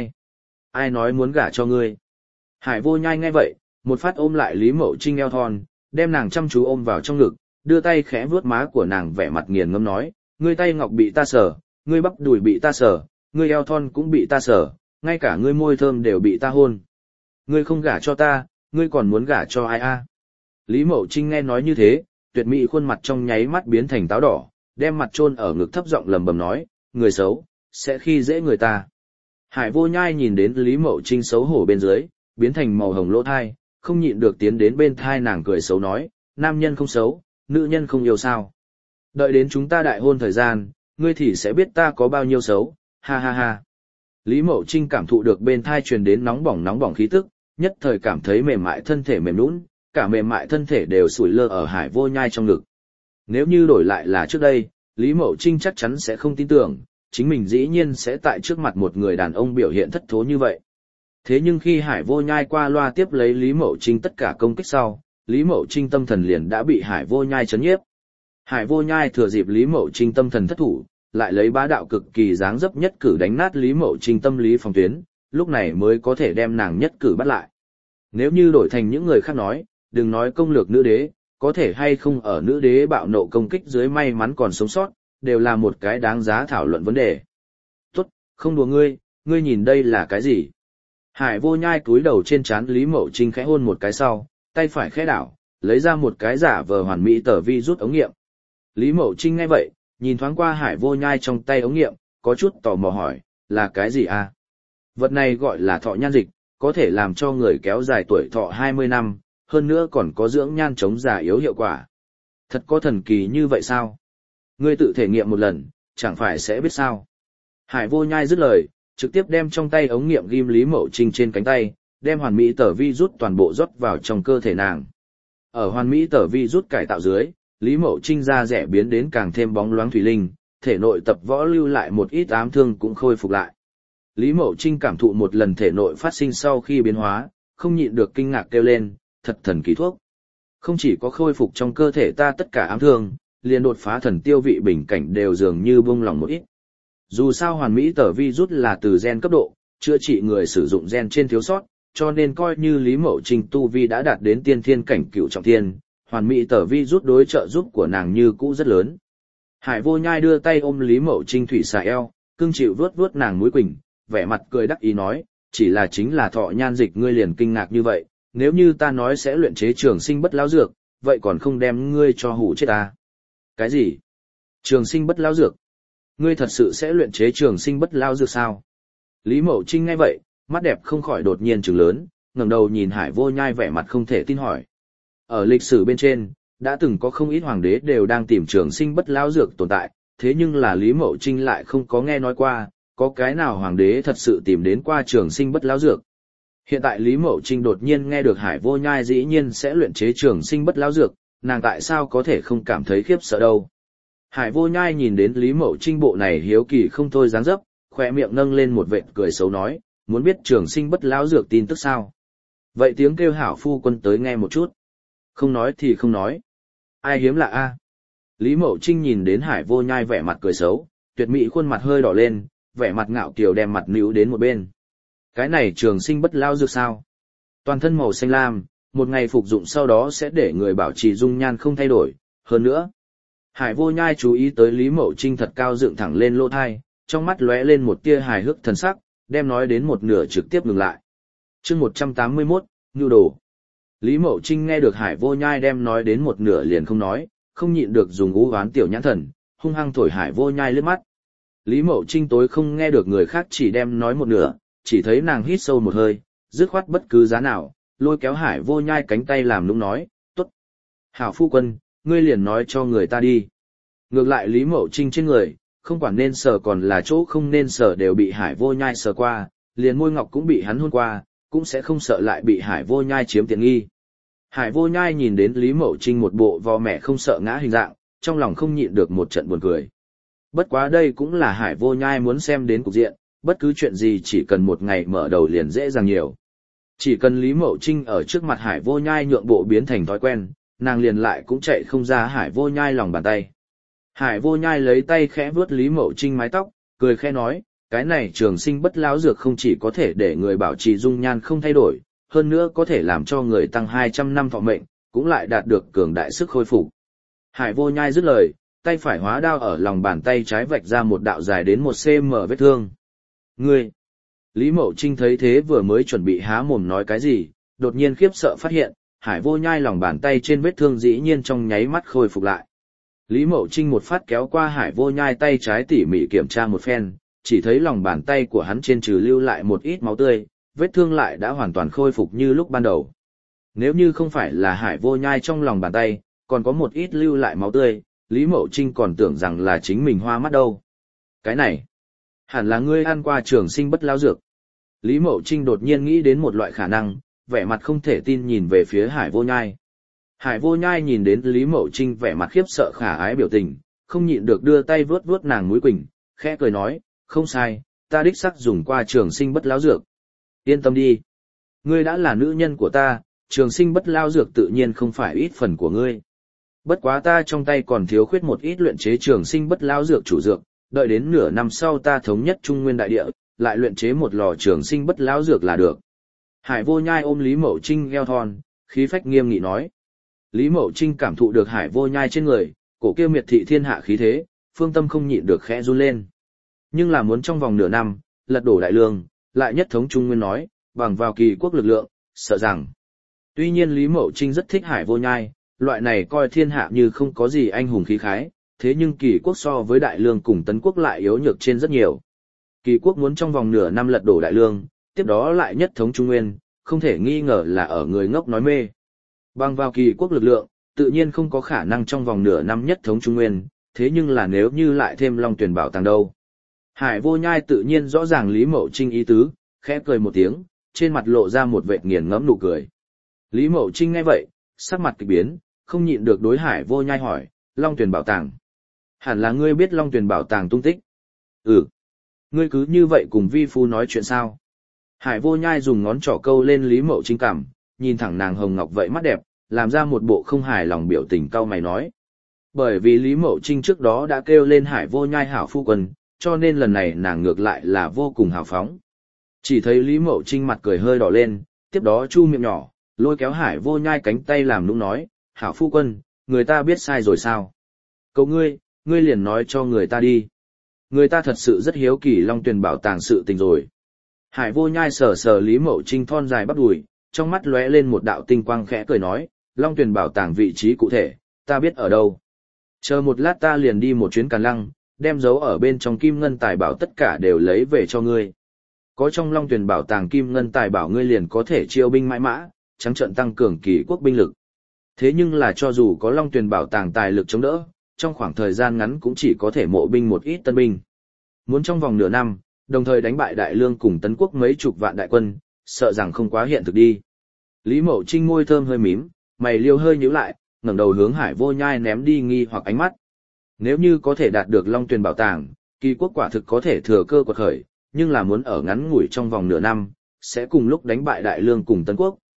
ai nói muốn gả cho ngươi. Hải Vô Nhai nghe vậy, một phát ôm lại Lý Mậu Trinh eo thon, đem nàng chăm chú ôm vào trong ngực, đưa tay khẽ vuốt má của nàng vẻ mặt nghiền ngẫm nói, ngươi tay ngọc bị ta sờ, ngươi bắp đùi bị ta sờ, ngươi eo thon cũng bị ta sờ, ngay cả ngươi môi thơm đều bị ta hôn. Ngươi không gả cho ta, ngươi còn muốn gả cho ai a? Lý Mậu Trinh nghe nói như thế, tuyệt mỹ khuôn mặt trong nháy mắt biến thành táo đỏ, đem mặt chôn ở ngực thấp giọng lầm bầm nói, người xấu, sẽ khi dễ người ta. Hải Vô Nhai nhìn đến Lý Mậu Trinh xấu hổ bên dưới, biến thành màu hồng lỗ thai, không nhịn được tiến đến bên thai nàng cười xấu nói, nam nhân không xấu, nữ nhân không yêu sao. Đợi đến chúng ta đại hôn thời gian, ngươi thì sẽ biết ta có bao nhiêu xấu, ha ha ha. Lý Mậu Trinh cảm thụ được bên thai truyền đến nóng bỏng khí tức, nhất thời cảm thấy mềm mại thân thể mềm nhũn, cả mềm mại thân thể đều sủi lơ ở Hải Vô Nhai trong ngực. Nếu như đổi lại là trước đây, Lý Mậu Trinh chắc chắn sẽ không tin tưởng, chính mình dĩ nhiên sẽ tại trước mặt một người đàn ông biểu hiện thất thố như vậy. Thế nhưng khi Hải Vô Nhai qua loa tiếp lấy Lý Mậu Trinh tất cả công kích sau, Lý Mậu Trinh tâm thần liền đã bị Hải Vô Nhai chấn nhiếp. Hải Vô Nhai thừa dịp Lý Mậu Trinh tâm thần thất thủ, lại lấy bá đạo cực kỳ dáng dấp nhất cử đánh nát Lý Mậu Trinh tâm lý phòng tuyến, lúc này mới có thể đem nàng nhất cử bắt lại. Nếu như đổi thành những người khác nói, đừng nói công lược nữ đế, có thể hay không ở nữ đế bạo nộ công kích dưới may mắn còn sống sót, đều là một cái đáng giá thảo luận vấn đề. Tốt, không đùa ngươi nhìn đây là cái gì? Hải Vô Nhai cúi đầu trên trán Lý Mậu Trinh khẽ hôn một cái sau, tay phải khẽ đảo, lấy ra một cái giả vờ hoàn mỹ tờ vi rút ống nghiệm. Lý Mậu Trinh nghe vậy, nhìn thoáng qua Hải Vô Nhai trong tay ống nghiệm, có chút tò mò hỏi, là cái gì à? Vật này gọi là thọ nhan dịch, có thể làm cho người kéo dài tuổi thọ 20 năm, hơn nữa còn có dưỡng nhan chống già yếu hiệu quả. Thật có thần kỳ như vậy sao? Ngươi tự thể nghiệm một lần, chẳng phải sẽ biết sao? Hải Vô Nhai dứt lời, trực tiếp đem trong tay ống nghiệm ghim Lý Mậu Trinh trên cánh tay, đem hoàn mỹ tờ vi rút toàn bộ rót vào trong cơ thể nàng. Ở hoàn mỹ tờ vi rút cải tạo dưới, Lý Mậu Trinh da rẻ biến đến càng thêm bóng loáng thủy linh, thể nội tập võ lưu lại một ít ám thương cũng khôi phục lại. Lý Mậu Trinh cảm thụ một lần thể nội phát sinh sau khi biến hóa, không nhịn được kinh ngạc kêu lên, thật thần kỳ thuốc. Không chỉ có khôi phục trong cơ thể ta tất cả ám thương, liền đột phá thần tiêu vị bình cảnh đều dường như buông lòng một ít. Dù sao hoàn mỹ tờ vi rút là từ gen cấp độ, chữa trị người sử dụng gen trên thiếu sót, cho nên coi như Lý Mậu Trinh tu vi đã đạt đến tiên thiên cảnh cửu trọng thiên, hoàn mỹ tờ vi rút đối trợ giúp của nàng như cũ rất lớn. Hải Vô Nhai đưa tay ôm Lý Mậu Trinh thủy xà eo, cưng chịu vuốt vuốt nàng mũi quỳnh, vẻ mặt cười đắc ý nói, chỉ là chính là thọ nhan dịch ngươi liền kinh ngạc như vậy, nếu như ta nói sẽ luyện chế trường sinh bất lão dược, vậy còn không đem ngươi cho hủ chết ta. Cái gì? Trường sinh bất lão dược? Ngươi thật sự sẽ luyện chế trường sinh bất lão dược sao? Lý Mậu Trinh nghe vậy, mắt đẹp không khỏi đột nhiên trừng lớn, ngẩng đầu nhìn Hải Vô Nhai vẻ mặt không thể tin hỏi. Ở lịch sử bên trên, đã từng có không ít hoàng đế đều đang tìm trường sinh bất lão dược tồn tại, thế nhưng là Lý Mậu Trinh lại không có nghe nói qua, có cái nào hoàng đế thật sự tìm đến qua trường sinh bất lão dược. Hiện tại Lý Mậu Trinh đột nhiên nghe được Hải Vô Nhai dĩ nhiên sẽ luyện chế trường sinh bất lão dược, nàng tại sao có thể không cảm thấy khiếp sợ đâu. Hải Vô Nhai nhìn đến Lý Mậu Trinh bộ này hiếu kỳ không thôi dáng dấp, khóe miệng nâng lên một vệt cười xấu nói, muốn biết trường sinh bất lão dược tin tức sao? Vậy tiếng kêu hảo phu quân tới nghe một chút. Không nói thì không nói. Ai hiếm lạ a? Lý Mậu Trinh nhìn đến Hải Vô Nhai vẻ mặt cười xấu, tuyệt mỹ khuôn mặt hơi đỏ lên, vẻ mặt ngạo kiều đem mặt níu đến một bên. Cái này trường sinh bất lao dược sao? Toàn thân màu xanh lam, một ngày phục dụng sau đó sẽ để người bảo trì dung nhan không thay đổi. Hơn nữa, Hải Vô Nhai chú ý tới Lý Mậu Trinh thật cao dựng thẳng lên lỗ thai, trong mắt lóe lên một tia hài hước thần sắc, đem nói đến một nửa trực tiếp ngừng lại. Chương 181, Nhu Đồ. Lý Mậu Trinh nghe được Hải Vô Nhai đem nói đến một nửa liền không nói, không nhịn được dùng ú oán tiểu nhãn thần, hung hăng thổi Hải Vô Nhai liếc mắt. Lý Mậu Trinh tối không nghe được người khác chỉ đem nói một nửa, chỉ thấy nàng hít sâu một hơi, dứt khoát bất cứ giá nào, lôi kéo Hải Vô Nhai cánh tay làm nũng nói, tốt. Hảo phu quân, ngươi liền nói cho người ta đi. Ngược lại Lý Mậu Trinh trên người, không quản nên sờ còn là chỗ không nên sờ đều bị Hải Vô Nhai sờ qua, liền môi ngọc cũng bị hắn hôn qua, cũng sẽ không sợ lại bị Hải Vô Nhai chiếm tiện nghi. Hải Vô Nhai nhìn đến Lý Mậu Trinh một bộ vò mẹ không sợ ngã hình dạng, trong lòng không nhịn được một trận buồn cười. Bất quá đây cũng là Hải Vô Nhai muốn xem đến cục diện, bất cứ chuyện gì chỉ cần một ngày mở đầu liền dễ dàng nhiều. Chỉ cần Lý Mậu Trinh ở trước mặt Hải Vô Nhai nhượng bộ biến thành thói quen, nàng liền lại cũng chạy không ra Hải Vô Nhai lòng bàn tay. Hải Vô Nhai lấy tay khẽ vuốt Lý Mậu Trinh mái tóc, cười khẽ nói, cái này trường sinh bất lão dược không chỉ có thể để người bảo trì dung nhan không thay đổi, hơn nữa có thể làm cho người tăng 200 năm thọ mệnh, cũng lại đạt được cường đại sức khôi phục. Hải Vô Nhai dứt lời, tay phải hóa đao ở lòng bàn tay trái vạch ra một đạo dài đến 1 cm vết thương. Ngươi! Lý Mậu Trinh thấy thế vừa mới chuẩn bị há mồm nói cái gì, đột nhiên khiếp sợ phát hiện, Hải Vô Nhai lòng bàn tay trên vết thương dĩ nhiên trong nháy mắt khôi phục lại. Lý Mậu Trinh một phát kéo qua Hải Vô Nhai tay trái tỉ mỉ kiểm tra một phen, chỉ thấy lòng bàn tay của hắn trên trừ lưu lại một ít máu tươi, vết thương lại đã hoàn toàn khôi phục như lúc ban đầu. Nếu như không phải là Hải Vô Nhai trong lòng bàn tay, còn có một ít lưu lại máu tươi, Lý Mậu Trinh còn tưởng rằng là chính mình hoa mắt đâu. Cái này, hẳn là ngươi ăn qua trường sinh bất lão dược. Lý Mậu Trinh đột nhiên nghĩ đến một loại khả năng, vẻ mặt không thể tin nhìn về phía Hải Vô Nhai. Hải Vô Nhai nhìn đến Lý Mậu Trinh vẻ mặt khiếp sợ khả ái biểu tình, không nhịn được đưa tay vuốt vuốt nàng mũi quỳnh, khẽ cười nói, không sai, ta đích xác dùng qua trường sinh bất lão dược. Yên tâm đi. Ngươi đã là nữ nhân của ta, trường sinh bất lão dược tự nhiên không phải ít phần của ngươi. Bất quá ta trong tay còn thiếu khuyết một ít luyện chế trường sinh bất lão dược chủ dược, đợi đến nửa năm sau ta thống nhất Trung Nguyên đại địa, lại luyện chế một lò trường sinh bất lão dược là được. Hải Vô Nhai ôm Lý Mậu Trinh eo thon, khí phách nghiêm nghị nói. Lý Mậu Trinh cảm thụ được Hải Vô Nhai trên người, cổ kia miệt thị thiên hạ khí thế, phương tâm không nhịn được khẽ run lên. Nhưng là muốn trong vòng nửa năm, lật đổ đại lương, lại nhất thống Trung Nguyên nói, bằng vào kỳ quốc lực lượng, sợ rằng. Tuy nhiên Lý Mậu Trinh rất thích Hải Vô Nhai, loại này coi thiên hạ như không có gì anh hùng khí khái, thế nhưng kỳ quốc so với đại lương cùng tấn quốc lại yếu nhược trên rất nhiều. Kỳ quốc muốn trong vòng nửa năm lật đổ đại lương, tiếp đó lại nhất thống Trung Nguyên, không thể nghi ngờ là ở người ngốc nói mê. Bằng vào kỳ quốc lực lượng, tự nhiên không có khả năng trong vòng nửa năm nhất thống Trung Nguyên, thế nhưng là nếu như lại thêm Long Tuyển Bảo Tàng đâu. Hải Vô Nhai tự nhiên rõ ràng Lý Mậu Trinh ý tứ, khẽ cười một tiếng, trên mặt lộ ra một vệt nghiền ngẫm nụ cười. Lý Mậu Trinh nghe vậy, sắc mặt kỳ biến, không nhịn được đối Hải Vô Nhai hỏi, Long Tuyển Bảo Tàng. Hẳn là ngươi biết Long Tuyển Bảo Tàng tung tích. Ừ. Ngươi cứ như vậy cùng vi phu nói chuyện sao? Hải Vô Nhai dùng ngón trỏ câu lên Lý Mậu Trinh cằm, nhìn thẳng nàng hồng ngọc vậy mắt đẹp, làm ra một bộ không hài lòng biểu tình cau mày nói. Bởi vì Lý Mậu Trinh trước đó đã kêu lên Hải Vô Nhai hảo phu quân, cho nên lần này nàng ngược lại là vô cùng hào phóng. Chỉ thấy Lý Mậu Trinh mặt cười hơi đỏ lên, tiếp đó chu miệng nhỏ, lôi kéo Hải Vô Nhai cánh tay làm nũng nói, hảo phu quân, người ta biết sai rồi sao? Cậu ngươi liền nói cho người ta đi. Người ta thật sự rất hiếu kỳ Long Tuyền Bảo Tàng sự tình rồi. Hải Vô Nhai sờ sờ Lý Mậu Trinh thon dài bắp đùi, trong mắt lóe lên một đạo tinh quang khẽ cười nói, Long Tuyền Bảo Tàng vị trí cụ thể, ta biết ở đâu. Chờ một lát ta liền đi một chuyến Càn Lăng, đem dấu ở bên trong kim ngân tài bảo tất cả đều lấy về cho ngươi. Có trong Long Tuyền Bảo Tàng kim ngân tài bảo ngươi liền có thể chiêu binh mãi mã, trắng trợn tăng cường kỳ quốc binh lực. Thế nhưng là cho dù có Long Tuyền Bảo Tàng tài lực chống đỡ, trong khoảng thời gian ngắn cũng chỉ có thể mộ binh một ít tân binh. Muốn trong vòng nửa năm, đồng thời đánh bại Đại Lương cùng Tấn Quốc mấy chục vạn đại quân, sợ rằng không quá hiện thực đi. Lý Mậu Trinh môi thơm hơi mím, mày liêu hơi nhíu lại, ngẩng đầu hướng Hải Vô Nhai ném đi nghi hoặc ánh mắt. Nếu như có thể đạt được Long Tuyền Bảo Tàng, kỳ quốc quả thực có thể thừa cơ quật khởi, nhưng là muốn ở ngắn ngủi trong vòng nửa năm, sẽ cùng lúc đánh bại Đại Lương cùng Tấn Quốc,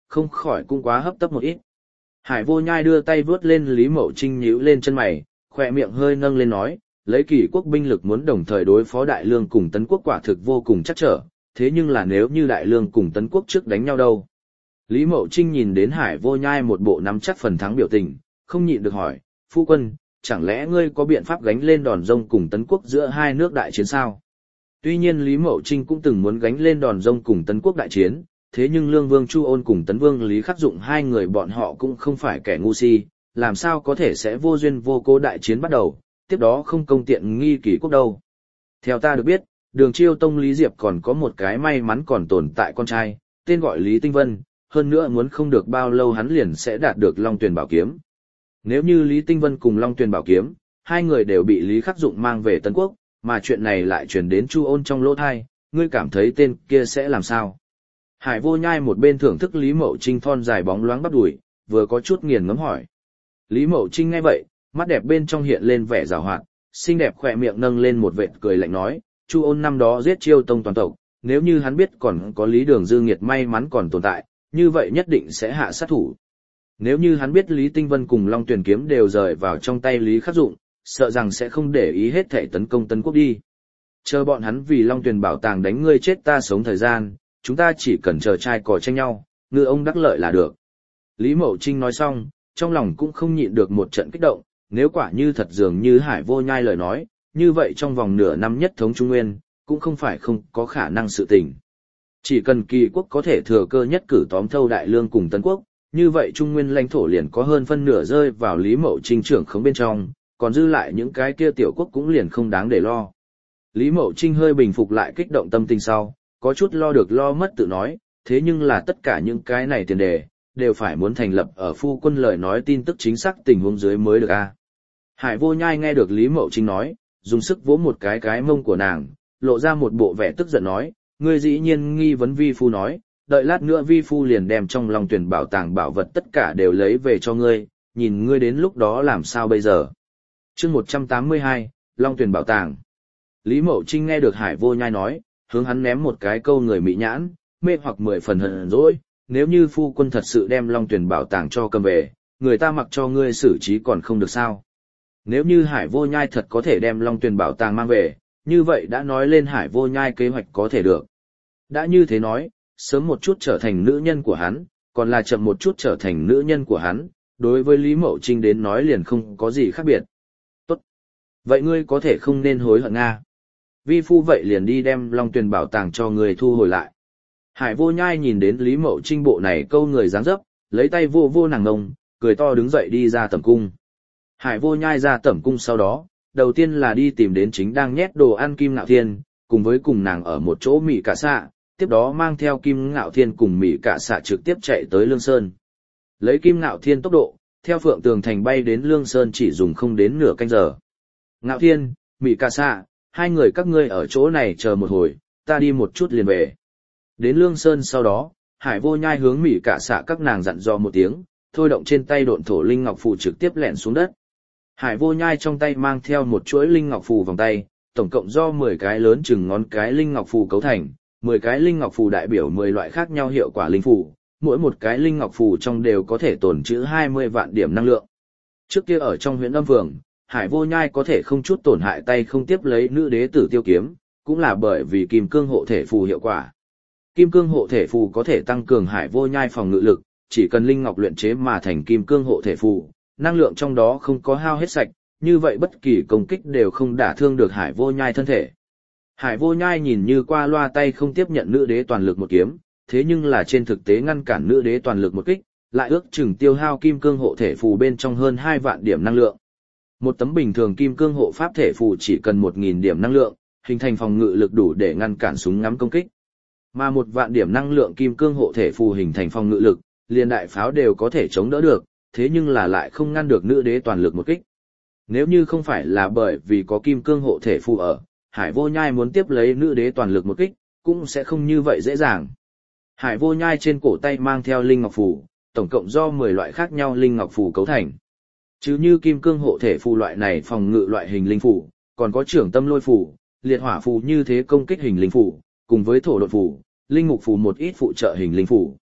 không khỏi cũng quá hấp tấp một ít. Hải Vô Nhai đưa tay vướt lên Lý Mậu Trinh nhíu lên chân mày, khỏe miệng hơi nâng lên nói, lấy Kỳ quốc binh lực muốn đồng thời đối phó Đại Lương cùng Tấn quốc quả thực vô cùng chắc trở, thế nhưng là nếu như Đại Lương cùng Tấn quốc trước đánh nhau đâu? Lý Mậu Trinh nhìn đến Hải Vô Nhai một bộ nắm chắc phần thắng biểu tình, không nhịn được hỏi, phu quân, chẳng lẽ ngươi có biện pháp gánh lên đòn rông cùng Tấn quốc giữa hai nước đại chiến sao? Tuy nhiên Lý Mậu Trinh cũng từng muốn gánh lên đòn rông cùng Tấn quốc đại chiến, thế nhưng Lương Vương Chu Ôn cùng Tấn Vương Lý Khắc Dụng hai người bọn họ cũng không phải kẻ ngu si, làm sao có thể sẽ vô duyên vô cố đại chiến bắt đầu, tiếp đó không công tiện nghi Kỳ quốc đâu. Theo ta được biết, Đường Chiêu Tông Lý Diệp còn có một cái may mắn còn tồn tại con trai, tên gọi Lý Tinh Vân, hơn nữa muốn không được bao lâu hắn liền sẽ đạt được Long Tuyền Bảo Kiếm. Nếu như Lý Tinh Vân cùng Long Tuyền Bảo Kiếm, hai người đều bị Lý Khắc Dụng mang về Tấn quốc, mà chuyện này lại truyền đến Chu Ôn trong lỗ thai, ngươi cảm thấy tên kia sẽ làm sao? Hải Vô Nhai một bên thưởng thức Lý Mậu Trinh thon dài bóng loáng bắp đùi, vừa có chút nghiền ngẫm hỏi. Lý Mậu Trinh nghe vậy, mắt đẹp bên trong hiện lên vẻ giảo hoạt, xinh đẹp khỏe miệng nâng lên một vệt cười lạnh nói, Chu Ôn năm đó giết Chiêu Tông toàn tộc, nếu như hắn biết còn có Lý Đường Dư Nghiệt may mắn còn tồn tại, như vậy nhất định sẽ hạ sát thủ. Nếu như hắn biết Lý Tinh Vân cùng Long Tuyền Kiếm đều rời vào trong tay Lý Khắc Dụng, sợ rằng sẽ không để ý hết thảy tấn công Tấn quốc đi. Chờ bọn hắn vì Long Tuyền bảo tàng đánh ngươi chết ta sống thời gian, chúng ta chỉ cần chờ trai cò tranh nhau, ngư ông đắc lợi là được. Lý Mậu Trinh nói xong, trong lòng cũng không nhịn được một trận kích động, nếu quả như thật dường như Hải Vô Nhai lời nói, như vậy trong vòng nửa năm nhất thống Trung Nguyên, cũng không phải không có khả năng sự tình. Chỉ cần Kỳ quốc có thể thừa cơ nhất cử tóm thâu Đại Lương cùng Tấn quốc, như vậy Trung Nguyên lãnh thổ liền có hơn phân nửa rơi vào Lý Mậu Trinh trưởng khống bên trong, còn dư lại những cái kia tiểu quốc cũng liền không đáng để lo. Lý Mậu Trinh hơi bình phục lại kích động tâm tình sau, có chút lo được lo mất tự nói, thế nhưng là tất cả những cái này tiền đề, đều phải muốn thành lập ở phu quân lời nói tin tức chính xác tình huống dưới mới được a. Hải Vô Nhai nghe được Lý Mậu Trinh nói, dùng sức vỗ một cái mông của nàng, lộ ra một bộ vẻ tức giận nói, ngươi dĩ nhiên nghi vấn vi phu nói, đợi lát nữa vi phu liền đem trong Long Tuyền bảo tàng bảo vật tất cả đều lấy về cho ngươi, nhìn ngươi đến lúc đó làm sao bây giờ. Chương 182, Long Tuyền bảo tàng. Lý Mậu Trinh nghe được Hải Vô Nhai nói, hướng hắn ném một cái câu người mị nhãn, mê hoặc 10 phần hờn dỗi, nếu như phu quân thật sự đem Long Tuyền bảo tàng cho cầm về, người ta mặc cho ngươi xử trí còn không được sao. Nếu như Hải Vô Nhai thật có thể đem Long Tuyền bảo tàng mang về, như vậy đã nói lên Hải Vô Nhai kế hoạch có thể được. Đã như thế nói, sớm một chút trở thành nữ nhân của hắn, còn là chậm một chút trở thành nữ nhân của hắn, đối với Lý Mậu Trinh đến nói liền không có gì khác biệt. Tốt. Vậy ngươi có thể không nên hối hận Nga. Vi phu vậy liền đi đem Long Tuyền bảo tàng cho người thu hồi lại. Hải Vô Nhai nhìn đến Lý Mậu Trinh bộ này câu người dáng dấp, lấy tay vô vô nàng ngông, cười to đứng dậy đi ra tẩm cung. Hải Vô Nhai ra tẩm cung sau đó, đầu tiên là đi tìm đến chính đang nhét đồ ăn Kim Ngạo Thiên, cùng với cùng nàng ở một chỗ Mị Cả Xạ, tiếp đó mang theo Kim Ngạo Thiên cùng Mị Cả Xạ trực tiếp chạy tới Lương Sơn. Lấy Kim Ngạo Thiên tốc độ, theo Phượng Tường Thành bay đến Lương Sơn chỉ dùng không đến nửa canh giờ. Ngạo Thiên, Mị Cả Xạ, hai người các ngươi ở chỗ này chờ một hồi, ta đi một chút liền về. Đến Lương Sơn sau đó, Hải Vô Nhai hướng Mị Cả Xạ các nàng dặn dò một tiếng, thôi động trên tay độn thổ linh ngọc phù trực tiếp lẹn xuống đất. Hải Vô Nhai trong tay mang theo một chuỗi linh ngọc phù vòng tay, tổng cộng do 10 cái lớn chừng ngón cái linh ngọc phù cấu thành, 10 cái linh ngọc phù đại biểu 10 loại khác nhau hiệu quả linh phù, mỗi một cái linh ngọc phù trong đều có thể tồn trữ 20 vạn điểm năng lượng. Trước kia ở trong huyện Âm Phường, Hải Vô Nhai có thể không chút tổn hại tay không tiếp lấy nữ đế tử tiêu kiếm, cũng là bởi vì kim cương hộ thể phù hiệu quả. Kim cương hộ thể phù có thể tăng cường Hải Vô Nhai phòng ngự lực, chỉ cần linh ngọc luyện chế mà thành kim cương hộ thể phù, năng lượng trong đó không có hao hết sạch, như vậy bất kỳ công kích đều không đả thương được Hải Vô Nhai thân thể. Hải Vô Nhai nhìn như qua loa tay không tiếp nhận nữ đế toàn lực một kiếm, thế nhưng là trên thực tế ngăn cản nữ đế toàn lực một kích, lại ước chừng tiêu hao kim cương hộ thể phù bên trong hơn 2 vạn điểm năng lượng. Một tấm bình thường kim cương hộ pháp thể phù chỉ cần 1000 điểm năng lượng, hình thành phòng ngự lực đủ để ngăn cản súng ngắm công kích. Mà 1 vạn điểm năng lượng kim cương hộ thể phù hình thành phòng ngự lực, liền đại pháo đều có thể chống đỡ được, thế nhưng là lại không ngăn được nữ đế toàn lực một kích. Nếu như không phải là bởi vì có kim cương hộ thể phù ở, Hải Vô Nhai muốn tiếp lấy nữ đế toàn lực một kích, cũng sẽ không như vậy dễ dàng. Hải Vô Nhai trên cổ tay mang theo linh ngọc phù, tổng cộng do 10 loại khác nhau linh ngọc phù cấu thành. Chứ như kim cương hộ thể phù loại này phòng ngự loại hình linh phù, còn có trưởng tâm lôi phù, liệt hỏa phù như thế công kích hình linh phù, cùng với thổ độn phù, linh mục phù một ít phụ trợ hình linh phù.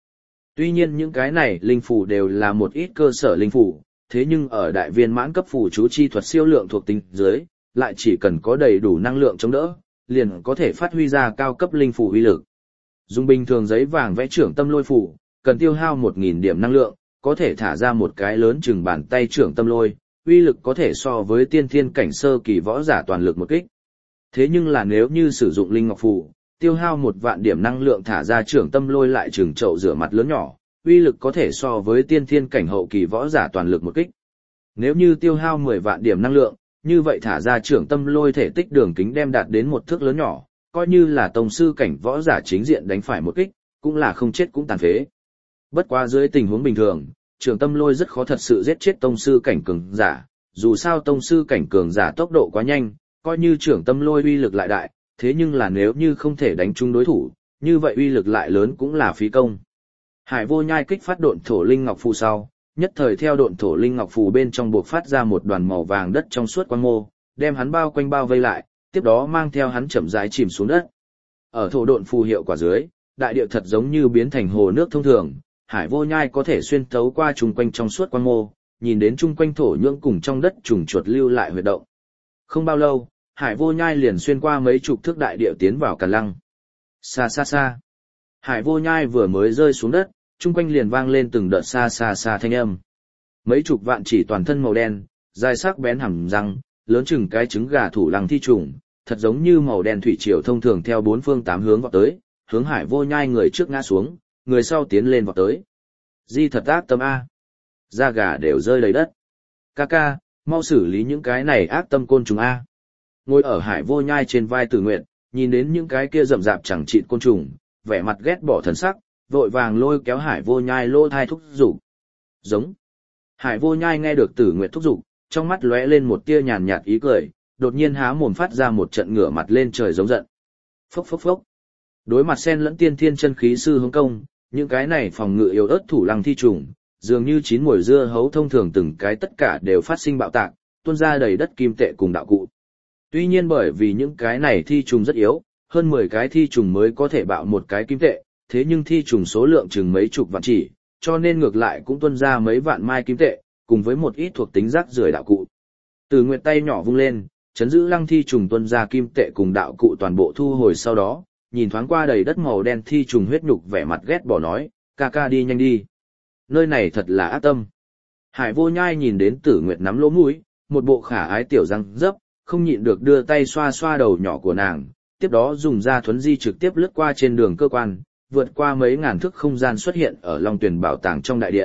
Tuy nhiên những cái này linh phù đều là một ít cơ sở linh phù, thế nhưng ở đại viên mãn cấp phù chú chi thuật siêu lượng thuộc tính dưới, lại chỉ cần có đầy đủ năng lượng chống đỡ, liền có thể phát huy ra cao cấp linh phù uy lực. Dùng bình thường giấy vàng vẽ trưởng tâm lôi phù, cần tiêu hao 1000 điểm năng lượng, có thể thả ra một cái lớn chừng bàn tay trưởng tâm lôi, uy lực có thể so với tiên thiên cảnh sơ kỳ võ giả toàn lực một kích. Thế nhưng là nếu như sử dụng linh ngọc phù, tiêu hao 1.000 điểm năng lượng thả ra trưởng tâm lôi lại chừng chậu rửa mặt lớn nhỏ, uy lực có thể so với tiên thiên cảnh hậu kỳ võ giả toàn lực một kích. Nếu như tiêu hao 10 vạn điểm năng lượng, như vậy thả ra trưởng tâm lôi thể tích đường kính đem đạt đến một thước lớn nhỏ, coi như là tông sư cảnh võ giả chính diện đánh phải một kích, cũng là không chết cũng tàn phế. Bất quá dưới tình huống bình thường, trưởng tâm lôi rất khó thật sự giết chết tông sư cảnh cường giả, dù sao tông sư cảnh cường giả tốc độ quá nhanh, coi như trưởng tâm lôi uy lực lại đại, thế nhưng là nếu như không thể đánh trúng đối thủ, như vậy uy lực lại lớn cũng là phí công. Hải Vô Nhai kích phát độn thổ linh ngọc phù sau, nhất thời theo độn thổ linh ngọc phù bên trong buộc phát ra một đoàn màu vàng đất trong suốt quang mô, đem hắn bao quanh bao vây lại, tiếp đó mang theo hắn chậm rãi chìm xuống đất. Ở thổ độn phù hiệu quả dưới, đại địa thật giống như biến thành hồ nước thông thường, Hải Vô Nhai có thể xuyên thấu qua chung quanh trong suốt quang mô, nhìn đến chung quanh thổ nhưỡng cùng trong đất trùng chuột lưu lại huyệt động. Không bao lâu, Hải Vô Nhai liền xuyên qua mấy chục thước đại địa tiến vào Càn Lăng. Xa xa xa. Hải Vô Nhai vừa mới rơi xuống đất, chung quanh liền vang lên từng đợt xa xa xa thanh âm. Mấy chục vạn chỉ toàn thân màu đen, dài sắc bén hàm răng, lớn chừng cái trứng gà thủ lăng thi trùng, thật giống như màu đen thủy triều thông thường theo bốn phương tám hướng vọt tới, hướng Hải Vô Nhai người trước ngã xuống, người sau tiến lên vọt tới. Di thật ác tâm a. Da gà đều rơi đầy đất. Ca ca, mau xử lý những cái này ác tâm côn trùng a. Ngồi ở Hải Vô Nhai trên vai Tử Nguyệt, nhìn đến những cái kia rậm rạp chẳng chịt côn trùng, vẻ mặt ghét bỏ thần sắc, vội vàng lôi kéo Hải Vô Nhai lô thai thúc giục. Giống. Hải Vô Nhai nghe được Tử Nguyệt thúc giục, trong mắt lóe lên một tia nhàn nhạt ý cười, đột nhiên há mồm phát ra một trận ngửa mặt lên trời giống giận. Phốc phốc phốc. Đối mặt xen lẫn tiên thiên chân khí sư hướng công, những cái này phòng ngự yếu ớt thủ lăng thi trùng, dường như chín mùi dưa hấu thông thường từng cái tất cả đều phát sinh bạo tạc, tuôn ra đầy đất kim tệ cùng đạo cụ. Tuy nhiên bởi vì những cái này thi trùng rất yếu, hơn 10 cái thi trùng mới có thể bạo một cái kim tệ, thế nhưng thi trùng số lượng chừng mấy chục vạn chỉ, cho nên ngược lại cũng tuôn ra mấy vạn mai kim tệ, cùng với một ít thuộc tính rác rưởi đạo cụ. Từ Nguyệt tay nhỏ vung lên, chấn giữ lăng thi trùng tuôn ra kim tệ cùng đạo cụ toàn bộ thu hồi sau đó, nhìn thoáng qua đầy đất màu đen thi trùng huyết nhục vẻ mặt ghét bỏ nói, ca ca đi nhanh đi. Nơi này thật là ác tâm. Hải Vô Nhai nhìn đến Tử Nguyệt nắm lỗ mũi, một bộ khả ái tiểu răng dấp, không nhịn được đưa tay xoa xoa đầu nhỏ của nàng, tiếp đó dùng ra thuấn di trực tiếp lướt qua trên đường cơ quan, vượt qua mấy ngàn thước không gian xuất hiện ở Long Tuyền Bảo Tàng trong đại điện.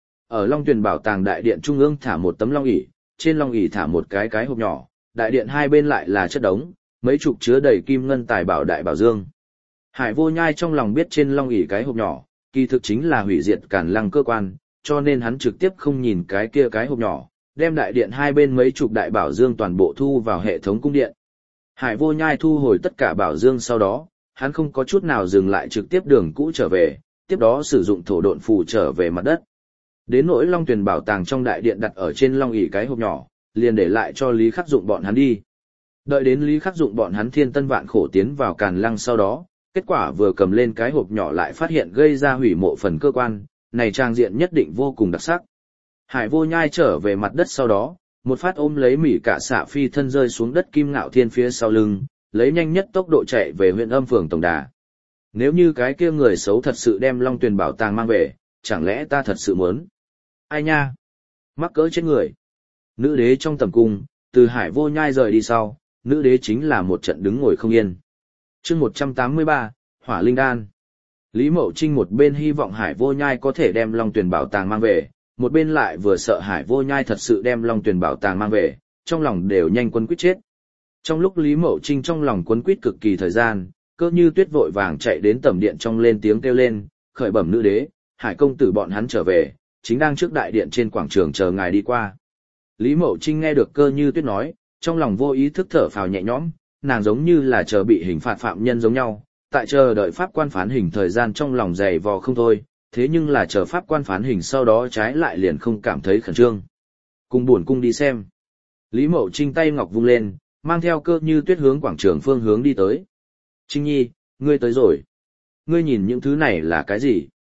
Ở Long Tuyền Bảo Tàng đại điện trung ương thả một tấm long ỷ, trên long ỷ thả một cái hộp nhỏ, đại điện hai bên lại là chất đống, mấy chục chứa đầy kim ngân tài bảo đại bảo dương. Hải Vô Nhai trong lòng biết trên long ỷ cái hộp nhỏ, kỳ thực chính là hủy diệt Càn Lăng cơ quan, cho nên hắn trực tiếp không nhìn cái kia cái hộp nhỏ, đem đại điện hai bên mấy chục đại bảo dương toàn bộ thu vào hệ thống cung điện. Hải Vô Nhai thu hồi tất cả bảo dương sau đó, hắn không có chút nào dừng lại trực tiếp đường cũ trở về, tiếp đó sử dụng thổ độn phù trở về mặt đất. Đến nỗi Long Tuyền Bảo Tàng trong đại điện đặt ở trên long ỷ cái hộp nhỏ, liền để lại cho Lý Khắc Dụng bọn hắn đi. Đợi đến Lý Khắc Dụng bọn hắn thiên tân vạn khổ tiến vào Càn Lăng sau đó, kết quả vừa cầm lên cái hộp nhỏ lại phát hiện gây ra hủy mộ phần cơ quan, này trang diện nhất định vô cùng đặc sắc. Hải Vô Nhai trở về mặt đất sau đó, một phát ôm lấy Mỉ Cả Xạ phi thân rơi xuống đất Kim Ngạo Thiên phía sau lưng, lấy nhanh nhất tốc độ chạy về huyện Âm phường tổng đà. Nếu như cái kia người xấu thật sự đem Long Tuyền Bảo Tàng mang về, chẳng lẽ ta thật sự muốn? Ai nha? Mắc cỡ chết người. Nữ đế trong tầm cung, từ Hải Vô Nhai rời đi sau, nữ đế chính là một trận đứng ngồi không yên. Chương 183, Hỏa Linh Đan. Lý Mậu Trinh một bên hy vọng Hải Vô Nhai có thể đem Long Tuyền Bảo Tàng mang về, một bên lại vừa sợ Hải Vô Nhai thật sự đem Long Tuyền Bảo Tàng mang về, trong lòng đều nhanh quấn quýt chết. Trong lúc Lý Mậu Trinh trong lòng quấn quýt cực kỳ thời gian, Cơ Như Tuyết vội vàng chạy đến tẩm điện trong lên tiếng kêu lên, khởi bẩm nữ đế, Hải công tử bọn hắn trở về, chính đang trước đại điện trên quảng trường chờ ngài đi qua. Lý Mậu Trinh nghe được Cơ Như Tuyết nói, trong lòng vô ý thức thở phào nhẹ nhõm, nàng giống như là chờ bị hình phạt phạm nhân giống nhau, tại chờ đợi pháp quan phán hình thời gian trong lòng dày vò không thôi, thế nhưng là chờ pháp quan phán hình sau đó trái lại liền không cảm thấy khẩn trương. Cùng buồn cung đi xem. Lý Mậu Trinh tay ngọc vung lên, mang theo Cơ Như Tuyết hướng quảng trường phương hướng đi tới. Trinh Nhi, ngươi tới rồi. Ngươi nhìn những thứ này là cái gì?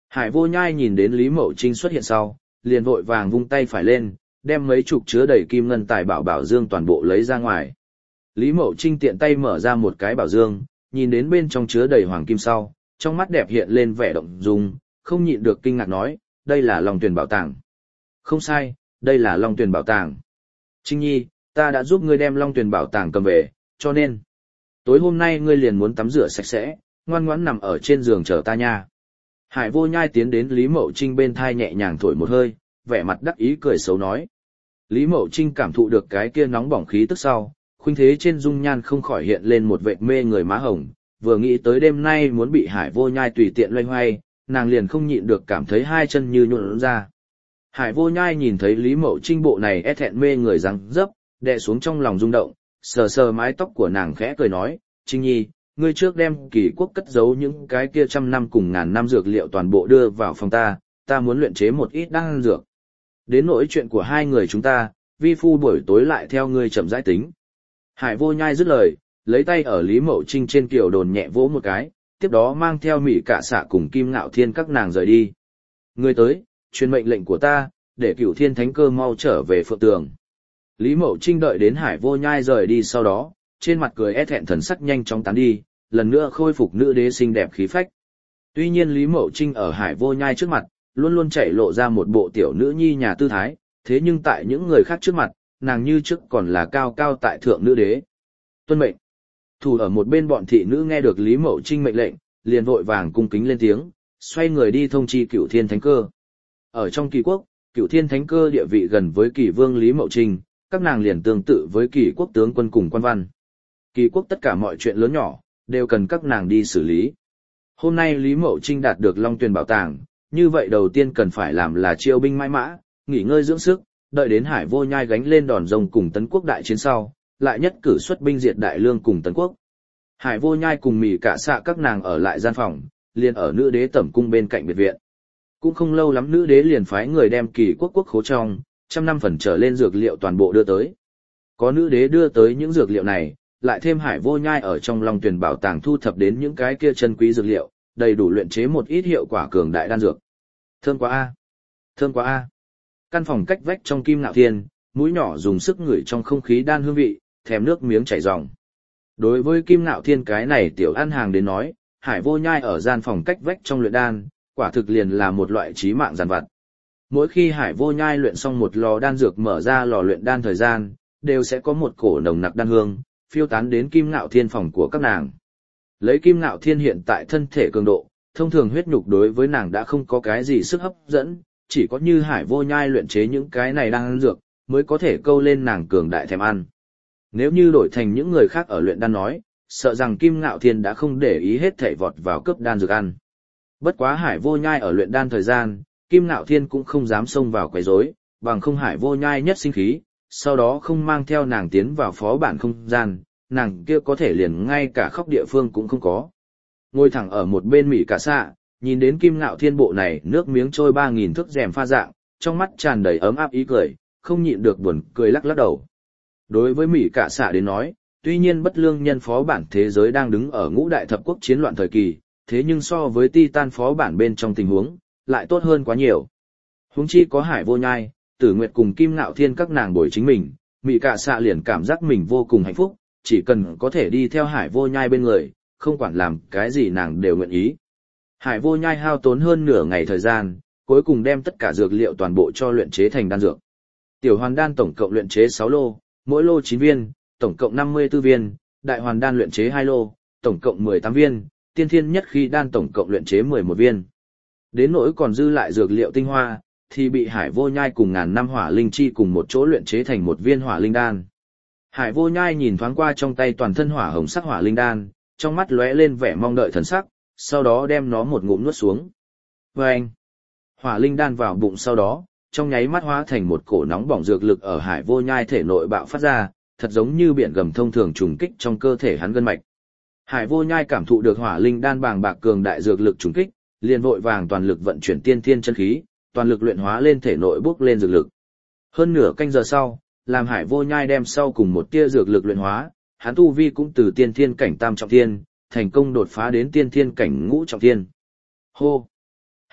Hải Vô Nhai nhìn đến Lý Mậu Trinh xuất hiện sau, liền vội vàng vung tay phải lên, đem mấy chục chứa đầy kim ngân tài bảo dương toàn bộ lấy ra ngoài. Lý Mậu Trinh tiện tay mở ra một cái bảo dương, nhìn đến bên trong chứa đầy hoàng kim sau, trong mắt đẹp hiện lên vẻ động dung, không nhịn được kinh ngạc nói, đây là Long Tuyền bảo tàng. Không sai, đây là Long Tuyền bảo tàng. Trinh Nhi, ta đã giúp ngươi đem Long Tuyền bảo tàng cầm về, cho nên, tối hôm nay ngươi liền muốn tắm rửa sạch sẽ, ngoan ngoãn nằm ở trên giường chờ ta nha. Hải Vô Nhai tiến đến Lý Mậu Trinh bên thai nhẹ nhàng thổi một hơi, vẻ mặt đắc ý cười xấu nói. Lý Mậu Trinh cảm thụ được cái kia nóng bỏng khí tức sau, khuynh thế trên dung nhan không khỏi hiện lên một vệt mê người má hồng, vừa nghĩ tới đêm nay muốn bị Hải Vô Nhai tùy tiện loay hoay, nàng liền không nhịn được cảm thấy hai chân như nhuộn ra. Hải Vô Nhai nhìn thấy Lý Mậu Trinh bộ này e thẹn mê người răng dấp, đè xuống trong lòng rung động, sờ sờ mái tóc của nàng khẽ cười nói, Trinh Nhi, ngươi trước đem Kỳ Quốc cất giấu những cái kia trăm năm cùng ngàn năm dược liệu toàn bộ đưa vào phòng ta muốn luyện chế một ít đan dược. Đến nỗi chuyện của hai người chúng ta, vi phu buổi tối lại theo ngươi chậm rãi tính. Hải Vô Nhai dứt lời, lấy tay ở Lý Mậu Trinh trên kiều đồn nhẹ vỗ một cái, tiếp đó mang theo Mị Cạ Xạ cùng Kim Ngạo Thiên các nàng rời đi. Ngươi tới, truyền mệnh lệnh của ta, để Cửu Thiên Thánh Cơ mau trở về Phượng Tường. Lý Mậu Trinh đợi đến Hải Vô Nhai rời đi sau đó, trên mặt cười e thẹn thần sắc nhanh chóng tán đi, lần nữa khôi phục nữ đế xinh đẹp khí phách. Tuy nhiên Lý Mậu Trinh ở Hải Vô Nhai trước mặt, luôn luôn chạy lộ ra một bộ tiểu nữ nhi nhà tư thái, thế nhưng tại những người khác trước mặt, nàng như trước còn là cao cao tại thượng nữ đế. Tuân mệnh. Thủ ở một bên bọn thị nữ nghe được Lý Mậu Trinh mệnh lệnh, liền vội vàng cung kính lên tiếng, xoay người đi thông chi Cửu Thiên Thánh Cơ. Ở trong Kỳ Quốc, Cửu Thiên Thánh Cơ địa vị gần với Kỳ Vương Lý Mậu Trinh, các nàng liền tương tự với Kỳ Quốc tướng quân cùng quan văn. Kỳ Quốc tất cả mọi chuyện lớn nhỏ, đều cần các nàng đi xử lý. Hôm nay Lý Mậu Trinh đạt được Long Tuyền bảo tàng, như vậy đầu tiên cần phải làm là chiêu binh mãi mã, nghỉ ngơi dưỡng sức, đợi đến Hải Vô Nhai gánh lên đòn rồng cùng Tấn Quốc đại chiến sau, lại nhất cử xuất binh diệt Đại Lương cùng Tấn Quốc. Hải Vô Nhai cùng Mị Cạ Xạ các nàng ở lại gian phòng, liền ở nữ đế tẩm cung bên cạnh biệt viện. Cũng không lâu lắm nữ đế liền phái người đem Kỳ Quốc quốc khố trong, 100 năm phần trở lên dược liệu toàn bộ đưa tới. Có nữ đế đưa tới những dược liệu này, lại thêm Hải Vô Nhai ở trong Long Tuyền bảo tàng thu thập đến những cái kia chân quý dược liệu, đầy đủ luyện chế một ít hiệu quả cường đại đan dược. Thơm quá a, thơm quá a. Căn phòng cách vách trong Kim Ngạo Thiên, mũi nhỏ dùng sức ngửi trong không khí đan hương vị, thèm nước miếng chảy ròng. Đối với Kim Ngạo Thiên cái này tiểu ăn hàng đến nói, Hải Vô Nhai ở gian phòng cách vách trong luyện đan, quả thực liền là một loại chí mạng giàn vặt. Mỗi khi Hải Vô Nhai luyện xong một lò đan dược mở ra lò luyện đan thời gian, đều sẽ có một cổ nồng nặc đan hương phiêu tán đến Kim Ngạo Thiên phòng của các nàng. Lấy Kim Ngạo Thiên hiện tại thân thể cường độ, thông thường huyết nhục đối với nàng đã không có cái gì sức hấp dẫn, chỉ có như Hải Vô Nhai luyện chế những cái này đan dược, mới có thể câu lên nàng cường đại thèm ăn. Nếu như đổi thành những người khác ở luyện đan nói, sợ rằng Kim Ngạo Thiên đã không để ý hết thảy vọt vào cướp đan dược ăn. Bất quá Hải Vô Nhai ở luyện đan thời gian, Kim Ngạo Thiên cũng không dám xông vào quấy rối, bằng không Hải Vô Nhai nhất sinh khí, sau đó không mang theo nàng tiến vào phó bản không gian, nàng kia có thể liền ngay cả khóc địa phương cũng không có. Ngồi thẳng ở một bên Mị Cạ Xạ, nhìn đến Kim Ngạo Thiên bộ này nước miếng trôi 3000 thước rèm pha dạng, trong mắt tràn đầy ấm áp ý cười, không nhịn được buồn cười lắc lắc đầu. Đối với Mị Cạ Xạ đến nói, tuy nhiên bất lương nhân phó bản thế giới đang đứng ở ngũ đại thập quốc chiến loạn thời kỳ, thế nhưng so với Titan phó bản bên trong tình huống, lại tốt hơn quá nhiều. Huống chi có Hải Vô Nhai, Tử Nguyệt cùng Kim Ngạo Thiên các nàng bồi chính mình, Mị Cạ Xạ liền cảm giác mình vô cùng hạnh phúc, chỉ cần có thể đi theo Hải Vô Nhai bên người, không quản làm cái gì nàng đều nguyện ý. Hải Vô Nhai hao tốn hơn nửa ngày thời gian, cuối cùng đem tất cả dược liệu toàn bộ cho luyện chế thành đan dược. Tiểu hoàn đan tổng cộng luyện chế 6 lô, mỗi lô 9 viên, tổng cộng 54 viên, đại hoàn đan luyện chế 2 lô, tổng cộng 18 viên, tiên thiên nhất khí đan tổng cộng luyện chế 11 viên. Đến nỗi còn dư lại dược liệu tinh hoa, thì bị Hải Vô Nhai cùng ngàn năm hỏa linh chi cùng một chỗ luyện chế thành một viên hỏa linh đan. Hải Vô Nhai nhìn thoáng qua trong tay toàn thân hỏa hồng sắc hỏa linh đan, trong mắt lóe lên vẻ mong đợi thần sắc, sau đó đem nó một ngụm nuốt xuống. Vâng! Hỏa linh đan vào bụng sau đó, trong nháy mắt hóa thành một cổ nóng bỏng dược lực ở Hải Vô Nhai thể nội bạo phát ra, thật giống như biển gầm thông thường trùng kích trong cơ thể hắn gân mạch. Hải Vô Nhai cảm thụ được hỏa linh đan bàng bạc cường đại dược lực trùng kích, liền vội vàng toàn lực vận chuyển tiên thiên chân khí, toàn lực luyện hóa lên thể nội bốc lên dược lực. Hơn nửa canh giờ sau, làm Hải Vô Nhai đem sau cùng một tia dược lực luyện hóa, hắn tu vi cũng từ tiên thiên cảnh tam trọng thiên, thành công đột phá đến tiên thiên cảnh ngũ trọng thiên. Hô!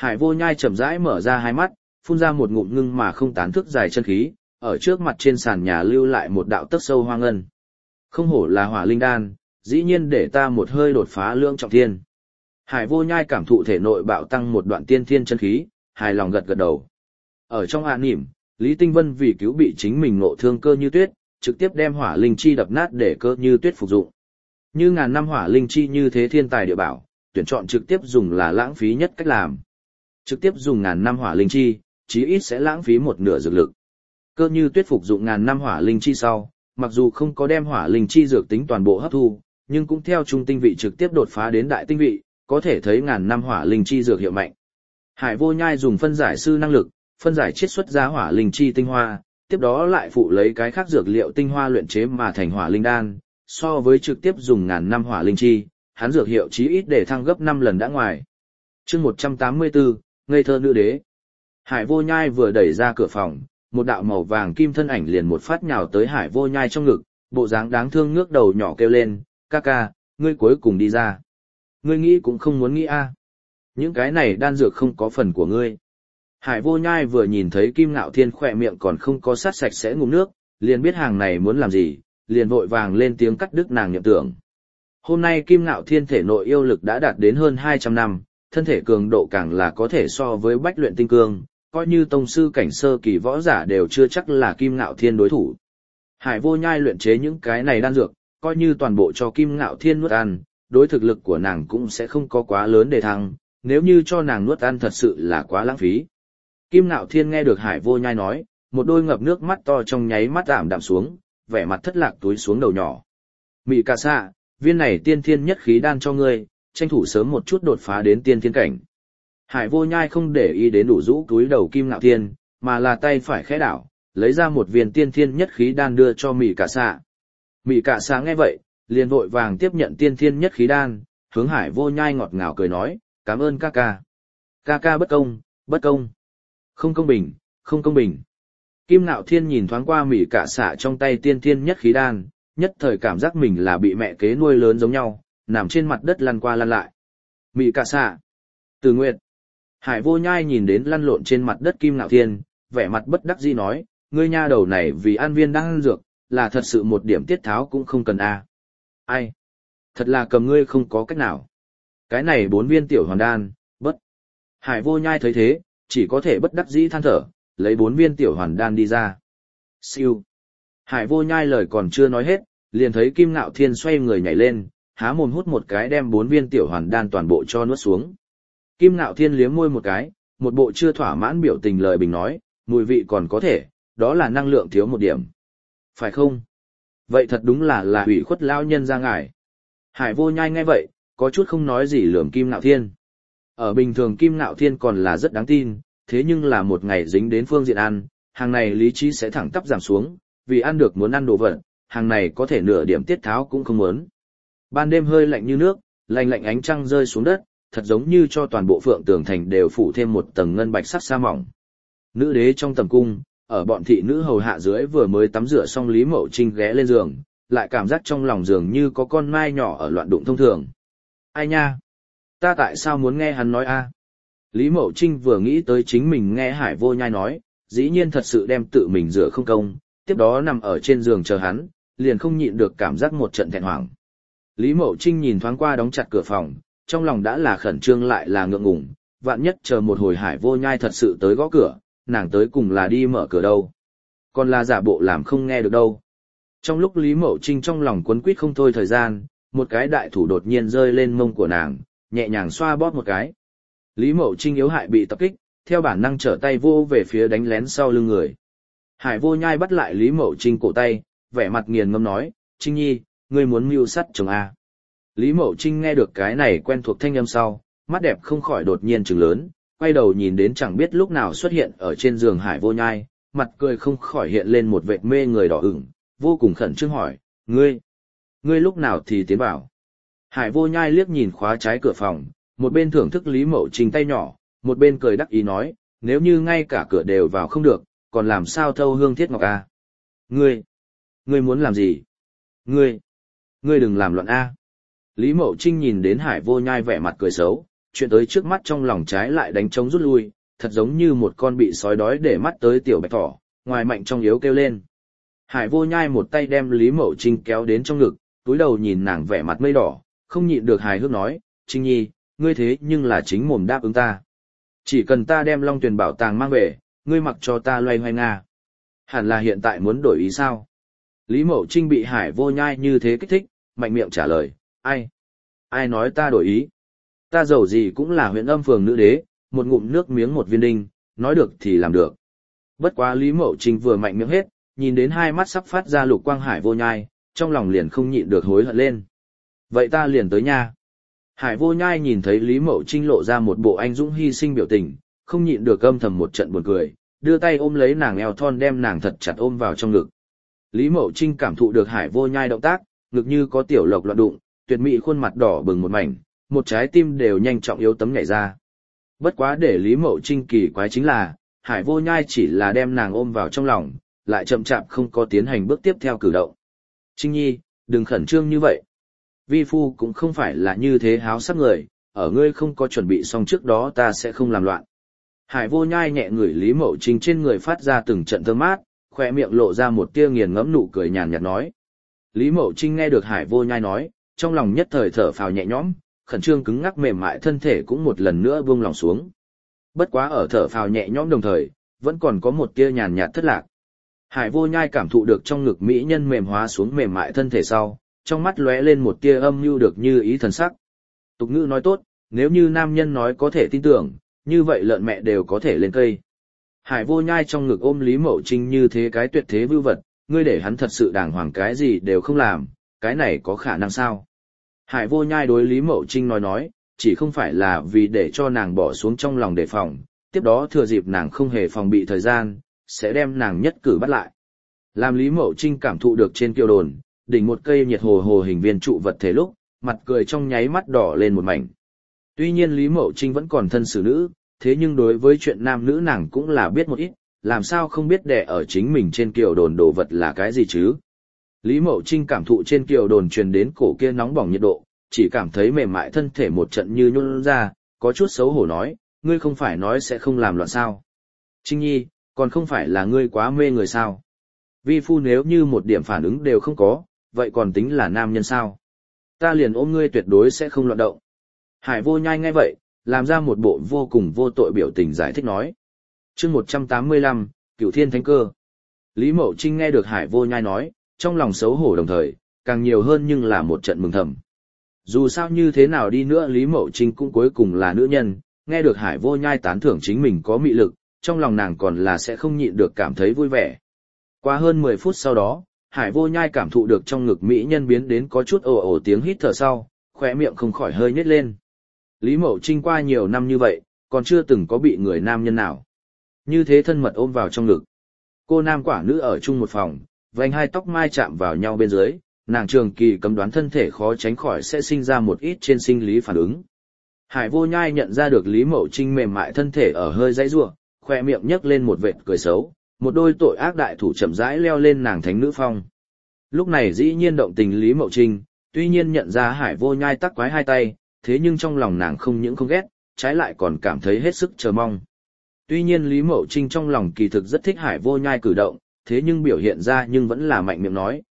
Hải Vô Nhai chậm rãi mở ra hai mắt, phun ra một ngụm ngưng mà không tán thức dài chân khí, ở trước mặt trên sàn nhà lưu lại một đạo tấc sâu hoang ngân. Không hổ là hỏa linh đan, dĩ nhiên để ta một hơi đột phá lưỡng trọng thiên. Hải Vô Nhai cảm thụ thể nội bạo tăng một đoạn tiên thiên chân khí, hài lòng gật gật đầu. Ở trong hạ nỉm, Lý Tinh Vân vì cứu bị chính mình ngộ thương Cơ Như Tuyết, trực tiếp đem hỏa linh chi đập nát để Cơ Như Tuyết phục dụng. Như ngàn năm hỏa linh chi như thế thiên tài địa bảo, tuyển chọn trực tiếp dùng là lãng phí nhất cách làm. Trực tiếp dùng ngàn năm hỏa linh chi, chí ít sẽ lãng phí một nửa dược lực. Cơ Như Tuyết phục dụng ngàn năm hỏa linh chi sau, mặc dù không có đem hỏa linh chi dược tính toàn bộ hấp thu, nhưng cũng theo trung tinh vị trực tiếp đột phá đến đại tinh vị, có thể thấy ngàn năm hỏa linh chi dược hiệu mạnh. Hải Vô Nhai dùng phân giải sư năng lực, phân giải chiết xuất ra hỏa linh chi tinh hoa, tiếp đó lại phụ lấy cái khác dược liệu tinh hoa luyện chế mà thành hỏa linh đan, so với trực tiếp dùng ngàn năm hỏa linh chi, hắn dược hiệu chí ít để thăng gấp 5 lần đã ngoài. Chương 184, ngây thơ nữ đế. Hải Vô Nhai vừa đẩy ra cửa phòng, một đạo màu vàng kim thân ảnh liền một phát nhào tới Hải Vô Nhai trong ngực, bộ dáng đáng thương ngước đầu nhỏ kêu lên, ca ca, ngươi cuối cùng đi ra. Ngươi nghĩ cũng không muốn nghĩ a. Những cái này đan dược không có phần của ngươi. Hải Vô Nhai vừa nhìn thấy Kim Ngạo Thiên khỏe miệng còn không có sát sạch sẽ ngụm nước, liền biết hàng này muốn làm gì, liền vội vàng lên tiếng cắt đứt nàng niệm tưởng. Hôm nay Kim Ngạo Thiên thể nội yêu lực đã đạt đến hơn 200 năm, thân thể cường độ càng là có thể so với bách luyện tinh cương, coi như tông sư cảnh sơ kỳ võ giả đều chưa chắc là Kim Ngạo Thiên đối thủ. Hải Vô Nhai luyện chế những cái này đan dược, coi như toàn bộ cho Kim Ngạo Thiên nuốt ăn, đối thực lực của nàng cũng sẽ không có quá lớn để thăng, nếu như cho nàng nuốt ăn thật sự là quá lãng phí. Kim Ngạo Thiên nghe được Hải Vô Nhai nói, một đôi ngập nước mắt to trong nháy mắt ảm đạm xuống, vẻ mặt thất lạc túi xuống đầu nhỏ. Mị Cà Xạ, viên này tiên thiên nhất khí đan cho ngươi, tranh thủ sớm một chút đột phá đến tiên thiên cảnh. Hải Vô Nhai không để ý đến đủ rũ túi đầu Kim Ngạo Thiên, mà là tay phải khẽ đảo, lấy ra một viên tiên thiên nhất khí đan đưa cho Mị Cà Xạ. Mị Cà Xạ nghe vậy, liền vội vàng tiếp nhận tiên thiên nhất khí đan, hướng Hải Vô Nhai ngọt ngào cười nói, cảm ơn ca ca. Ca ca bất công, bất công. Không công bình, không công bình. Kim Ngạo Thiên nhìn thoáng qua Mị Cà Xạ trong tay tiên thiên nhất khí đan, nhất thời cảm giác mình là bị mẹ kế nuôi lớn giống nhau, nằm trên mặt đất lăn qua lăn lại. Mị Cà Xạ. Từ Nguyệt. Hải Vô Nhai nhìn đến lăn lộn trên mặt đất Kim Ngạo Thiên, vẻ mặt bất đắc dĩ nói, ngươi nha đầu này vì ăn viên đang ăn dược, là thật sự một điểm tiết tháo cũng không cần a. Ai? Thật là cầm ngươi không có cách nào. Cái này 4 viên tiểu hoàn đan, bất. Hải Vô Nhai thấy thế, chỉ có thể bất đắc dĩ than thở, lấy 4 viên tiểu hoàn đan đi ra. Siêu. Hải Vô Nhai lời còn chưa nói hết, liền thấy Kim Ngạo Thiên xoay người nhảy lên, há mồm hút một cái đem 4 viên tiểu hoàn đan toàn bộ cho nuốt xuống. Kim Ngạo Thiên liếm môi một cái, một bộ chưa thỏa mãn biểu tình lời bình nói, mùi vị còn có thể, đó là năng lượng thiếu một điểm. Phải không? Vậy thật đúng là hủy khuất lao nhân ra ngài. Hải Vô Nhai nghe vậy, có chút không nói gì lườm Kim Ngạo Thiên. Ở bình thường Kim Ngạo Thiên còn là rất đáng tin, thế nhưng là một ngày dính đến phương diện ăn, hàng này lý trí sẽ thẳng tắp giảm xuống, vì ăn được muốn ăn đồ vật, hàng này có thể nửa điểm tiết tháo cũng không muốn. Ban đêm hơi lạnh như nước, lạnh lạnh ánh trăng rơi xuống đất, thật giống như cho toàn bộ Phượng Tường Thành đều phủ thêm một tầng ngân bạch sắc sa mỏng. Nữ đế trong tầm cung, ở bọn thị nữ hầu hạ dưới vừa mới tắm rửa xong Lý Mậu Trinh ghé lên giường, lại cảm giác trong lòng giường như có con mai nhỏ ở loạn đụng thông thường. Ai nha? Ta tại sao muốn nghe hắn nói a? Lý Mậu Trinh vừa nghĩ tới chính mình nghe Hải Vô Nhai nói, dĩ nhiên thật sự đem tự mình rửa không công, tiếp đó nằm ở trên giường chờ hắn, liền không nhịn được cảm giác một trận thẹn hoảng. Lý Mậu Trinh nhìn thoáng qua đóng chặt cửa phòng, trong lòng đã là khẩn trương lại là ngượng ngùng, vạn nhất chờ một hồi Hải Vô Nhai thật sự tới gõ cửa, nàng tới cùng là đi mở cửa đâu. Còn là giả bộ làm không nghe được đâu. Trong lúc Lý Mậu Trinh trong lòng quấn quýt không thôi thời gian, một cái đại thủ đột nhiên rơi lên mông của nàng, nhẹ nhàng xoa bóp một cái. Lý Mậu Trinh yếu hại bị tập kích, theo bản năng trở tay vô về phía đánh lén sau lưng người. Hải Vô Nhai bắt lại Lý Mậu Trinh cổ tay, vẻ mặt nghiền ngâm nói, Trinh Nhi, ngươi muốn mưu sắt chồng à. Lý Mậu Trinh nghe được cái này quen thuộc thanh âm sau, mắt đẹp không khỏi đột nhiên trừng lớn, quay đầu nhìn đến chẳng biết lúc nào xuất hiện ở trên giường Hải Vô Nhai, mặt cười không khỏi hiện lên một vệt mê người đỏ ửng, vô cùng khẩn trương hỏi, ngươi lúc nào thì tiến vào. Hải Vô Nhai liếc nhìn khóa trái cửa phòng, một bên thưởng thức Lý Mậu Trinh tay nhỏ, một bên cười đắc ý nói, nếu như ngay cả cửa đều vào không được, còn làm sao thâu hương thiết ngọc a? Ngươi muốn làm gì? Ngươi đừng làm loạn a. Lý Mậu Trinh nhìn đến Hải Vô Nhai vẻ mặt cười xấu, chuyện tới trước mắt trong lòng trái lại đánh trống rút lui, thật giống như một con bị sói đói để mắt tới tiểu bạch thỏ, ngoài mạnh trong yếu kêu lên. Hải Vô Nhai một tay đem Lý Mậu Trinh kéo đến trong ngực, túi đầu nhìn nàng vẻ mặt mây đỏ, không nhịn được hài hước nói, Trinh Nhi, ngươi thế nhưng là chính mồm đáp ứng ta. Chỉ cần ta đem Long Tuyền bảo tàng mang về, ngươi mặc cho ta loay hoay nga. Hẳn là hiện tại muốn đổi ý sao? Lý Mậu Trinh bị Hải Vô Nhai như thế kích thích, mạnh miệng trả lời, ai? Ai nói ta đổi ý? Ta giàu gì cũng là huyện Âm phường nữ đế, một ngụm nước miếng một viên đinh, nói được thì làm được. Bất quá Lý Mậu Trinh vừa mạnh miệng hết, nhìn đến hai mắt sắp phát ra lục quang Hải Vô Nhai, trong lòng liền không nhịn được hối hận lên. Vậy ta liền tới nha. Hải Vô Nhai nhìn thấy Lý Mậu Trinh lộ ra một bộ anh dũng hy sinh biểu tình, không nhịn được âm thầm một trận buồn cười, đưa tay ôm lấy nàng eo thon đem nàng thật chặt ôm vào trong ngực. Lý Mậu Trinh cảm thụ được Hải Vô Nhai động tác, ngực như có tiểu lộc loạn đụng, tuyệt mỹ khuôn mặt đỏ bừng một mảnh, một trái tim đều nhanh chóng yếu tấm nhảy ra. Bất quá để Lý Mậu Trinh kỳ quái chính là, Hải Vô Nhai chỉ là đem nàng ôm vào trong lòng, lại chậm chạp không có tiến hành bước tiếp theo cử động. Trinh Nhi, đừng khẩn trương như vậy. Vi phu cũng không phải là như thế háo sắc người, ở ngươi không có chuẩn bị xong trước đó ta sẽ không làm loạn. Hải Vô Nhai nhẹ ngửi Lý Mậu Trinh trên người phát ra từng trận thơm mát, khỏe miệng lộ ra một tia nghiền ngẫm nụ cười nhàn nhạt nói. Lý Mậu Trinh nghe được Hải Vô Nhai nói, trong lòng nhất thời thở phào nhẹ nhõm, khẩn trương cứng ngắc mềm mại thân thể cũng một lần nữa buông lòng xuống. Bất quá ở thở phào nhẹ nhõm đồng thời, vẫn còn có một tia nhàn nhạt thất lạc. Hải Vô Nhai cảm thụ được trong ngực mỹ nhân mềm hóa xuống mềm mại thân thể sau, trong mắt lóe lên một tia âm nhu được như ý thần sắc. Tục ngữ nói tốt, nếu như nam nhân nói có thể tin tưởng, như vậy lợn mẹ đều có thể lên cây. Hải Vô Nhai trong ngực ôm Lý Mậu Trinh như thế cái tuyệt thế vưu vật, ngươi để hắn thật sự đàng hoàng cái gì đều không làm, cái này có khả năng sao? Hải Vô Nhai đối Lý Mậu Trinh nói, chỉ không phải là vì để cho nàng bỏ xuống trong lòng đề phòng, tiếp đó thừa dịp nàng không hề phòng bị thời gian, sẽ đem nàng nhất cử bắt lại. Làm Lý Mậu Trinh cảm thụ được trên kiều đồn, đỉnh một cây nhiệt hồ hồ hình viên trụ vật thể lúc, mặt cười trong nháy mắt đỏ lên một mảnh. Tuy nhiên Lý Mậu Trinh vẫn còn thân xử nữ, thế nhưng đối với chuyện nam nữ nàng cũng là biết một ít, làm sao không biết đẻ ở chính mình trên kiều đồn đồ vật là cái gì chứ. Lý Mậu Trinh cảm thụ trên kiều đồn truyền đến cổ kia nóng bỏng nhiệt độ, chỉ cảm thấy mềm mại thân thể một trận như nhún ra, có chút xấu hổ nói, ngươi không phải nói sẽ không làm loạn sao. Trinh Nhi, còn không phải là ngươi quá mê người sao. Vi phu nếu như một điểm phản ứng đều không có, vậy còn tính là nam nhân sao? Ta liền ôm ngươi tuyệt đối sẽ không loạn động. Hải Vô Nhai nghe vậy, làm ra một bộ vô cùng vô tội biểu tình giải thích nói. Chương 185, Cửu Thiên Thánh Cơ. Lý Mậu Trinh nghe được Hải Vô Nhai nói, trong lòng xấu hổ đồng thời, càng nhiều hơn nhưng là một trận mừng thầm. Dù sao như thế nào đi nữa Lý Mậu Trinh cũng cuối cùng là nữ nhân, nghe được Hải Vô Nhai tán thưởng chính mình có mị lực, trong lòng nàng còn là sẽ không nhịn được cảm thấy vui vẻ. Qua hơn 10 phút sau đó, Hải Vô Nhai cảm thụ được trong ngực mỹ nhân biến đến có chút ồ ồ tiếng hít thở sau, khóe miệng không khỏi hơi nhếch lên. Lý Mậu Trinh qua nhiều năm như vậy, còn chưa từng có bị người nam nhân nào như thế thân mật ôm vào trong ngực. Cô nam quả nữ ở chung một phòng, vành hai tóc mai chạm vào nhau bên dưới, nàng trường kỳ cấm đoán thân thể khó tránh khỏi sẽ sinh ra một ít trên sinh lý phản ứng. Hải Vô Nhai nhận ra được Lý Mậu Trinh mềm mại thân thể ở hơi dãy giụa, khoe miệng nhếch lên một vệt cười xấu, một đôi tội ác đại thủ chậm rãi leo lên nàng thánh nữ phong. Lúc này dĩ nhiên động tình Lý Mậu Trinh, tuy nhiên nhận ra Hải Vô Nhai tắc quái hai tay, thế nhưng trong lòng nàng không những không ghét, trái lại còn cảm thấy hết sức chờ mong. Tuy nhiên Lý Mậu Trinh trong lòng kỳ thực rất thích Hải Vô Nhai cử động, thế nhưng biểu hiện ra nhưng vẫn là mạnh miệng nói,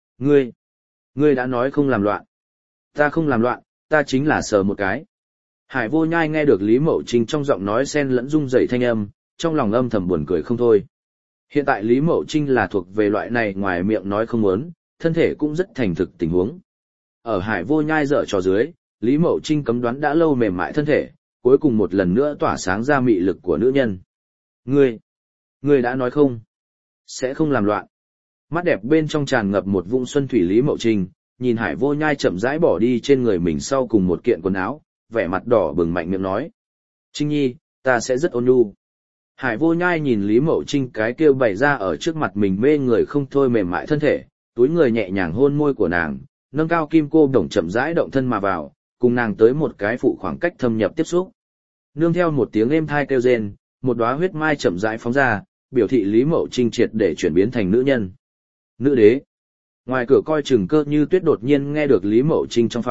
ngươi đã nói không làm loạn. Ta không làm loạn, ta chính là sờ một cái. Hải Vô Nhai nghe được Lý Mậu Trinh trong giọng nói xen lẫn rung rẩy thanh âm, trong lòng âm thầm buồn cười không thôi. Hiện tại Lý Mậu Trinh là thuộc về loại này ngoài miệng nói không muốn, thân thể cũng rất thành thực tình huống. Ở Hải Vô Nhai dở trò dưới, Lý Mậu Trinh cấm đoán đã lâu mềm mại thân thể, cuối cùng một lần nữa tỏa sáng ra mị lực của nữ nhân. Ngươi đã nói không? Sẽ không làm loạn. Mắt đẹp bên trong tràn ngập một vũng xuân thủy Lý Mậu Trinh, nhìn Hải Vô Nhai chậm rãi bỏ đi trên người mình sau cùng một kiện quần áo, vẻ mặt đỏ bừng mạnh miệng nói. Trinh Nhi, ta sẽ rất ôn nhu. Hải Vô Nhai nhìn Lý Mậu Trinh cái kêu bày ra ở trước mặt mình mê người không thôi mềm mại thân thể, túi người nhẹ nhàng hôn môi của nàng, nâng cao kim cô đồng chậm rãi động thân mà vào, cùng nàng tới một cái phụ khoảng cách thâm nhập tiếp xúc. Nương theo một tiếng êm thai kêu rên, một đóa huyết mai chậm rãi phóng ra, biểu thị Lý Mậu Trinh triệt để chuyển biến thành nữ nhân. Nữ đế. Ngoài cửa coi chừng Cơ Như Tuyết đột nhiên nghe được Lý Mậu Trinh trong phòng,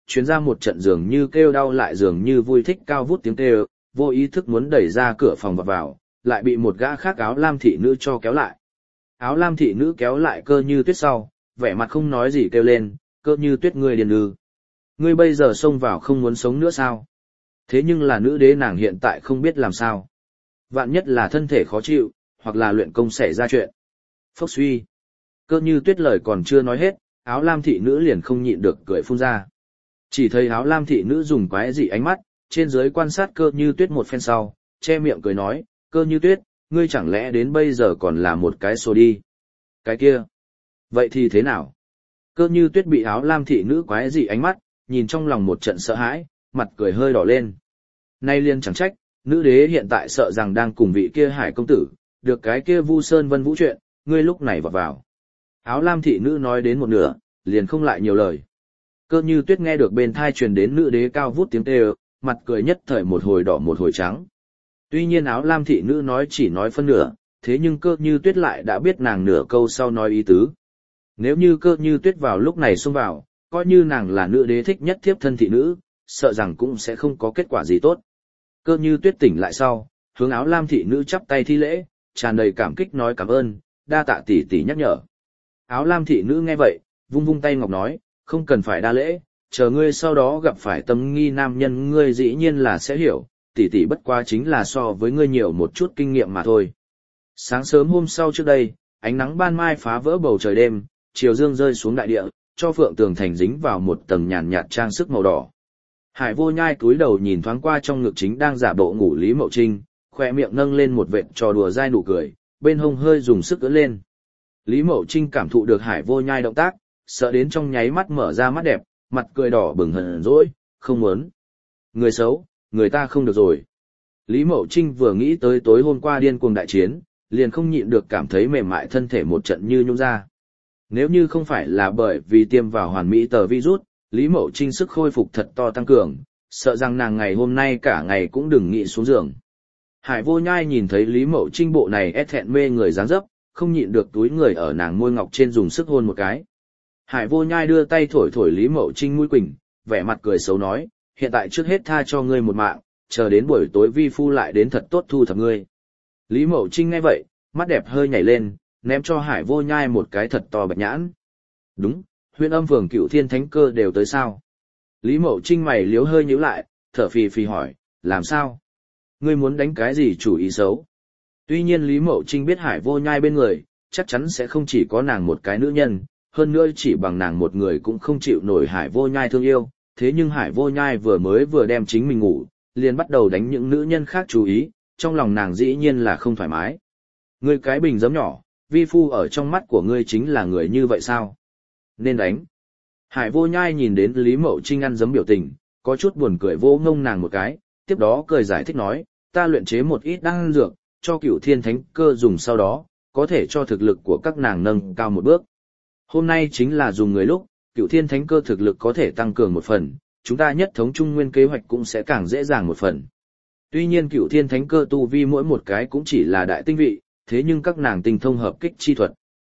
chuyến ra một trận dường như kêu đau lại dường như vui thích cao vút tiếng kêu, vô ý thức muốn đẩy ra cửa phòng vào, lại bị một gã khác áo lam thị nữ cho kéo lại. Áo lam thị nữ kéo lại Cơ Như Tuyết sau, vẻ mặt không nói gì kêu lên, Cơ Như Tuyết ngươi điên ư. Ngươi bây giờ xông vào không muốn sống nữa sao? Thế nhưng là nữ đế nàng hiện tại không biết làm sao. Vạn nhất là thân thể khó chịu, hoặc là luyện công xảy ra chuyện. Phốc suy. Cơ Như Tuyết lời còn chưa nói hết, áo lam thị nữ liền không nhịn được cười phun ra. Chỉ thấy áo lam thị nữ dùng quái dị ánh mắt, trên dưới quan sát Cơ Như Tuyết một phen sau, che miệng cười nói, Cơ Như Tuyết, ngươi chẳng lẽ đến bây giờ còn là một cái xô đi. Cái kia. Vậy thì thế nào? Cơ Như Tuyết bị áo lam thị nữ quái dị ánh mắt, nhìn trong lòng một trận sợ hãi, mặt cười hơi đỏ lên. Nay liền chẳng trách, nữ đế hiện tại sợ rằng đang cùng vị kia Hải công tử, được cái kia Vu Sơn Vân Vũ chuyện, ngươi lúc này vọt vào. Áo lam thị nữ nói đến một nửa, liền không lại nhiều lời. Cơ Như Tuyết nghe được bên thai truyền đến nữ đế cao vút tiếng kêu, mặt cười nhất thời một hồi đỏ một hồi trắng. Tuy nhiên áo lam thị nữ nói chỉ nói phân nửa, thế nhưng Cơ Như Tuyết lại đã biết nàng nửa câu sau nói ý tứ. Nếu như Cơ Như Tuyết vào lúc này xông vào, coi như nàng là nữ đế thích nhất thiếp thân thị nữ, sợ rằng cũng sẽ không có kết quả gì tốt. Cơ Như Tuyết tỉnh lại sau, hướng áo lam thị nữ chắp tay thi lễ, tràn đầy cảm kích nói cảm ơn, đa tạ tỷ tỷ nhắc nhở. Áo lam thị nữ nghe vậy, vung vung tay ngọc nói, không cần phải đa lễ, chờ ngươi sau đó gặp phải tâm nghi nam nhân ngươi dĩ nhiên là sẽ hiểu, tỷ tỷ bất quá chính là so với ngươi nhiều một chút kinh nghiệm mà thôi. Sáng sớm hôm sau trước đây, ánh nắng ban mai phá vỡ bầu trời đêm, chiều dương rơi xuống đại địa, cho Phượng Tường Thành dính vào một tầng nhàn nhạt trang sức màu đỏ. Hải Vô Nhai cúi đầu nhìn thoáng qua trong ngực chính đang giả bộ ngủ Lý Mậu Trinh, khoe miệng nâng lên một vệt trò đùa dai nụ cười, bên hông hơi dùng sức ưỡn lên. Lý Mậu Trinh cảm thụ được Hải Vô Nhai động tác, sợ đến trong nháy mắt mở ra mắt đẹp, mặt cười đỏ bừng hờn dỗi, không muốn. Người xấu, người ta không được rồi. Lý Mậu Trinh vừa nghĩ tới tối hôm qua điên cuồng đại chiến, liền không nhịn được cảm thấy mềm mại thân thể một trận như nhũn ra. Nếu như không phải là bởi vì tiêm vào hoàn mỹ tờ virus, Lý Mậu Trinh sức khôi phục thật to tăng cường, sợ rằng nàng ngày hôm nay cả ngày cũng đừng nghĩ xuống giường. Hải Vô Nhai nhìn thấy Lý Mậu Trinh bộ này ét thẹn mê người dáng dấp, không nhịn được túi người ở nàng môi ngọc trên dùng sức hôn một cái. Hải Vô Nhai đưa tay thổi thổi Lý Mậu Trinh mũi quỳnh, vẻ mặt cười xấu nói, hiện tại trước hết tha cho ngươi một mạng, chờ đến buổi tối vi phu lại đến thật tốt thu thập ngươi. Lý Mậu Trinh nghe vậy, mắt đẹp hơi nhảy lên, ném cho Hải Vô Nhai một cái thật to bạch nhãn. Đúng, Huyền Âm Phường Cựu Thiên Thánh Cơ đều tới sao? Lý Mậu Trinh mày liếu hơi nhíu lại, thở phì phì hỏi, làm sao? Ngươi muốn đánh cái gì chủ ý xấu? Tuy nhiên Lý Mậu Trinh biết Hải Vô Nhai bên người, chắc chắn sẽ không chỉ có nàng một cái nữ nhân, hơn nữa chỉ bằng nàng một người cũng không chịu nổi Hải Vô Nhai thương yêu, thế nhưng Hải Vô Nhai vừa đem chính mình ngủ, liền bắt đầu đánh những nữ nhân khác chú ý, trong lòng nàng dĩ nhiên là không thoải mái. Ngươi cái bình giấm nhỏ, vi phu ở trong mắt của ngươi chính là người như vậy sao? Nên đánh. Hải Vô Nhai nhìn đến Lý Mậu Trinh ăn giấm biểu tình, có chút buồn cười vô ngông nàng một cái, tiếp đó cười giải thích nói, ta luyện chế một ít đan dược, cho Cửu Thiên Thánh Cơ dùng sau đó, có thể cho thực lực của các nàng nâng cao một bước. Hôm nay chính là dùng người lúc, Cửu Thiên Thánh Cơ thực lực có thể tăng cường một phần, chúng ta nhất thống trung nguyên kế hoạch cũng sẽ càng dễ dàng một phần. Tuy nhiên Cửu Thiên Thánh Cơ tu vi mỗi một cái cũng chỉ là đại tinh vị, thế nhưng các nàng tinh thông hợp kích chi thuật.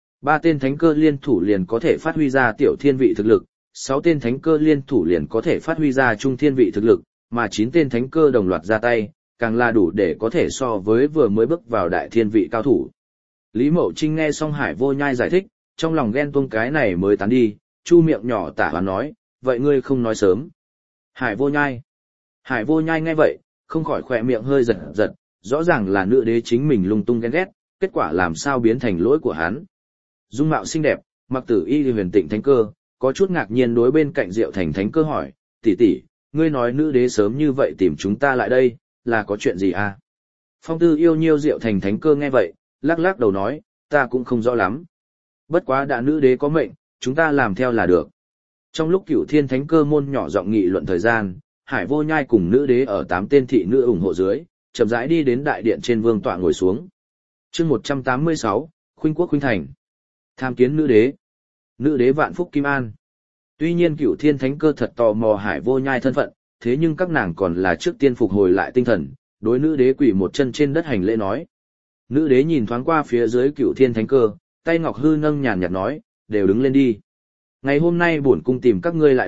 3 tên thánh cơ liên thủ liền có thể phát huy ra tiểu thiên vị thực lực, 6 tên thánh cơ liên thủ liền có thể phát huy ra trung thiên vị thực lực, mà 9 tên thánh cơ đồng loạt ra tay, càng là đủ để có thể so với vừa mới bước vào đại thiên vị cao thủ. Lý Mậu Trinh nghe xong Hải Vô Nhai giải thích, trong lòng ghen tuông cái này mới tán đi, chu miệng nhỏ tả và nói, vậy ngươi không nói sớm. Hải Vô Nhai nghe vậy, không khỏi khỏe miệng hơi giật giật, rõ ràng là nữ đế chính mình lung tung ghen ghét, kết quả làm sao biến thành lỗi của hắn. Dung mạo xinh đẹp, mặc tử y huyền tịnh thánh cơ, có chút ngạc nhiên đối bên cạnh Diệu Thành thánh cơ hỏi, tỷ tỷ, ngươi nói nữ đế sớm như vậy tìm chúng ta lại đây, là có chuyện gì à? Phong Tư yêu nhiêu Diệu Thành thánh cơ nghe vậy, lắc lắc đầu nói, ta cũng không rõ lắm. Bất quá đã nữ đế có mệnh, chúng ta làm theo là được. Trong lúc Cửu Thiên thánh cơ môn nhỏ giọng nghị luận thời gian, Hải Vô Nhai cùng nữ đế ở 8 tên thị nữ ủng hộ dưới, chậm rãi đi đến đại điện trên vương tọa ngồi xuống. Chương 186, Khuynh Quốc Khuynh Thành. Tham kiến nữ đế. Nữ đế vạn phúc kim an. Tuy nhiên Cửu Thiên thánh cơ thật tò mò Hải Vô Nhai thân phận, thế nhưng các nàng còn là trước tiên phục hồi lại tinh thần, đối nữ đế quỳ một chân trên đất hành lễ nói. Nữ đế nhìn thoáng qua phía dưới Cửu Thiên thánh cơ, tay ngọc hư nâng nhàn nhạt nói, đều đứng lên đi. Ngày hôm nay bổn cung tìm các ngươi lại đây,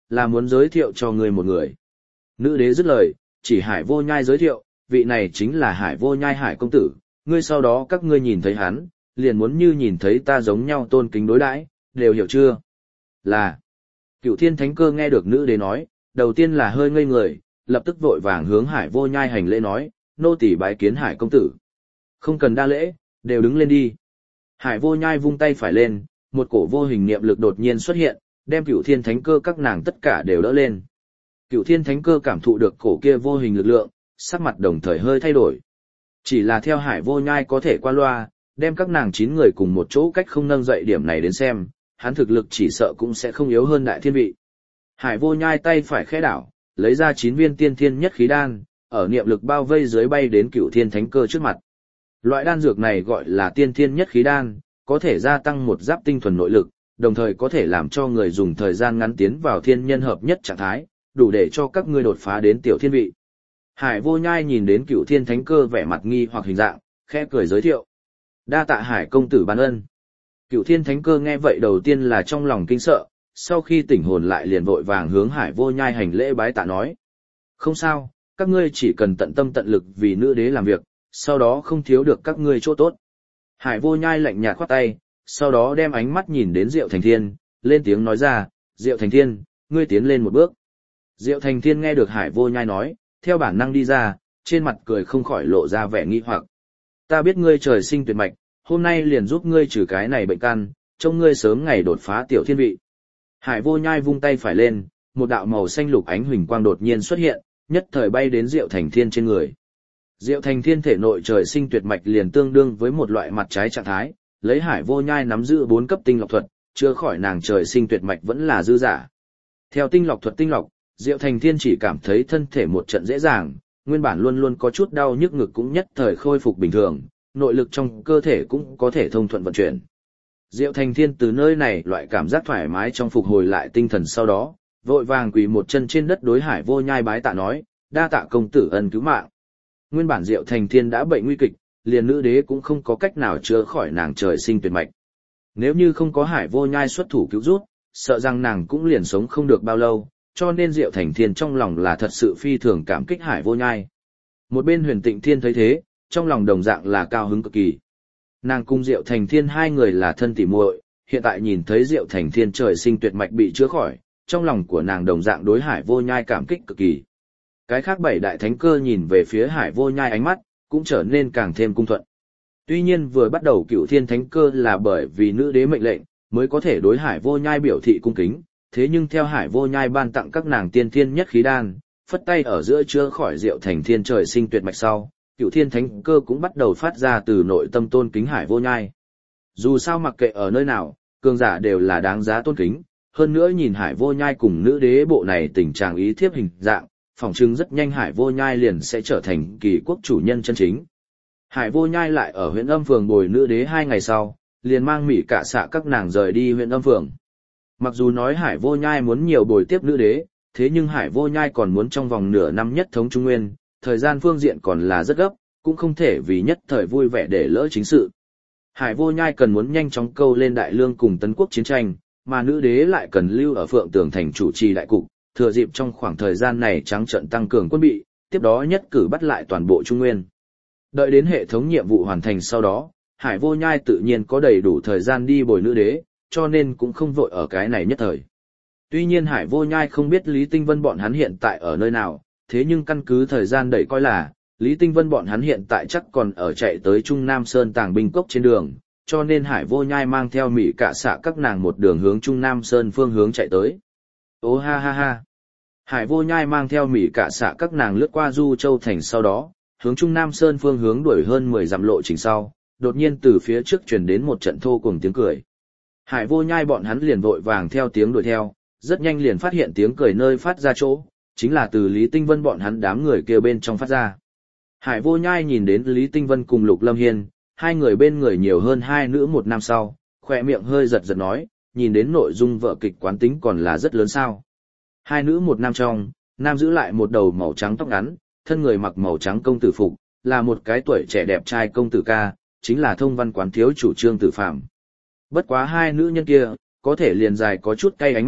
là muốn giới thiệu cho ngươi một người. Nữ đế dứt lời, chỉ Hải Vô Nhai giới thiệu, vị này chính là Hải Vô Nhai Hải công tử, ngươi sau đó các ngươi nhìn thấy hắn, liền muốn như nhìn thấy ta giống nhau tôn kính đối đãi, đều hiểu chưa? Là. Cửu Thiên Thánh Cơ nghe được nữ đế nói, đầu tiên là hơi ngây người, lập tức vội vàng hướng Hải Vô Nhai hành lễ nói, nô tỳ bái kiến Hải công tử. Không cần đa lễ, đều đứng lên đi. Hải Vô Nhai vung tay phải lên, một cổ vô hình niệm lực đột nhiên xuất hiện, đem Cửu Thiên Thánh Cơ các nàng tất cả đều đỡ lên. Cửu Thiên Thánh Cơ cảm thụ được cổ kia vô hình lực lượng, sắc mặt đồng thời hơi thay đổi. Chỉ là theo Hải Vô Nhai có thể qua loa, đem các nàng 9 người cùng một chỗ cách không nâng dậy điểm này đến xem, hắn thực lực chỉ sợ cũng sẽ không yếu hơn Đại Thiên vị. Hải Vô Nhai tay phải khẽ đảo, lấy ra 9 viên tiên thiên nhất khí đan, ở niệm lực bao vây dưới bay đến Cửu Thiên Thánh Cơ trước mặt. Loại đan dược này gọi là tiên thiên nhất khí đan, có thể gia tăng một giáp tinh thuần nội lực, đồng thời có thể làm cho người dùng thời gian ngắn tiến vào thiên nhân hợp nhất trạng thái, đủ để cho các ngươi đột phá đến tiểu thiên vị. Hải Vô Nhai nhìn đến Cửu Thiên Thánh Cơ vẻ mặt nghi hoặc hình dạng, khẽ cười giới thiệu. Đa tạ Hải công tử ban ân. Cửu Thiên Thánh Cơ nghe vậy đầu tiên là trong lòng kinh sợ, sau khi tỉnh hồn lại liền vội vàng hướng Hải Vô Nhai hành lễ bái tạ nói. Không sao, các ngươi chỉ cần tận tâm tận lực vì nữ đế làm việc, sau đó không thiếu được các ngươi chỗ tốt. Hải Vô Nhai lạnh nhạt khoát tay, sau đó đem ánh mắt nhìn đến Diệu Thành Thiên, lên tiếng nói ra, Diệu Thành Thiên, ngươi tiến lên một bước. Diệu Thành Thiên nghe được Hải Vô Nhai nói, theo bản năng đi ra, trên mặt cười không khỏi lộ ra vẻ nghi hoặc. Ta biết ngươi trời sinh tuyệt mạch, hôm nay liền giúp ngươi trừ cái này bệnh căn, trông ngươi sớm ngày đột phá tiểu thiên vị. Hải Vô Nhai vung tay phải lên, một đạo màu xanh lục ánh huỳnh quang đột nhiên xuất hiện, nhất thời bay đến Diệu Thành Thiên trên người. Diệu Thành Thiên thể nội trời sinh tuyệt mạch liền tương đương với một loại mặt trái trạng thái, lấy Hải Vô Nhai nắm giữ 4 cấp tinh lọc thuật, chữa khỏi nàng trời sinh tuyệt mạch vẫn là dư giả. Theo tinh lọc thuật tinh lọc, Diệu Thành Thiên chỉ cảm thấy thân thể một trận dễ dàng, nguyên bản luôn luôn có chút đau nhức ngực cũng nhất thời khôi phục bình thường, nội lực trong cơ thể cũng có thể thông thuận vận chuyển. Diệu Thành Thiên từ nơi này loại cảm giác thoải mái trong phục hồi lại tinh thần sau đó, vội vàng quỳ một chân trên đất đối Hải Vô Nhai bái tạ nói, đa tạ công tử ân cứu mạng. Nguyên bản Diệu Thành Thiên đã bệnh nguy kịch, liền nữ đế cũng không có cách nào chữa khỏi nàng trời sinh tuyệt mạch. Nếu như không có Hải Vô Nhai xuất thủ cứu giúp, sợ rằng nàng cũng liền sống không được bao lâu, cho nên Diệu Thành Thiên trong lòng là thật sự phi thường cảm kích Hải Vô Nhai. Một bên Huyền Tịnh Thiên thấy thế, trong lòng đồng dạng là cao hứng cực kỳ. Nàng cùng Diệu Thành Thiên hai người là thân tỉ muội, hiện tại nhìn thấy Diệu Thành Thiên trời sinh tuyệt mạch bị chữa khỏi, trong lòng của nàng đồng dạng đối Hải Vô Nhai cảm kích cực kỳ. Cái khác 7 đại thánh cơ nhìn về phía Hải Vô Nhai ánh mắt cũng trở nên càng thêm cung thuận. Tuy nhiên vừa bắt đầu Cửu Thiên Thánh Cơ là bởi vì nữ đế mệnh lệnh mới có thể đối Hải Vô Nhai biểu thị cung kính, thế nhưng theo Hải Vô Nhai ban tặng các nàng tiên thiên nhất khí đan, phất tay ở giữa chữa khỏi Diệu Thành Thiên trời sinh tuyệt mạch sau, Cửu Thiên Thánh Cơ cũng bắt đầu phát ra từ nội tâm tôn kính Hải Vô Nhai. Dù sao mặc kệ ở nơi nào, cường giả đều là đáng giá tôn kính, hơn nữa nhìn Hải Vô Nhai cùng nữ đế bộ này tình trạng ý thiếp hình dạng, phỏng chừng rất nhanh Hải Vô Nhai liền sẽ trở thành kỳ quốc chủ nhân chân chính. Hải Vô Nhai lại ở huyện Âm Phường bồi nữ đế 2 ngày sau, liền mang Mỹ Cả Xạ các nàng rời đi huyện Âm Phường. Mặc dù nói Hải Vô Nhai muốn nhiều bồi tiếp nữ đế, thế nhưng Hải Vô Nhai còn muốn trong vòng nửa năm nhất thống Trung Nguyên, thời gian phương diện còn là rất gấp, cũng không thể vì nhất thời vui vẻ để lỡ chính sự. Hải Vô Nhai cần muốn nhanh chóng câu lên Đại Lương cùng Tấn Quốc chiến tranh, mà nữ đế lại cần lưu ở Phượng Tường thành chủ trì đại cục, thừa dịp trong khoảng thời gian này trắng trận tăng cường quân bị, tiếp đó nhất cử bắt lại toàn bộ Trung Nguyên. Đợi đến hệ thống nhiệm vụ hoàn thành sau đó, Hải Vô Nhai tự nhiên có đầy đủ thời gian đi bồi nữ đế, cho nên cũng không vội ở cái này nhất thời. Tuy nhiên Hải Vô Nhai không biết Lý Tinh Vân bọn hắn hiện tại ở nơi nào, thế nhưng căn cứ thời gian đẩy coi là, Lý Tinh Vân bọn hắn hiện tại chắc còn ở chạy tới Trung Nam Sơn Tàng binh cốc trên đường, cho nên Hải Vô Nhai mang theo Mỹ Cả Xạ các nàng một đường hướng Trung Nam Sơn phương hướng chạy tới. Ô ha ha ha. Hải Vô Nhai mang theo Mỹ Cả Xạ các nàng lướt qua Du Châu thành sau đó, hướng Trung Nam Sơn phương hướng đuổi hơn 10 dặm lộ trình sau, đột nhiên từ phía trước truyền đến một trận thô cùng tiếng cười. Hải Vô Nhai bọn hắn liền vội vàng theo tiếng đuổi theo, rất nhanh liền phát hiện tiếng cười nơi phát ra chỗ, chính là từ Lý Tinh Vân bọn hắn đám người kia bên trong phát ra. Hải Vô Nhai nhìn đến Lý Tinh Vân cùng Lục Lâm Hiên, hai người bên người nhiều hơn 2 nữ 1 nam sau, khỏe miệng hơi giật giật nói, nhìn đến nội dung vở kịch quán tính còn là rất lớn sao. 2 nữ 1 nam trong, nam giữ lại một đầu màu trắng tóc ngắn, thân người mặc màu trắng công tử phục, là một cái tuổi trẻ đẹp trai công tử ca, chính là Thông Văn quán thiếu chủ Trương Tử Phạm. Bất quá 2 nữ nhân kia, có thể liền dài có chút cay ánh mắt,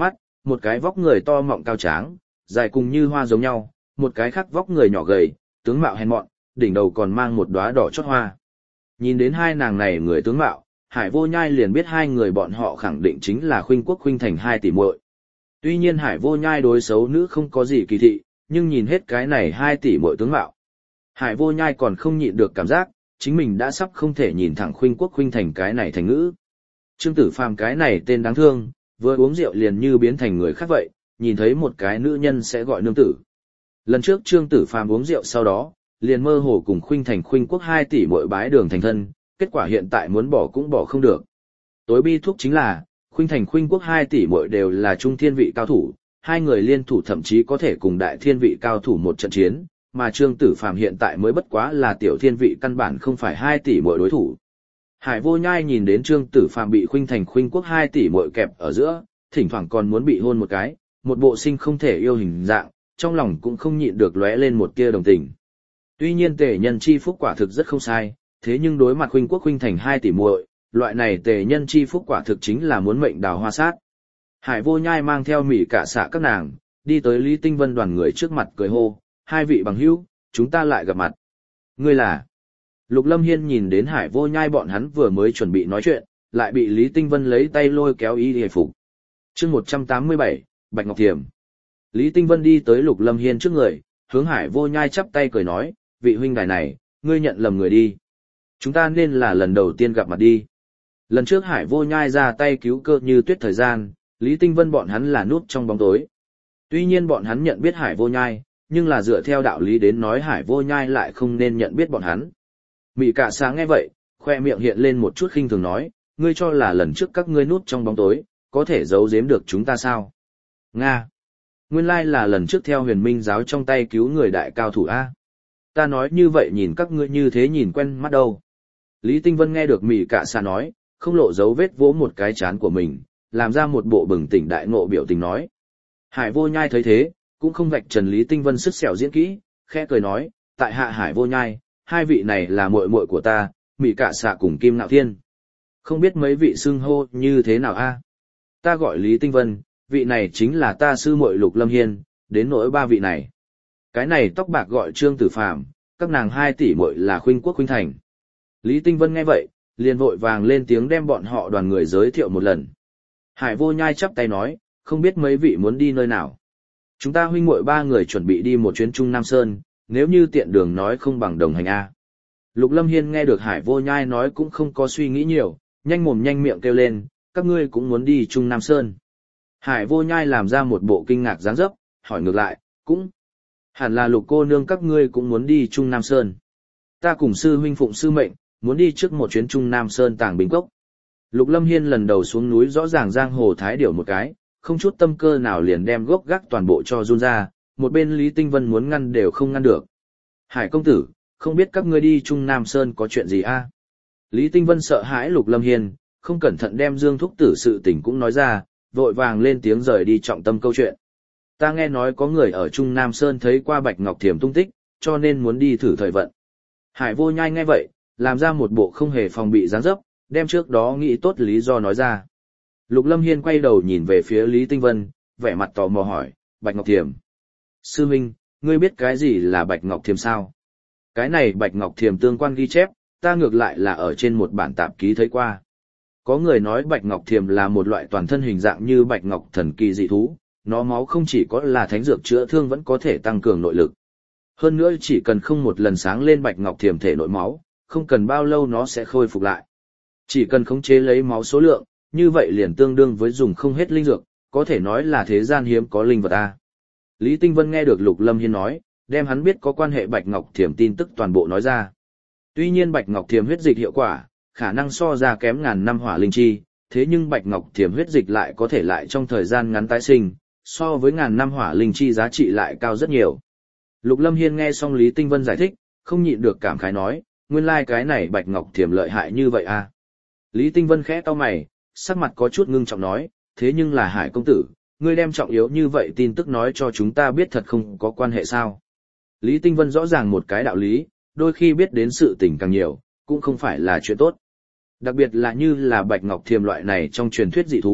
một cái vóc người to mọng cao tráng, dài cùng như hoa giống nhau, một cái khác vóc người nhỏ gầy, tướng mạo hèn mọn, đỉnh đầu còn mang một đóa đỏ chót hoa. Nhìn đến hai nàng này người tướng mạo, Hải Vô Nhai liền biết hai người bọn họ khẳng định chính là Khuynh Quốc Khuynh Thành hai tỷ muội. Tuy nhiên Hải Vô Nhai đối xấu nữ không có gì kỳ thị, nhưng nhìn hết cái này hai tỷ muội tướng mạo, Hải Vô Nhai còn không nhịn được cảm giác, chính mình đã sắp không thể nhìn thẳng Khuynh Quốc Khuynh Thành cái này thành ngữ. Trương Tử Phàm cái này tên đáng thương, vừa uống rượu liền như biến thành người khác vậy, nhìn thấy một cái nữ nhân sẽ gọi nương tử. Lần trước Trương Tử Phàm uống rượu sau đó, liền mơ hồ cùng Khuynh Thành Khuynh Quốc 2 tỷ muội bái đường thành thân, kết quả hiện tại muốn bỏ cũng bỏ không được. Tối bi thuốc chính là, Khuynh Thành Khuynh Quốc 2 tỷ muội đều là trung thiên vị cao thủ, hai người liên thủ thậm chí có thể cùng đại thiên vị cao thủ một trận chiến, mà Trương Tử Phàm hiện tại mới bất quá là tiểu thiên vị căn bản không phải 2 tỷ muội đối thủ. Hải Vô Nhai nhìn đến Trương Tử Phàm bị Khuynh Thành Khuynh Quốc 2 tỷ muội kẹp ở giữa, thỉnh thoảng còn muốn bị hôn một cái, một bộ sinh không thể yêu hình dạng, trong lòng cũng không nhịn được lóe lên một tia đồng tình. Tuy nhiên Tề Nhân chi phúc quả thực rất không sai, thế nhưng đối mặt Khuynh Quốc Khuynh Thành 2 tỷ muội, loại này Tề Nhân chi phúc quả thực chính là muốn mệnh đào hoa sát. Hải Vô Nhai mang theo Mỹ cả xạ các nàng, đi tới Lý Tinh Vân đoàn người trước mặt cười hô, hai vị bằng hữu, chúng ta lại gặp mặt. Ngươi là? Lục Lâm Hiên nhìn đến Hải Vô Nhai bọn hắn vừa mới chuẩn bị nói chuyện, lại bị Lý Tinh Vân lấy tay lôi kéo y hề phục. Chương 187, Bạch Ngọc Thiềm. Lý Tinh Vân đi tới Lục Lâm Hiên trước người, hướng Hải Vô Nhai chắp tay cười nói, vị huynh đài này, ngươi nhận lầm người đi. Chúng ta nên là lần đầu tiên gặp mặt đi. Lần trước Hải Vô Nhai ra tay cứu Cơ Như Tuyết thời gian, Lý Tinh Vân bọn hắn là núp trong bóng tối. Tuy nhiên bọn hắn nhận biết Hải Vô Nhai, nhưng là dựa theo đạo lý đến nói Hải Vô Nhai lại không nên nhận biết bọn hắn. Mị Cả Sáng nghe vậy, khoe miệng hiện lên một chút khinh thường nói, ngươi cho là lần trước các ngươi núp trong bóng tối, có thể giấu giếm được chúng ta sao? Nga! Nguyên lai là lần trước theo Huyền Minh giáo trong tay cứu người đại cao thủ A. Ta nói như vậy nhìn các ngươi như thế nhìn quen mắt đâu. Lý Tinh Vân nghe được Mị Cả Sáng nói, không lộ dấu vết vỗ một cái chán của mình, làm ra một bộ bừng tỉnh đại ngộ biểu tình nói. Hải Vô Nhai thấy thế, cũng không vạch trần Lý Tinh Vân sức xẻo diễn kỹ, khẽ cười nói, tại hạ Hải Vô Nhai, hai vị này là muội muội của ta, Mị Cả Xạ cùng Kim Ngạo Thiên. Không biết mấy vị xưng hô như thế nào a? Ta gọi Lý Tinh Vân, vị này chính là ta sư muội Lục Lâm Hiên, đến nỗi ba vị này. Cái này tóc bạc gọi Trương Tử Phàm, các nàng 2 tỷ muội là Khuynh Quốc Khuynh Thành. Lý Tinh Vân nghe vậy, liền vội vàng lên tiếng đem bọn họ đoàn người giới thiệu một lần. Hải Vô Nhai chắp tay nói, không biết mấy vị muốn đi nơi nào. Chúng ta huynh muội 3 người chuẩn bị đi một chuyến Trung Nam Sơn, nếu như tiện đường nói không bằng đồng hành a. Lục Lâm Hiên nghe được Hải Vô Nhai nói cũng không có suy nghĩ nhiều, nhanh mồm nhanh miệng kêu lên, các ngươi cũng muốn đi Trung Nam Sơn. Hải Vô Nhai làm ra một bộ kinh ngạc dáng dấp, hỏi ngược lại, cũng hẳn là Lục cô nương các ngươi cũng muốn đi Trung Nam Sơn. Ta cùng sư huynh phụng sư mệnh, muốn đi trước một chuyến Trung Nam Sơn Tàng Bình Cốc. Lục Lâm Hiên lần đầu xuống núi rõ ràng giang hồ thái điểu một cái, không chút tâm cơ nào liền đem gốc gác toàn bộ cho run ra, một bên Lý Tinh Vân muốn ngăn đều không ngăn được. Hải công tử, không biết các ngươi đi Trung Nam Sơn có chuyện gì a? Lý Tinh Vân sợ hãi Lục Lâm Hiên, không cẩn thận đem Dương Thúc Tử sự tình cũng nói ra, vội vàng lên tiếng rời đi trọng tâm câu chuyện. Ta nghe nói có người ở Trung Nam Sơn thấy qua Bạch Ngọc Thiềm tung tích, cho nên muốn đi thử thời vận. Hải Vô Nhai nghe vậy, làm ra một bộ không hề phòng bị dáng dấp, đem trước đó nghĩ tốt lý do nói ra. Lục Lâm Hiên quay đầu nhìn về phía Lý Tinh Vân, vẻ mặt tò mò hỏi, Bạch Ngọc Thiềm. Sư huynh, ngươi biết cái gì là Bạch Ngọc Thiềm sao? Cái này Bạch Ngọc Thiềm tương quan ghi chép, ta ngược lại là ở trên một bản tạp ký thấy qua. Có người nói Bạch Ngọc Thiềm là một loại toàn thân hình dạng như Bạch Ngọc thần kỳ dị thú, nó máu không chỉ có là thánh dược chữa thương vẫn có thể tăng cường nội lực. Hơn nữa chỉ cần không một lần sáng lên Bạch Ngọc Thiềm thể nội máu, không cần bao lâu nó sẽ khôi phục lại. Chỉ cần khống chế lấy máu số lượng, như vậy liền tương đương với dùng không hết linh dược, có thể nói là thế gian hiếm có linh vật a. Lý Tinh Vân nghe được Lục Lâm Hiên nói, đem hắn biết có quan hệ Bạch Ngọc Thiềm tin tức toàn bộ nói ra. Tuy nhiên Bạch Ngọc Thiềm huyết dịch hiệu quả, khả năng so ra kém ngàn năm hỏa linh chi, thế nhưng Bạch Ngọc Thiềm huyết dịch lại có thể lại trong thời gian ngắn tái sinh, so với ngàn năm hỏa linh chi giá trị lại cao rất nhiều. Lục Lâm Hiên nghe xong Lý Tinh Vân giải thích, không nhịn được cảm khái nói, nguyên lai cái này Bạch Ngọc Thiềm lợi hại như vậy a. Lý Tinh Vân khẽ cau mày, sắc mặt có chút ngưng trọng nói, thế nhưng là Hải công tử, ngươi đem trọng yếu như vậy tin tức nói cho chúng ta biết thật không có quan hệ sao. Lý Tinh Vân rõ ràng một cái đạo lý, đôi khi biết đến sự tình càng nhiều, cũng không phải là chuyện tốt. Đặc biệt là như là Bạch Ngọc Thiềm loại này trong truyền thuyết dị thú,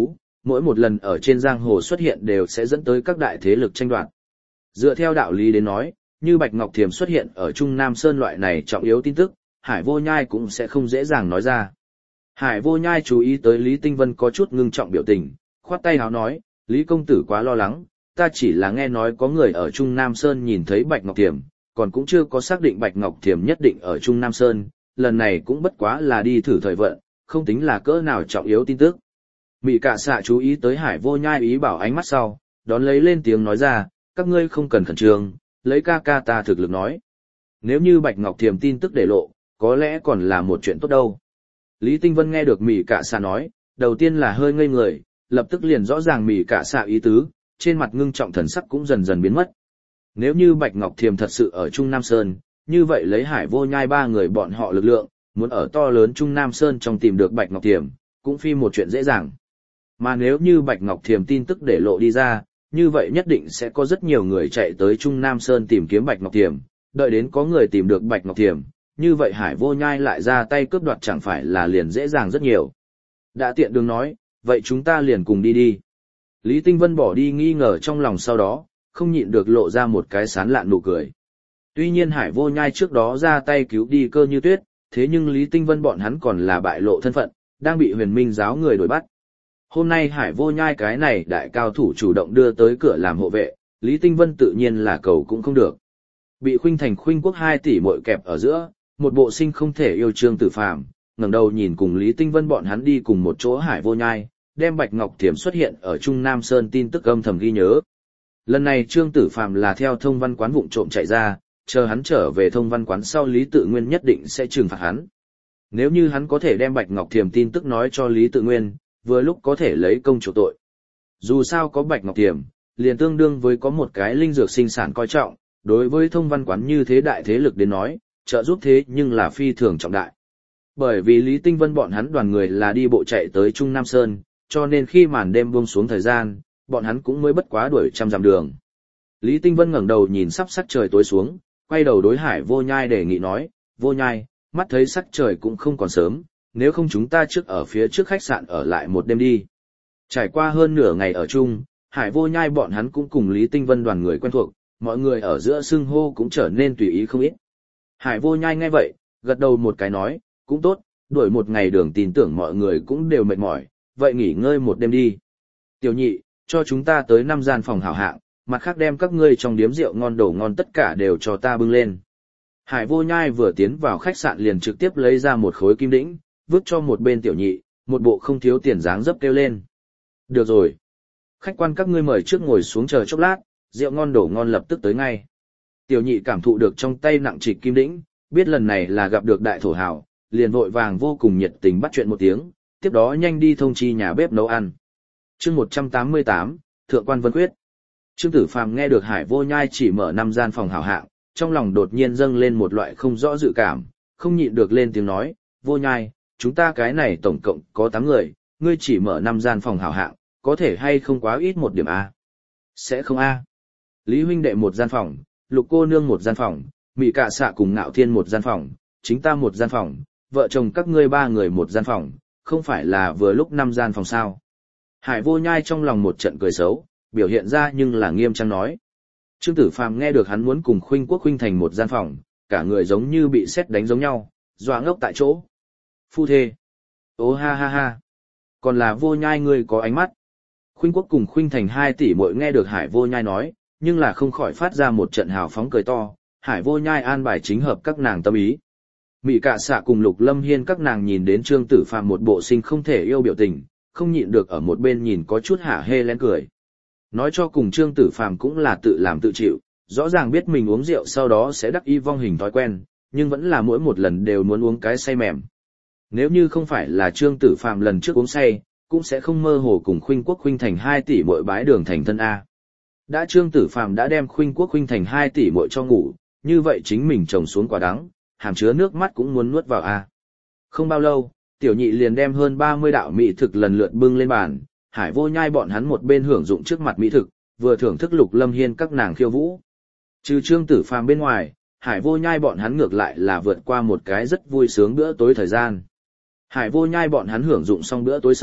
mỗi một lần ở trên giang hồ xuất hiện đều sẽ dẫn tới các đại thế lực tranh đoạt. Dựa theo đạo lý đến nói, như Bạch Ngọc Thiềm xuất hiện ở Trung Nam Sơn loại này trọng yếu tin tức, Hải Vô Nhai cũng sẽ không dễ dàng nói ra. Hải Vô Nhai chú ý tới Lý Tinh Vân có chút ngưng trọng biểu tình, khoát tay háo nói, Lý công tử quá lo lắng, ta chỉ là nghe nói có người ở Trung Nam Sơn nhìn thấy Bạch Ngọc Thiềm, còn cũng chưa có xác định Bạch Ngọc Thiềm nhất định ở Trung Nam Sơn, lần này cũng bất quá là đi thử thời vận, không tính là cỡ nào trọng yếu tin tức. Mị Cạ Xạ chú ý tới Hải Vô Nhai ý bảo ánh mắt sau, đón lấy lên tiếng nói ra, các ngươi không cần khẩn trương, lấy ca ca ta thực lực nói. Nếu như Bạch Ngọc Thiềm tin tức để lộ, có lẽ còn là một chuyện tốt đâu. Lý Tinh Vân nghe được Mị Cạ Xạ nói, đầu tiên là hơi ngây người, lập tức liền rõ ràng Mị Cạ Xạ ý tứ, trên mặt ngưng trọng thần sắc cũng dần dần biến mất. Nếu như Bạch Ngọc Thiềm thật sự ở Trung Nam Sơn, như vậy lấy Hải Vô Nhai ba người bọn họ lực lượng, muốn ở to lớn Trung Nam Sơn trong tìm được Bạch Ngọc Thiềm, cũng phi một chuyện dễ dàng. Mà nếu như Bạch Ngọc Thiềm tin tức để lộ đi ra, như vậy nhất định sẽ có rất nhiều người chạy tới Trung Nam Sơn tìm kiếm Bạch Ngọc Thiềm, đợi đến có người tìm được Bạch Ngọc Thiềm, như vậy Hải Vô Nhai lại ra tay cướp đoạt chẳng phải là liền dễ dàng rất nhiều. Đã tiện đường nói, vậy chúng ta liền cùng đi đi. Lý Tinh Vân bỏ đi nghi ngờ trong lòng sau đó, không nhịn được lộ ra một cái sán lạn nụ cười. Tuy nhiên Hải Vô Nhai trước đó ra tay cứu đi Cơ Như Tuyết, thế nhưng Lý Tinh Vân bọn hắn còn là bại lộ thân phận, đang bị Huyền Minh giáo người đuổi bắt. Hôm nay Hải Vô Nhai cái này đại cao thủ chủ động đưa tới cửa làm hộ vệ, Lý Tinh Vân tự nhiên là cầu cũng không được. Bị Khuynh Thành Khuynh Quốc hai tỷ muội kẹp ở giữa, một bộ sinh không thể yêu Trương Tử Phàm, ngẩng đầu nhìn cùng Lý Tinh Vân bọn hắn đi cùng một chỗ Hải Vô Nhai, đem Bạch Ngọc Thiềm xuất hiện ở Trung Nam Sơn tin tức âm thầm ghi nhớ. Lần này Trương Tử Phàm là theo Thông Văn Quán vụng trộm chạy ra, chờ hắn trở về Thông Văn Quán sau Lý Tự Nguyên nhất định sẽ trừng phạt hắn. Nếu như hắn có thể đem Bạch Ngọc Thiềm tin tức nói cho Lý Tự Nguyên, vừa lúc có thể lấy công chủ tội. Dù sao có Bạch Ngọc Thiềm, liền tương đương với có một cái linh dược sinh sản coi trọng, đối với Thông Văn Quán như thế đại thế lực đến nói, trợ giúp thế nhưng là phi thường trọng đại. Bởi vì Lý Tinh Vân bọn hắn đoàn người là đi bộ chạy tới Trung Nam Sơn, cho nên khi màn đêm buông xuống thời gian, bọn hắn cũng mới bất quá đuổi 100 dặm đường. Lý Tinh Vân ngẩng đầu nhìn sắp sắc trời tối xuống, quay đầu đối Hải Vô Nhai đề nghị nói, Vô Nhai, mắt thấy sắc trời cũng không còn sớm, nếu không chúng ta trước ở phía trước khách sạn ở lại một đêm đi. Trải qua hơn nửa ngày ở chung, Hải Vô Nhai bọn hắn cũng cùng Lý Tinh Vân đoàn người quen thuộc, mọi người ở giữa xưng hô cũng trở nên tùy ý không ít. Hải Vô Nhai nghe vậy, gật đầu một cái nói, cũng tốt, đuổi một ngày đường tin tưởng mọi người cũng đều mệt mỏi, vậy nghỉ ngơi một đêm đi. Tiểu nhị, cho chúng ta tới 5 gian phòng hảo hạng, mặt khác đem các ngươi trong điếm rượu ngon đồ ngon tất cả đều cho ta bưng lên. Hải Vô Nhai vừa tiến vào khách sạn liền trực tiếp lấy ra một khối kim đĩnh, vứt cho một bên tiểu nhị, một bộ không thiếu tiền dáng dấp kêu lên. Được rồi. Khách quan các ngươi mời trước ngồi xuống chờ chốc lát, rượu ngon đồ ngon lập tức tới ngay. Tiểu nhị cảm thụ được trong tay nặng trịch kim đĩnh, biết lần này là gặp được đại thổ hào, liền vội vàng vô cùng nhiệt tình bắt chuyện một tiếng, tiếp đó nhanh đi thông chi nhà bếp nấu ăn. Chương 188, Thượng quan Vân Quyết. Trương Tử Phàm nghe được Hải Vô Nhai chỉ mở 5 gian phòng hảo hạng, trong lòng đột nhiên dâng lên một loại không rõ dự cảm, không nhịn được lên tiếng nói, Vô Nhai, chúng ta cái này tổng cộng có 8 người, ngươi chỉ mở 5 gian phòng hảo hạng, có thể hay không quá ít một điểm A? Sẽ không A. Lý huynh đệ một gian phòng, Lục cô nương một gian phòng, Mị Cạ Xạ cùng Ngạo Thiên một gian phòng, chính ta một gian phòng, vợ chồng các ngươi 3 người một gian phòng, không phải là vừa lúc 5 gian phòng sao? Hải Vô Nhai trong lòng một trận cười xấu, biểu hiện ra nhưng là nghiêm trang nói. Trương Tử Phàm nghe được hắn muốn cùng Khuynh Quốc Khuynh Thành một gian phòng, cả người giống như bị sét đánh giống nhau, dọa ngốc tại chỗ. Phu thê. Ô ha ha ha. Còn là Vô Nhai ngươi có ánh mắt. Khuynh Quốc cùng Khuynh Thành 2 tỷ muội nghe được Hải Vô Nhai nói, nhưng là không khỏi phát ra một trận hào phóng cười to, Hải Vô Nhai an bài chính hợp các nàng tâm ý. Mị Cạ Xạ cùng Lục Lâm Hiên các nàng nhìn đến Trương Tử Phàm một bộ sinh không thể yêu biểu tình, không nhịn được ở một bên nhìn có chút hả hê lén cười. Nói cho cùng Trương Tử Phàm cũng là tự làm tự chịu, rõ ràng biết mình uống rượu sau đó sẽ đắc y vong hình thói quen, nhưng vẫn là mỗi một lần đều muốn uống cái say mềm. Nếu như không phải là Trương Tử Phàm lần trước uống say, cũng sẽ không mơ hồ cùng Khuynh Quốc Khuynh Thành 2 tỷ muội bái đường thành thân A. Đã Trương Tử Phàm đã đem Khuynh Quốc Khuynh Thành 2 tỷ muội cho ngủ, như vậy chính mình trồng xuống quả đắng, hàm chứa nước mắt cũng muốn nuốt vào A. Không bao lâu, tiểu nhị liền đem hơn 30 đạo mỹ thực lần lượt bưng lên bàn, Hải Vô Nhai bọn hắn một bên hưởng dụng trước mặt mỹ thực, vừa thưởng thức Lục Lâm Hiên các nàng khiêu vũ. Trừ Trương Tử Phàm bên ngoài, Hải Vô Nhai bọn hắn ngược lại là vượt qua một cái rất vui sướng bữa tối thời gian. Hải Vô Nhai bọn hắn hưởng dụng xong bữa tối sau,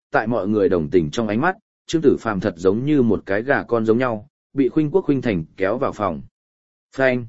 tại mọi người đồng tình trong ánh mắt, Trương Tử Phàm thật giống như một cái gà con giống nhau, bị Khuynh Quốc Khuynh Thành kéo vào phòng. Phanh!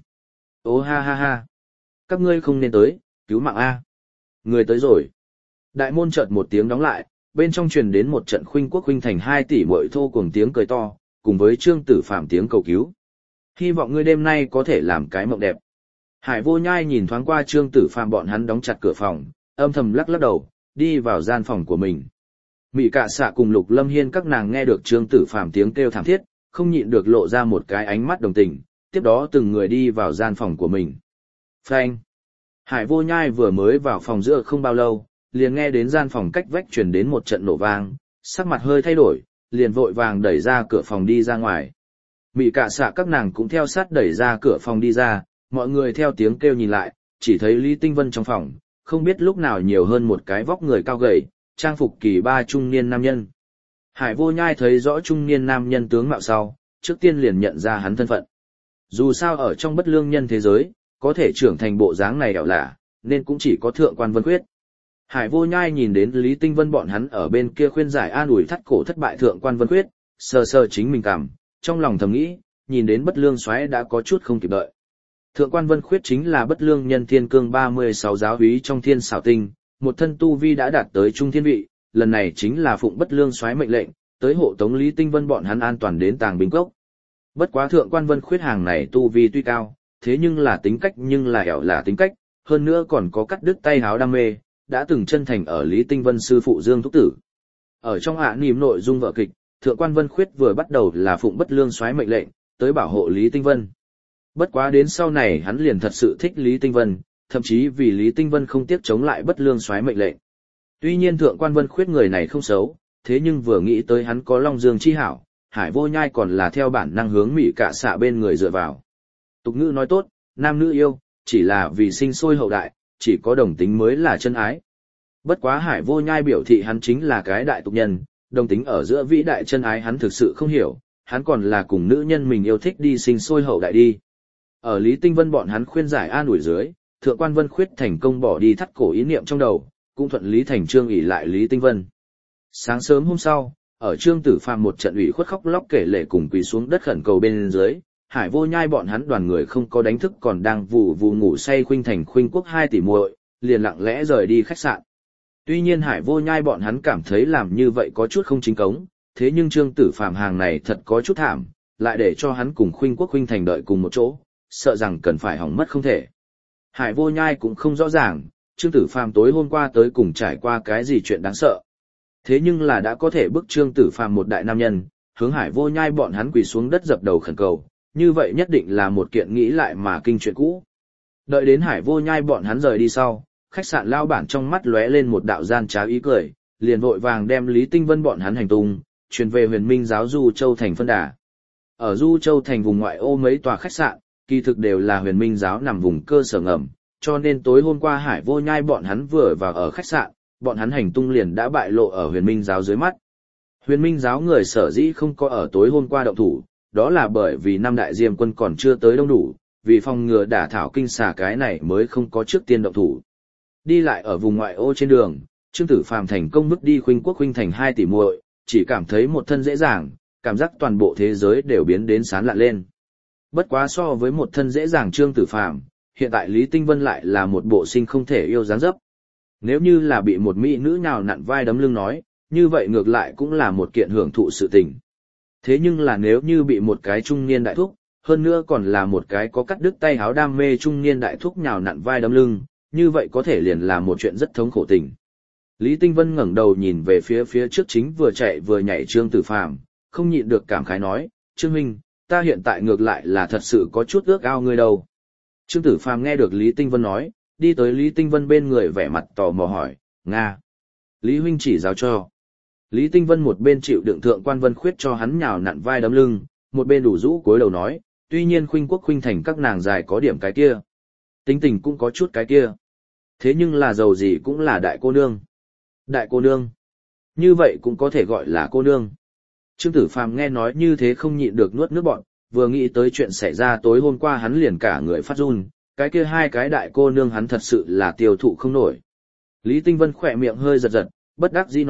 Ô ha ha ha! Các ngươi không nên tới, cứu mạng A! Người tới rồi! Đại môn chợt một tiếng đóng lại, bên trong truyền đến một trận Khuynh Quốc Khuynh Thành 2 tỷ muội thô cùng tiếng cười to, cùng với Trương Tử Phàm tiếng cầu cứu. Hy vọng ngươi đêm nay có thể làm cái mộng đẹp. Hải Vô Nhai nhìn thoáng qua Trương Tử Phàm bọn hắn đóng chặt cửa phòng, âm thầm lắc lắc đầu, đi vào gian phòng của mình. Mị Cạ Xạ cùng Lục Lâm Hiên các nàng nghe được Trương Tử Phàm tiếng kêu thảm thiết, không nhịn được lộ ra một cái ánh mắt đồng tình, tiếp đó từng người đi vào gian phòng của mình. Phanh! Hải Vô Nhai vừa mới vào phòng giữa không bao lâu, liền nghe đến gian phòng cách vách truyền đến một trận nổ vang, sắc mặt hơi thay đổi, liền vội vàng đẩy ra cửa phòng đi ra ngoài. Mị Cạ Xạ các nàng cũng theo sát đẩy ra cửa phòng đi ra, mọi người theo tiếng kêu nhìn lại, chỉ thấy Lý Tinh Vân trong phòng, không biết lúc nào nhiều hơn một cái vóc người cao gầy, trang phục kỳ ba trung niên nam nhân. Hải Vô Nhai thấy rõ trung niên nam nhân tướng mạo sau, trước tiên liền nhận ra hắn thân phận. Dù sao ở trong bất lương nhân thế giới, có thể trưởng thành bộ dáng này ẻo lả, nên cũng chỉ có Thượng Quan Vân Khuyết. Hải Vô Nhai nhìn đến Lý Tinh Vân bọn hắn ở bên kia khuyên giải an ủi thắt cổ thất bại Thượng Quan Vân Khuyết, sờ sờ chính mình cảm, trong lòng thầm nghĩ, nhìn đến bất lương soái đã có chút không kịp đợi. Thượng Quan Vân Khuyết chính là bất lương nhân thiên cương 36 giáo úy trong thiên xảo tinh, một thân tu vi đã đạt tới trung thiên vị, lần này chính là phụng bất lương soái mệnh lệnh, tới hộ tống Lý Tinh Vân bọn hắn an toàn đến Tàng Binh Cốc. Bất quá Thượng Quan Vân Khuyết hàng này tu vi tuy cao, thế nhưng là tính cách nhưng là ẻo là tính cách, hơn nữa còn có cắt đứt tay háo đam mê, đã từng chân thành ở Lý Tinh Vân sư phụ Dương Thúc Tử. Ở trong ạ niềm nội dung vở kịch, Thượng Quan Vân Khuyết vừa bắt đầu là phụng bất lương soái mệnh lệnh, tới bảo hộ Lý Tinh Vân. Bất quá đến sau này hắn liền thật sự thích Lý Tinh Vân, thậm chí vì Lý Tinh Vân không tiếc chống lại bất lương soái mệnh lệnh. Tuy nhiên Thượng Quan Vân Khuyết người này không xấu, thế nhưng vừa nghĩ tới hắn có Long Dương chi hảo, Hải Vô Nhai còn là theo bản năng hướng Mị Cạ Xạ bên người dựa vào. Tục ngữ nói tốt, nam nữ yêu, chỉ là vì sinh sôi hậu đại, chỉ có đồng tính mới là chân ái. Bất quá Hải Vô Nhai biểu thị hắn chính là cái đại tục nhân, đồng tính ở giữa vĩ đại chân ái hắn thực sự không hiểu, hắn còn là cùng nữ nhân mình yêu thích đi sinh sôi hậu đại đi. Ở Lý Tinh Vân bọn hắn khuyên giải an ủi dưới, Thượng Quan Vân Khuyết thành công bỏ đi thắt cổ ý niệm trong đầu, cũng thuận lý thành trương ỷ lại Lý Tinh Vân. Sáng sớm hôm sau, ở Trương Tử Phàm một trận ủy khuất khóc lóc kể lể cùng quỳ xuống đất khẩn cầu bên dưới, Hải Vô Nhai bọn hắn đoàn người không có đánh thức còn đang vù vù ngủ say Khuynh Thành Khuynh Quốc 2 tỷ muội, liền lặng lẽ rời đi khách sạn. Tuy nhiên Hải Vô Nhai bọn hắn cảm thấy làm như vậy có chút không chính cống, thế nhưng Trương Tử Phàm hàng này thật có chút thảm, lại để cho hắn cùng Khuynh Quốc Khuynh Thành đợi cùng một chỗ, sợ rằng cần phải hỏng mất không thể. Hải Vô Nhai cũng không rõ ràng, Trương Tử Phàm tối hôm qua tới cùng trải qua cái gì chuyện đáng sợ. Thế nhưng là đã có thể bức Trương Tử Phàm một đại nam nhân, hướng Hải Vô Nhai bọn hắn quỳ xuống đất dập đầu khẩn cầu, như vậy nhất định là một kiện nghĩ lại mà kinh chuyện cũ. Đợi đến Hải Vô Nhai bọn hắn rời đi sau, khách sạn lao bản trong mắt lóe lên một đạo gian trá ý cười, liền vội vàng đem Lý Tinh Vân bọn hắn hành tung, truyền về Huyền Minh giáo Du Châu thành phân đà. Ở Du Châu thành vùng ngoại ô mấy tòa khách sạn, kỳ thực đều là Huyền Minh giáo nằm vùng cơ sở ngầm, cho nên tối hôm qua Hải Vô Nhai bọn hắn vừa vào ở khách sạn, bọn hắn hành tung liền đã bại lộ ở Huyền Minh giáo dưới mắt. Huyền Minh giáo người sở dĩ không có ở tối hôm qua động thủ, đó là bởi vì năm đại diêm quân còn chưa tới đông đủ, vì phòng ngừa đả thảo kinh xà cái này mới không có trước tiên động thủ. Đi lại ở vùng ngoại ô trên đường, Trương Tử Phàm thành công bước đi Khuynh Quốc Khuynh Thành 2 tỷ muội, chỉ cảm thấy một thân dễ dàng, cảm giác toàn bộ thế giới đều biến đến sáng lạ lên. Bất quá so với một thân dễ dàng Trương Tử Phàm, hiện tại Lý Tinh Vân lại là một bộ sinh không thể yêu dáng dấp. Nếu như là bị một mỹ nữ nào nặn vai đấm lưng nói, như vậy ngược lại cũng là một kiện hưởng thụ sự tình. Thế nhưng là nếu như bị một cái trung niên đại thúc, hơn nữa còn là một cái có cắt đứt tay háo đam mê trung niên đại thúc nhào nặn vai đấm lưng, như vậy có thể liền là một chuyện rất thống khổ tình. Lý Tinh Vân ngẩng đầu nhìn về phía trước chính vừa chạy vừa nhảy Trương Tử Phàm, không nhịn được cảm khái nói, Trương Minh, ta hiện tại ngược lại là thật sự có chút ước ao ngươi đâu. Trương Tử Phàm nghe được Lý Tinh Vân nói, đi tới Lý Tinh Vân bên người vẻ mặt tò mò hỏi, Nga. Lý huynh chỉ giáo cho. Lý Tinh Vân một bên chịu đựng Thượng Quan Vân Khuyết cho hắn nhào nặn vai đấm lưng, một bên đủ rũ cúi đầu nói, tuy nhiên Khuynh Quốc Khuynh Thành các nàng dài có điểm cái kia. Tính tình cũng có chút cái kia. Thế nhưng là giàu gì cũng là đại cô nương. Đại cô nương. Như vậy cũng có thể gọi là cô nương. Trương Tử Phàm nghe nói như thế không nhịn được nuốt nước bọt, vừa nghĩ tới chuyện xảy ra tối hôm qua hắn liền cả người phát run, cái kia hai cái đại cô nương hắn thật sự là tiêu thụ không nổi. Lý Tinh Vân khỏe miệng hơi giật giật, bất đắc dĩ nói,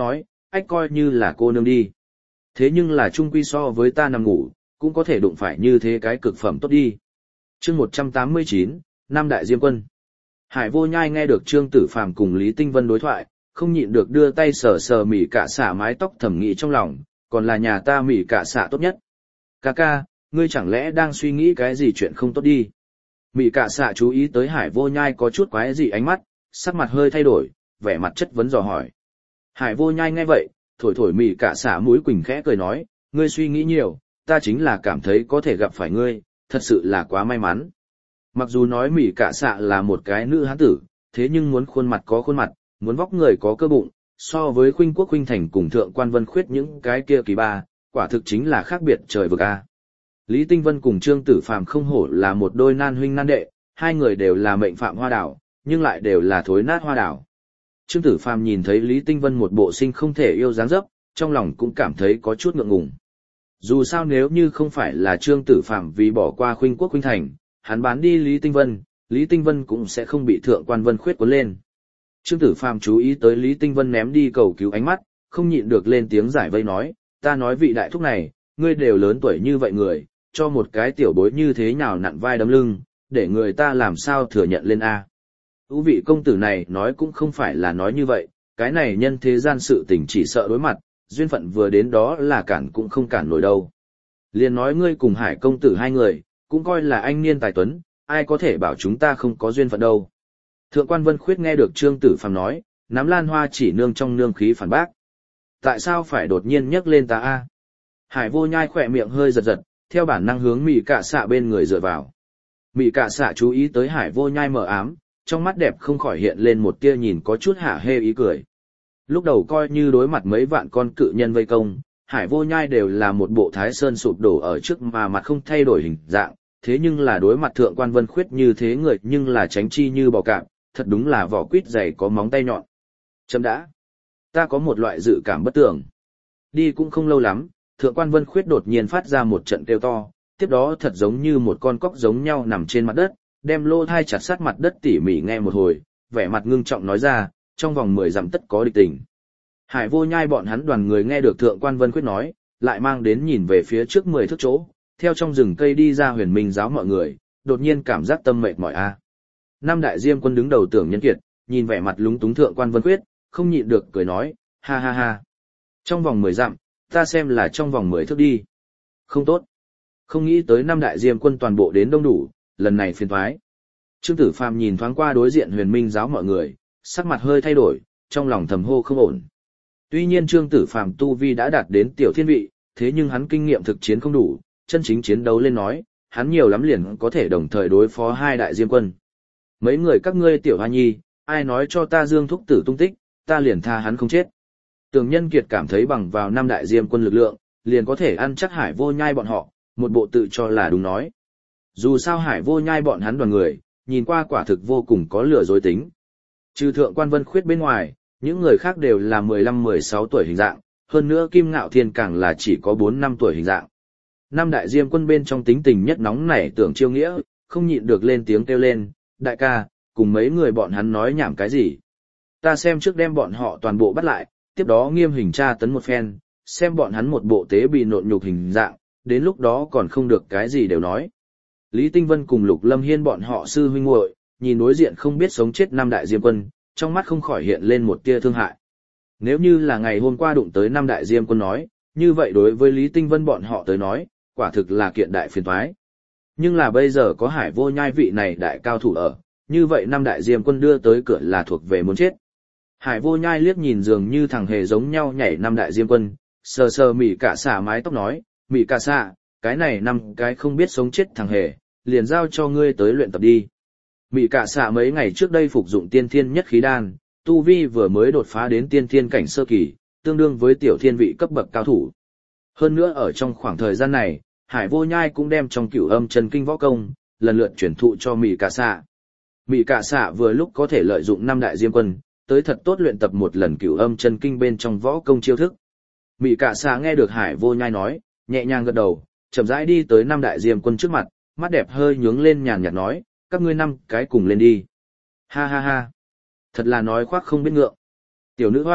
ách coi như là cô nương đi. Thế nhưng là chung quy so với ta nằm ngủ, cũng có thể đụng phải như thế cái cực phẩm tốt đi. Chương 189, Nam Đại Diêm Quân. Hải Vô Nhai nghe được Trương Tử Phàm cùng Lý Tinh Vân đối thoại, không nhịn được đưa tay sờ sờ mỉ cả xả mái tóc, thầm nghĩ trong lòng, còn là nhà ta mỉ cả xả tốt nhất. Ca ca, ngươi chẳng lẽ đang suy nghĩ cái gì chuyện không tốt đi? Mỉ cả xả chú ý tới Hải Vô Nhai có chút quái dị ánh mắt, sắc mặt hơi thay đổi, vẻ mặt chất vấn dò hỏi. Hải Vô Nhai nghe vậy, thổi thổi mỉ cả xả mũi quỳnh khẽ cười nói, ngươi suy nghĩ nhiều, ta chính là cảm thấy có thể gặp phải ngươi, thật sự là quá may mắn. Mặc dù nói mỉ cả xạ là một cái nữ hán tử, thế nhưng muốn khuôn mặt có khuôn mặt, muốn vóc người có cơ bụng, so với Khuynh Quốc Khuynh Thành cùng Thượng Quan Vân Khuyết những cái kia kỳ ba, quả thực chính là khác biệt trời vực a. Lý Tinh Vân cùng Trương Tử Phàm không hổ là một đôi nan huynh nan đệ, hai người đều là mệnh phạm hoa đảo, nhưng lại đều là thối nát hoa đảo. Trương Tử Phàm nhìn thấy Lý Tinh Vân một bộ sinh không thể yêu dáng dấp, trong lòng cũng cảm thấy có chút ngượng ngùng. Dù sao nếu như không phải là Trương Tử Phàm vì bỏ qua Khuynh Quốc Khuynh Thành, hắn bán đi Lý Tinh Vân cũng sẽ không bị Thượng Quan Vân Khuyết cuốn lên. Trương Tử Phàm chú ý tới Lý Tinh Vân ném đi cầu cứu ánh mắt, không nhịn được lên tiếng giải vây nói, ta nói vị đại thúc này, ngươi đều lớn tuổi như vậy người, cho một cái tiểu bối như thế nào nặn vai đấm lưng, để người ta làm sao thừa nhận lên a. Ú vị công tử này nói cũng không phải là nói như vậy, cái này nhân thế gian sự tình chỉ sợ đối mặt, duyên phận vừa đến đó là cản cũng không cản nổi đâu. Liền nói ngươi cùng Hải công tử hai người, cũng coi là anh niên tài tuấn, ai có thể bảo chúng ta không có duyên phận đâu. Thượng Quan Vân Khuyết nghe được Trương Tử Phàm nói, nắm lan hoa chỉ nương trong nương khí phản bác. Tại sao phải đột nhiên nhắc lên ta a? Hải Vô Nhai khỏe miệng hơi giật giật, theo bản năng hướng Mị Cạ Xạ bên người dựa vào. Mị Cạ Xạ chú ý tới Hải Vô Nhai mờ ám, trong mắt đẹp không khỏi hiện lên một tia nhìn có chút hả hê ý cười. Lúc đầu coi như đối mặt mấy vạn con cự nhân vây công, Hải Vô Nhai đều là một bộ thái sơn sụp đổ ở trước mà mặt không thay đổi hình dạng, thế nhưng là đối mặt Thượng Quan Vân Khuyết như thế người nhưng là tránh chi như bò cạp, thật đúng là vỏ quýt dày có móng tay nhọn. Chấm đã. Ta có một loại dự cảm bất tường. Đi cũng không lâu lắm, Thượng Quan Vân Khuyết đột nhiên phát ra một trận kêu to, tiếp đó thật giống như một con cóc giống nhau nằm trên mặt đất, đem lô thai chặt sát mặt đất tỉ mỉ nghe một hồi, vẻ mặt ngưng trọng nói ra, trong vòng 10 dặm tất có địch tình. Hải Vô Nhai bọn hắn đoàn người nghe được Thượng Quan Vân Khuyết nói, lại mang đến nhìn về phía trước 10 thước chỗ, theo trong rừng cây đi ra Huyền Minh giáo mọi người, đột nhiên cảm giác tâm mệt mỏi a. Năm đại diêm quân đứng đầu Tưởng Nhân Kiệt, nhìn vẻ mặt lúng túng Thượng Quan Vân Khuyết, không nhịn được cười nói, ha ha ha. Trong vòng 10 dặm, ta xem là trong vòng 10 thước đi. Không tốt. Không nghĩ tới năm đại diêm quân toàn bộ đến đông đủ, lần này phiền toái. Trương Tử Phàm nhìn thoáng qua đối diện Huyền Minh giáo mọi người, sắc mặt hơi thay đổi, trong lòng thầm hô không ổn. Tuy nhiên Trương Tử Phàm tu vi đã đạt đến tiểu thiên vị, thế nhưng hắn kinh nghiệm thực chiến không đủ, chân chính chiến đấu lên nói, hắn nhiều lắm liền có thể đồng thời đối phó hai đại diêm quân. Mấy người các ngươi tiểu hoa nhi, ai nói cho ta Dương Thúc Tử tung tích, ta liền tha hắn không chết. Tưởng Nhân Kiệt cảm thấy bằng vào năm đại diêm quân lực lượng, liền có thể ăn chắc Hải Vô Nhai bọn họ, một bộ tự cho là đúng nói. Dù sao Hải Vô Nhai bọn hắn đoàn người, nhìn qua quả thực vô cùng có lửa dối tính. Trừ Thượng Quan Vân Khuyết bên ngoài, những người khác đều là 15-16 tuổi hình dạng, hơn nữa Kim Ngạo Thiên càng là chỉ có 4-5 tuổi hình dạng. Năm đại diêm quân bên trong tính tình nhất nóng nảy Tưởng Chiêu Nghĩa, không nhịn được lên tiếng kêu lên, đại ca, cùng mấy người bọn hắn nói nhảm cái gì. Ta xem trước đem bọn họ toàn bộ bắt lại, tiếp đó nghiêm hình tra tấn một phen, xem bọn hắn một bộ tế bị nộn nhục hình dạng, đến lúc đó còn không được cái gì đều nói. Lý Tinh Vân cùng Lục Lâm Hiên bọn họ sư huynh muội, nhìn đối diện không biết sống chết năm đại diêm quân, trong mắt không khỏi hiện lên một tia thương hại. Nếu như là ngày hôm qua đụng tới năm đại diêm quân nói, như vậy đối với Lý Tinh Vân bọn họ tới nói, quả thực là kiện đại phiền toái. Nhưng là bây giờ có Hải Vô Nhai vị này đại cao thủ ở, như vậy năm đại diêm quân đưa tới cửa là thuộc về muốn chết. Hải Vô Nhai liếc nhìn dường như thằng hề giống nhau nhảy năm đại diêm quân, sờ sờ Mị Cạ Xạ mái tóc nói, Mị Cạ Xạ, cái này năm cái không biết sống chết thằng hề, liền giao cho ngươi tới luyện tập đi. Mị Cạ Xạ mấy ngày trước đây phục dụng tiên thiên nhất khí đan, tu vi vừa mới đột phá đến tiên thiên cảnh sơ kỳ, tương đương với tiểu thiên vị cấp bậc cao thủ. Hơn nữa ở trong khoảng thời gian này, Hải Vô Nhai cũng đem trong Cửu Âm Chân Kinh võ công, lần lượt truyền thụ cho Mị Cạ Xạ. Mị Cạ Xạ vừa lúc có thể lợi dụng năm đại diêm quân, tới thật tốt luyện tập một lần Cửu Âm Chân Kinh bên trong võ công chiêu thức. Mị Cạ Xạ nghe được Hải Vô Nhai nói, nhẹ nhàng gật đầu, chậm rãi đi tới năm đại diêm quân trước mặt, mắt đẹp hơi nhướng lên nhàn nhạt nói, các ngươi năm cái cùng lên đi. Ha ha ha. Thật là nói khoác không biết ngượng. Tiểu nữ hoa,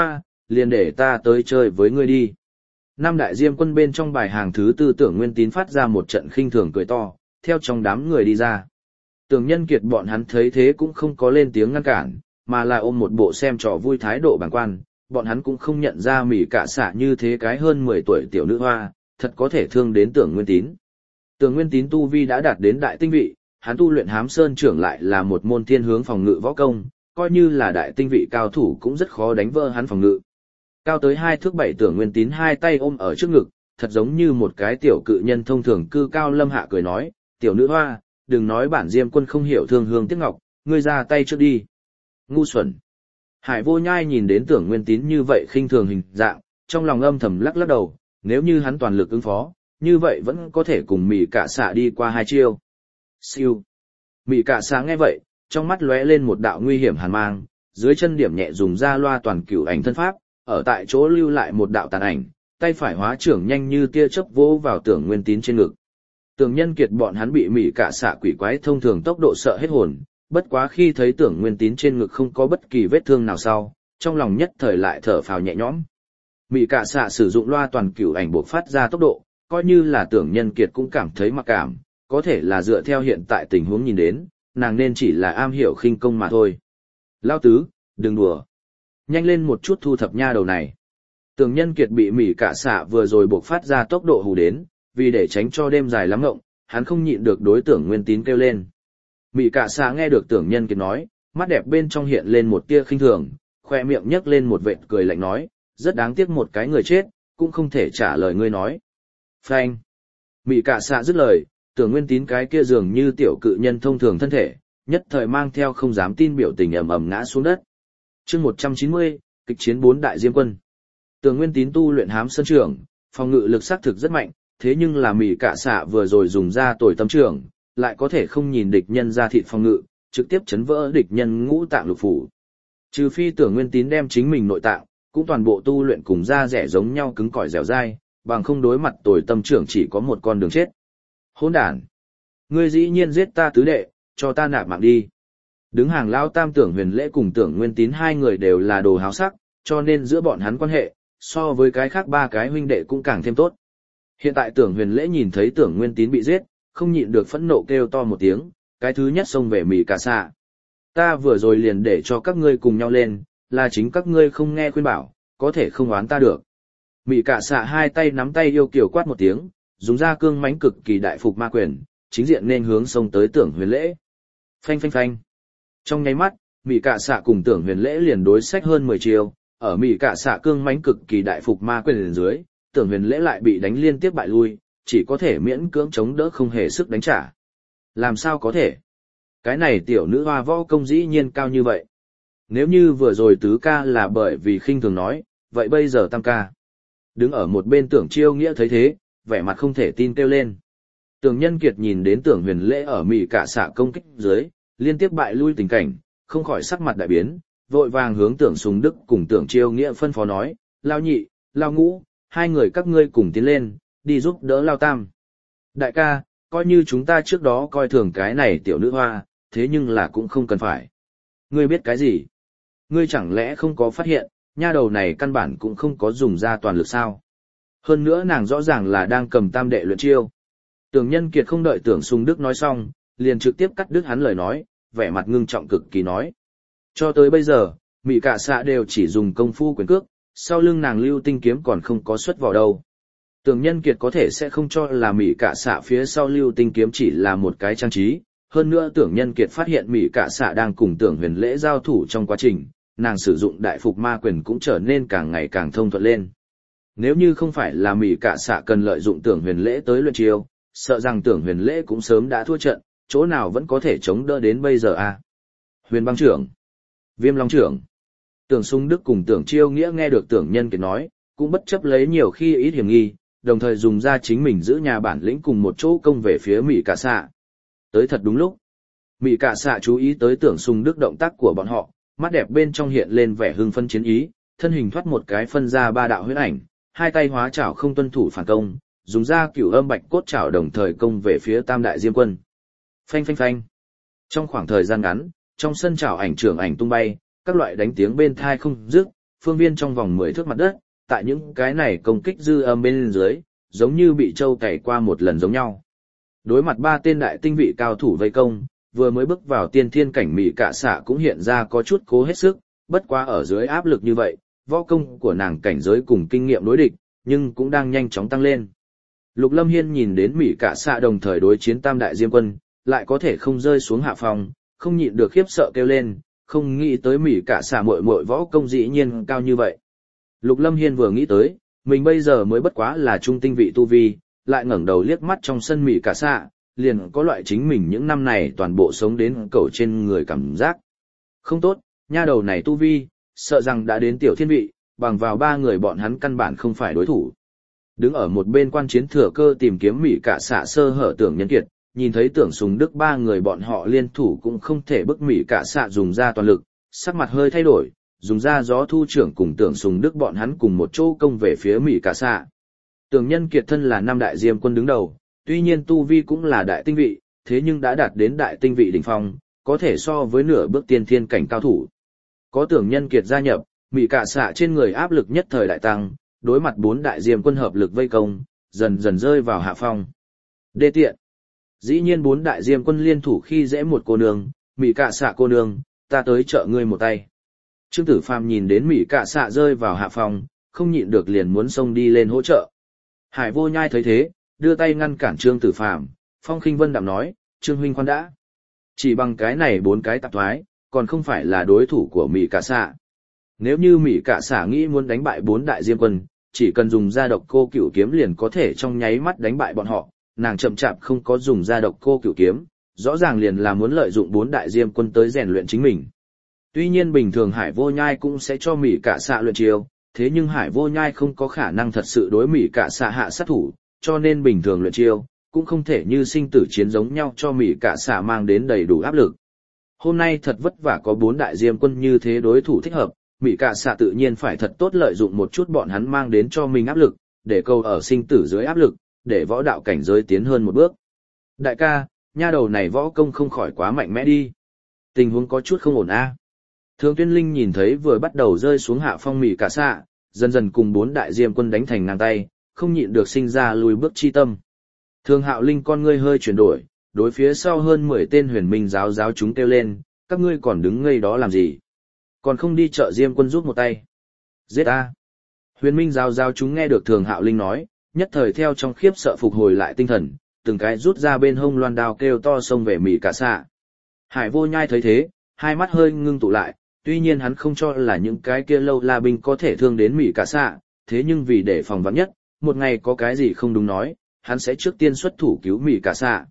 liền để ta tới chơi với ngươi đi. Năm đại diêm quân bên trong bài hàng thứ tư Tưởng Nguyên Tín phát ra một trận khinh thường cười to, theo trong đám người đi ra. Tưởng Nhân Kiệt bọn hắn thấy thế cũng không có lên tiếng ngăn cản, mà là ôm một bộ xem trò vui thái độ bàng quan, bọn hắn cũng không nhận ra Mị Cạ Xạ như thế cái hơn 10 tuổi tiểu nữ hoa, thật có thể thương đến Tưởng Nguyên Tín. Tưởng Nguyên Tín tu vi đã đạt đến đại tinh vị, hắn tu luyện Hám Sơn trưởng lại là một môn thiên hướng phòng ngự võ công, coi như là đại tinh vị cao thủ cũng rất khó đánh vỡ hắn phòng ngự. Cao tới 2 thước 7 Tưởng Nguyên Tín hai tay ôm ở trước ngực, thật giống như một cái tiểu cự nhân thông thường cư cao lâm hạ cười nói, tiểu nữ hoa, đừng nói bản diêm quân không hiểu thương hương tiếc ngọc, ngươi ra tay trước đi. Ngu xuẩn. Hải Vô Nhai nhìn đến Tưởng Nguyên Tín như vậy khinh thường hình dạng, trong lòng âm thầm lắc lắc đầu, nếu như hắn toàn lực ứng phó, như vậy vẫn có thể cùng Mị Cạ Xạ đi qua hai chiêu. Siêu. Mị Cạ Xạ nghe vậy, trong mắt lóe lên một đạo nguy hiểm hàn mang, dưới chân điểm nhẹ dùng ra loa toàn cửu ảnh thân pháp, ở tại chỗ lưu lại một đạo tàn ảnh, tay phải hóa trưởng nhanh như tia chớp vỗ vào Tưởng Nguyên Tín trên ngực. Tưởng Nhân Kiệt bọn hắn bị Mị Cạ Xạ quỷ quái thông thường tốc độ sợ hết hồn, bất quá khi thấy Tưởng Nguyên Tín trên ngực không có bất kỳ vết thương nào sau, trong lòng nhất thời lại thở phào nhẹ nhõm. Mị Cạ Xạ sử dụng loa toàn cửu ảnh bộc phát ra tốc độ, coi như là Tưởng Nhân Kiệt cũng cảm thấy mặc cảm, có thể là dựa theo hiện tại tình huống nhìn đến, nàng nên chỉ là am hiểu khinh công mà thôi. Lao tứ, đừng đùa. Nhanh lên một chút thu thập nha đầu này. Tưởng Nhân Kiệt bị Mị Cạ Xạ vừa rồi bộc phát ra tốc độ hù đến, vì để tránh cho đêm dài lắm ngộng, hắn không nhịn được đối Tưởng Nguyên Tín kêu lên. Mị Cạ Xạ nghe được Tưởng Nhân Kiệt nói, mắt đẹp bên trong hiện lên một tia khinh thường, khoe miệng nhếch lên một vệt cười lạnh nói, rất đáng tiếc một cái người chết, cũng không thể trả lời ngươi nói. Phanh. Mị Cạ Xạ dứt lời, Tưởng Nguyên Tín cái kia dường như tiểu cự nhân thông thường thân thể, nhất thời mang theo không dám tin biểu tình ầm ầm ngã xuống đất. Chương 190, kịch chiến 4 đại diêm quân. Tưởng Nguyên Tín tu luyện Hám Sơn trưởng, phòng ngự lực xác thực rất mạnh, thế nhưng là Mị Cạ Xạ vừa rồi dùng ra Tồi Tâm trưởng, lại có thể không nhìn địch nhân ra thịt phòng ngự, trực tiếp chấn vỡ địch nhân ngũ tạng lục phủ. Trừ phi Tưởng Nguyên Tín đem chính mình nội tạng, cũng toàn bộ tu luyện cùng da rẻ giống nhau cứng cỏi dẻo dai, bằng không đối mặt Tồi Tâm trưởng chỉ có một con đường chết. Hỗn đản! Ngươi dĩ nhiên giết ta tứ đệ, cho ta nạp mạng đi. Đứng hàng lao tam Tưởng Huyền Lễ cùng Tưởng Nguyên Tín hai người đều là đồ háo sắc, cho nên giữa bọn hắn quan hệ, so với cái khác ba cái huynh đệ cũng càng thêm tốt. Hiện tại Tưởng Huyền Lễ nhìn thấy Tưởng Nguyên Tín bị giết, không nhịn được phẫn nộ kêu to một tiếng, cái thứ nhất xông về Mị Cạ Xạ. Ta vừa rồi liền để cho các ngươi cùng nhau lên, là chính các ngươi không nghe khuyên bảo, có thể không oán ta được. Mị Cạ Xạ hai tay nắm tay yêu kiều quát một tiếng, dùng ra cương mãnh cực kỳ đại phục ma quyền, chính diện nên hướng xông tới Tưởng Huyền Lễ. Phanh phanh phanh. Trong nháy mắt, Mị Cạ Xạ cùng Tưởng Huyền Lễ liền đối sách hơn 10 chiêu, ở Mị Cạ Xạ cương mãnh cực kỳ đại phục ma quyền dưới, Tưởng Huyền Lễ lại bị đánh liên tiếp bại lui, chỉ có thể miễn cưỡng chống đỡ không hề sức đánh trả. Làm sao có thể? Cái này tiểu nữ hoa võ công dĩ nhiên cao như vậy. Nếu như vừa rồi tứ ca là bởi vì khinh thường nói, vậy bây giờ tam ca. Đứng ở một bên Tưởng Chiêu Nghĩa thấy thế, vẻ mặt không thể tin kêu lên. Tưởng Nhân Kiệt nhìn đến Tưởng Huyền Lễ ở Mị Cạ Xạ công kích dưới, liên tiếp bại lui tình cảnh, không khỏi sắc mặt đại biến, vội vàng hướng Tưởng Sùng Đức cùng Tưởng Chiêu Nghĩa phân phó nói, Lao nhị, Lao ngũ, hai người các ngươi cùng tiến lên, đi giúp đỡ Lao tam. Đại ca, coi như chúng ta trước đó coi thường cái này tiểu nữ hoa, thế nhưng là cũng không cần phải. Ngươi biết cái gì? Ngươi chẳng lẽ không có phát hiện, nha đầu này căn bản cũng không có dùng ra toàn lực sao? Hơn nữa nàng rõ ràng là đang cầm tam đệ luyện chiêu. Tưởng Nhân Kiệt không đợi Tưởng Sùng Đức nói xong, liền trực tiếp cắt đứt hắn lời nói, vẻ mặt ngưng trọng cực kỳ nói. Cho tới bây giờ, Mị Cạ Xạ đều chỉ dùng công phu quyền cước, sau lưng nàng lưu tinh kiếm còn không có xuất vào đâu. Tưởng Nhân Kiệt có thể sẽ không cho là Mị Cạ Xạ phía sau lưu tinh kiếm chỉ là một cái trang trí, hơn nữa Tưởng Nhân Kiệt phát hiện Mị Cạ Xạ đang cùng Tưởng Huyền Lễ giao thủ trong quá trình, nàng sử dụng đại phục ma quyền cũng trở nên càng ngày càng thông thuận lên. Nếu như không phải là Mị Cạ Xạ cần lợi dụng Tưởng Huyền Lễ tới luyện chiêu, sợ rằng Tưởng Huyền Lễ cũng sớm đã thua trận, chỗ nào vẫn có thể chống đỡ đến bây giờ à? Huyền Băng trưởng, Viêm Long trưởng. Tưởng Sung Đức cùng Tưởng Chiêu Nghĩa nghe được Tưởng Nhân Kiệt nói, cũng bất chấp lấy nhiều khi ít hiểm nghi, đồng thời dùng ra chính mình giữ nhà bản lĩnh cùng một chỗ công về phía Mị Cạ Xạ. Tới thật đúng lúc. Mị Cạ Xạ chú ý tới Tưởng Sung Đức động tác của bọn họ, mắt đẹp bên trong hiện lên vẻ hưng phấn chiến ý, thân hình thoát một cái phân ra ba đạo huyễn ảnh, hai tay hóa chảo không tuân thủ phản công, dùng ra Cửu Âm Bạch Cốt chảo đồng thời công về phía Tam đại diêm quân. Phanh phanh phanh. Trong khoảng thời gian ngắn, trong sân chảo ảnh trưởng ảnh tung bay, các loại đánh tiếng bên tai không dứt, phương viên trong vòng 10 thước mặt đất, tại những cái này công kích dư âm bên dưới, giống như bị trâu cày qua một lần giống nhau. Đối mặt 3 tên đại tinh vị cao thủ vây công, vừa mới bước vào tiên thiên cảnh Mị Cạ Xạ cũng hiện ra có chút cố hết sức, bất quá ở dưới áp lực như vậy, võ công của nàng cảnh giới cùng kinh nghiệm đối địch, nhưng cũng đang nhanh chóng tăng lên. Lục Lâm Hiên nhìn đến Mị Cạ Xạ đồng thời đối chiến tam đại diêm quân, lại có thể không rơi xuống hạ phòng, không nhịn được khiếp sợ kêu lên, không nghĩ tới Mị Cạ Xạ muội muội võ công dĩ nhiên cao như vậy. Lục Lâm Hiên vừa nghĩ tới, mình bây giờ mới bất quá là trung tinh vị tu vi, lại ngẩng đầu liếc mắt trong sân Mị Cạ Xạ, liền có loại chính mình những năm này toàn bộ sống đến cầu trên người cảm giác. Không tốt, nha đầu này tu vi, sợ rằng đã đến tiểu thiên vị, bằng vào 3 người bọn hắn căn bản không phải đối thủ. Đứng ở một bên quan chiến thừa cơ tìm kiếm Mị Cạ Xạ sơ hở Tưởng Nhân Kiệt, nhìn thấy Tưởng Sùng Đức 3 người bọn họ liên thủ cũng không thể bức Mị Cạ Xạ dùng ra toàn lực, sắc mặt hơi thay đổi, dùng ra gió thu trưởng cùng Tưởng Sùng Đức bọn hắn cùng một chỗ công về phía Mị Cạ Xạ. Tưởng Nhân Kiệt thân là 5 đại diêm quân đứng đầu, tuy nhiên tu vi cũng là đại tinh vị, thế nhưng đã đạt đến đại tinh vị đỉnh phong, có thể so với nửa bước tiên thiên cảnh cao thủ. Có Tưởng Nhân Kiệt gia nhập, Mị Cạ Xạ trên người áp lực nhất thời đại tăng, đối mặt 4 đại diêm quân hợp lực vây công, dần dần rơi vào hạ phong. Đê tiện. Dĩ nhiên 4 đại diêm quân liên thủ khi dễ một cô nương, Mị Cạ Xạ cô nương, ta tới trợ ngươi một tay. Trương Tử Phàm nhìn đến Mị Cạ Xạ rơi vào hạ phong, không nhịn được liền muốn xông đi lên hỗ trợ. Hải Vô Nhai thấy thế, đưa tay ngăn cản Trương Tử Phàm, Phong Khinh Vân đạm nói, Trương huynh khoan đã. Chỉ bằng cái này 4 cái tạp thoái, còn không phải là đối thủ của Mị Cạ Xạ. Nếu như Mị Cạ Xạ nghĩ muốn đánh bại 4 đại diêm quân, chỉ cần dùng ra độc cô cửu kiếm liền có thể trong nháy mắt đánh bại bọn họ, nàng chậm chạp không có dùng ra độc cô cửu kiếm, rõ ràng liền là muốn lợi dụng 4 đại diêm quân tới rèn luyện chính mình. Tuy nhiên bình thường Hải Vô Nhai cũng sẽ cho Mị Cạ Xạ luyện chiêu, thế nhưng Hải Vô Nhai không có khả năng thật sự đối Mị Cạ Xạ hạ sát thủ, cho nên bình thường luyện chiêu cũng không thể như sinh tử chiến giống nhau cho Mị Cạ Xạ mang đến đầy đủ áp lực. Hôm nay thật vất vả có 4 đại diêm quân như thế đối thủ thích hợp, Mị Cạ Xạ tự nhiên phải thật tốt lợi dụng một chút bọn hắn mang đến cho mình áp lực, để câu ở sinh tử dưới áp lực, để võ đạo cảnh giới tiến hơn một bước. Đại ca, nha đầu này võ công không khỏi quá mạnh mẽ đi. Tình huống có chút không ổn a. Thường Tuyên Linh nhìn thấy vừa bắt đầu rơi xuống hạ phong Mị Cạ Xạ, dần dần cùng 4 đại diêm quân đánh thành ngang tay, không nhịn được sinh ra lùi bước chi tâm. Thường Hạo Linh con ngươi hơi chuyển đổi, đối phía sau hơn 10 tên huyền minh giáo chúng kêu lên, các ngươi còn đứng ngây đó làm gì? Còn không đi chợ diêm quân giúp một tay. Giết a! Huyền minh giáo chúng nghe được Thường Hạo Linh nói, nhất thời theo trong khiếp sợ phục hồi lại tinh thần, từng cái rút ra bên hông loan đao kêu to xông về Mị Cạ Xạ. Hải Vô Nhai thấy thế, hai mắt hơi ngưng tụ lại, tuy nhiên hắn không cho là những cái kia lâu la binh có thể thương đến Mị Cạ Xạ, thế nhưng vì để phòng vạn nhất, một ngày có cái gì không đúng nói, hắn sẽ trước tiên xuất thủ cứu Mị Cạ Xạ.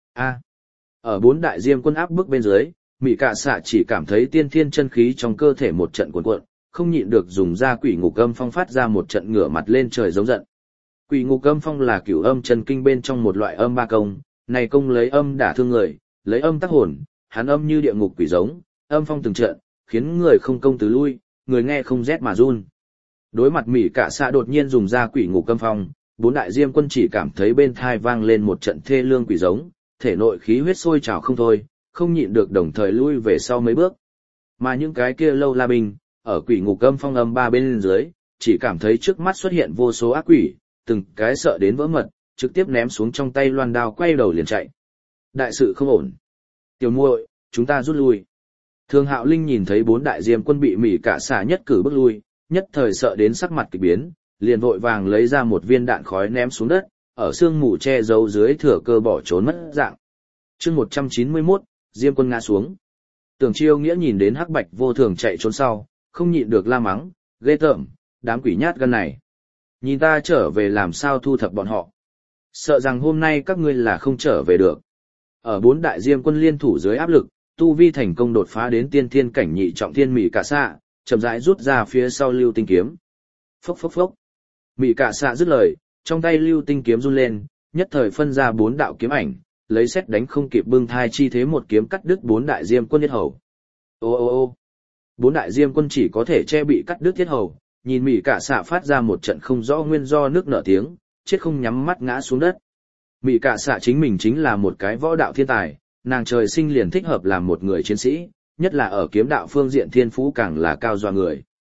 Ở 4 đại diêm quân áp bức bên dưới, Mị Cạ Xạ chỉ cảm thấy tiên thiên chân khí trong cơ thể một trận cuộn cuộn, không nhịn được dùng ra Quỷ Ngục Âm Phong phát ra một trận ngửa mặt lên trời giống giận. Quỷ Ngục Âm Phong là cửu âm chân kinh bên trong một loại âm ba công, này công lấy âm đả thương người, lấy âm tác hồn, hắn âm như địa ngục quỷ giống, âm phong từng trận, khiến người không công tứ lui, người nghe không rét mà run. Đối mặt Mị Cạ Xạ đột nhiên dùng ra Quỷ Ngục Âm Phong, 4 đại diêm quân chỉ cảm thấy bên tai vang lên một trận thê lương quỷ giống, thể nội khí huyết sôi trào không thôi, không nhịn được đồng thời lui về sau mấy bước. Mà những cái kia lâu la binh, ở Quỷ Ngục Âm Phong âm ba bên dưới, chỉ cảm thấy trước mắt xuất hiện vô số ác quỷ, từng cái sợ đến vỡ mật, trực tiếp ném xuống trong tay loan đao quay đầu liền chạy. Đại sự không ổn. Tiểu muội, chúng ta rút lui. Thường Hạo Linh nhìn thấy 4 đại diêm quân bị Mị Cạ Xạ nhất cử bước lui, nhất thời sợ đến sắc mặt kỳ biến, liền vội vàng lấy ra một viên đạn khói ném xuống đất, ở sương mù che giấu dưới thừa cơ bỏ trốn mất dạng. Chương 191, diêm quân ngã xuống. Tưởng Chiêu Nghĩa nhìn đến Hắc Bạch Vô Thường chạy trốn sau, không nhịn được la mắng, ghê tởm, đám quỷ nhát gan này. Nhìn ta trở về làm sao thu thập bọn họ. Sợ rằng hôm nay các ngươi là không trở về được. Ở 4 đại diêm quân liên thủ dưới áp lực, tu vi thành công đột phá đến tiên thiên cảnh nhị trọng thiên Mị Cạ Xạ, chậm rãi rút ra phía sau lưu tinh kiếm. Phốc phốc phốc. Mị Cạ Xạ dứt lời, trong tay lưu tinh kiếm run lên, nhất thời phân ra 4 đạo kiếm ảnh, lấy xét đánh không kịp bưng thai chi thế một kiếm cắt đứt 4 đại diêm quân yết hầu. Ô ô ô. 4 đại diêm quân chỉ có thể che bị cắt đứt yết hầu, nhìn Mị Cạ Xạ phát ra một trận không rõ nguyên do nước nở tiếng, chết không nhắm mắt ngã xuống đất. Mị Cạ Xạ chính mình chính là một cái võ đạo thiên tài, nàng trời sinh liền thích hợp làm một người chiến sĩ, nhất là ở kiếm đạo phương diện thiên phú càng là cao dọa người.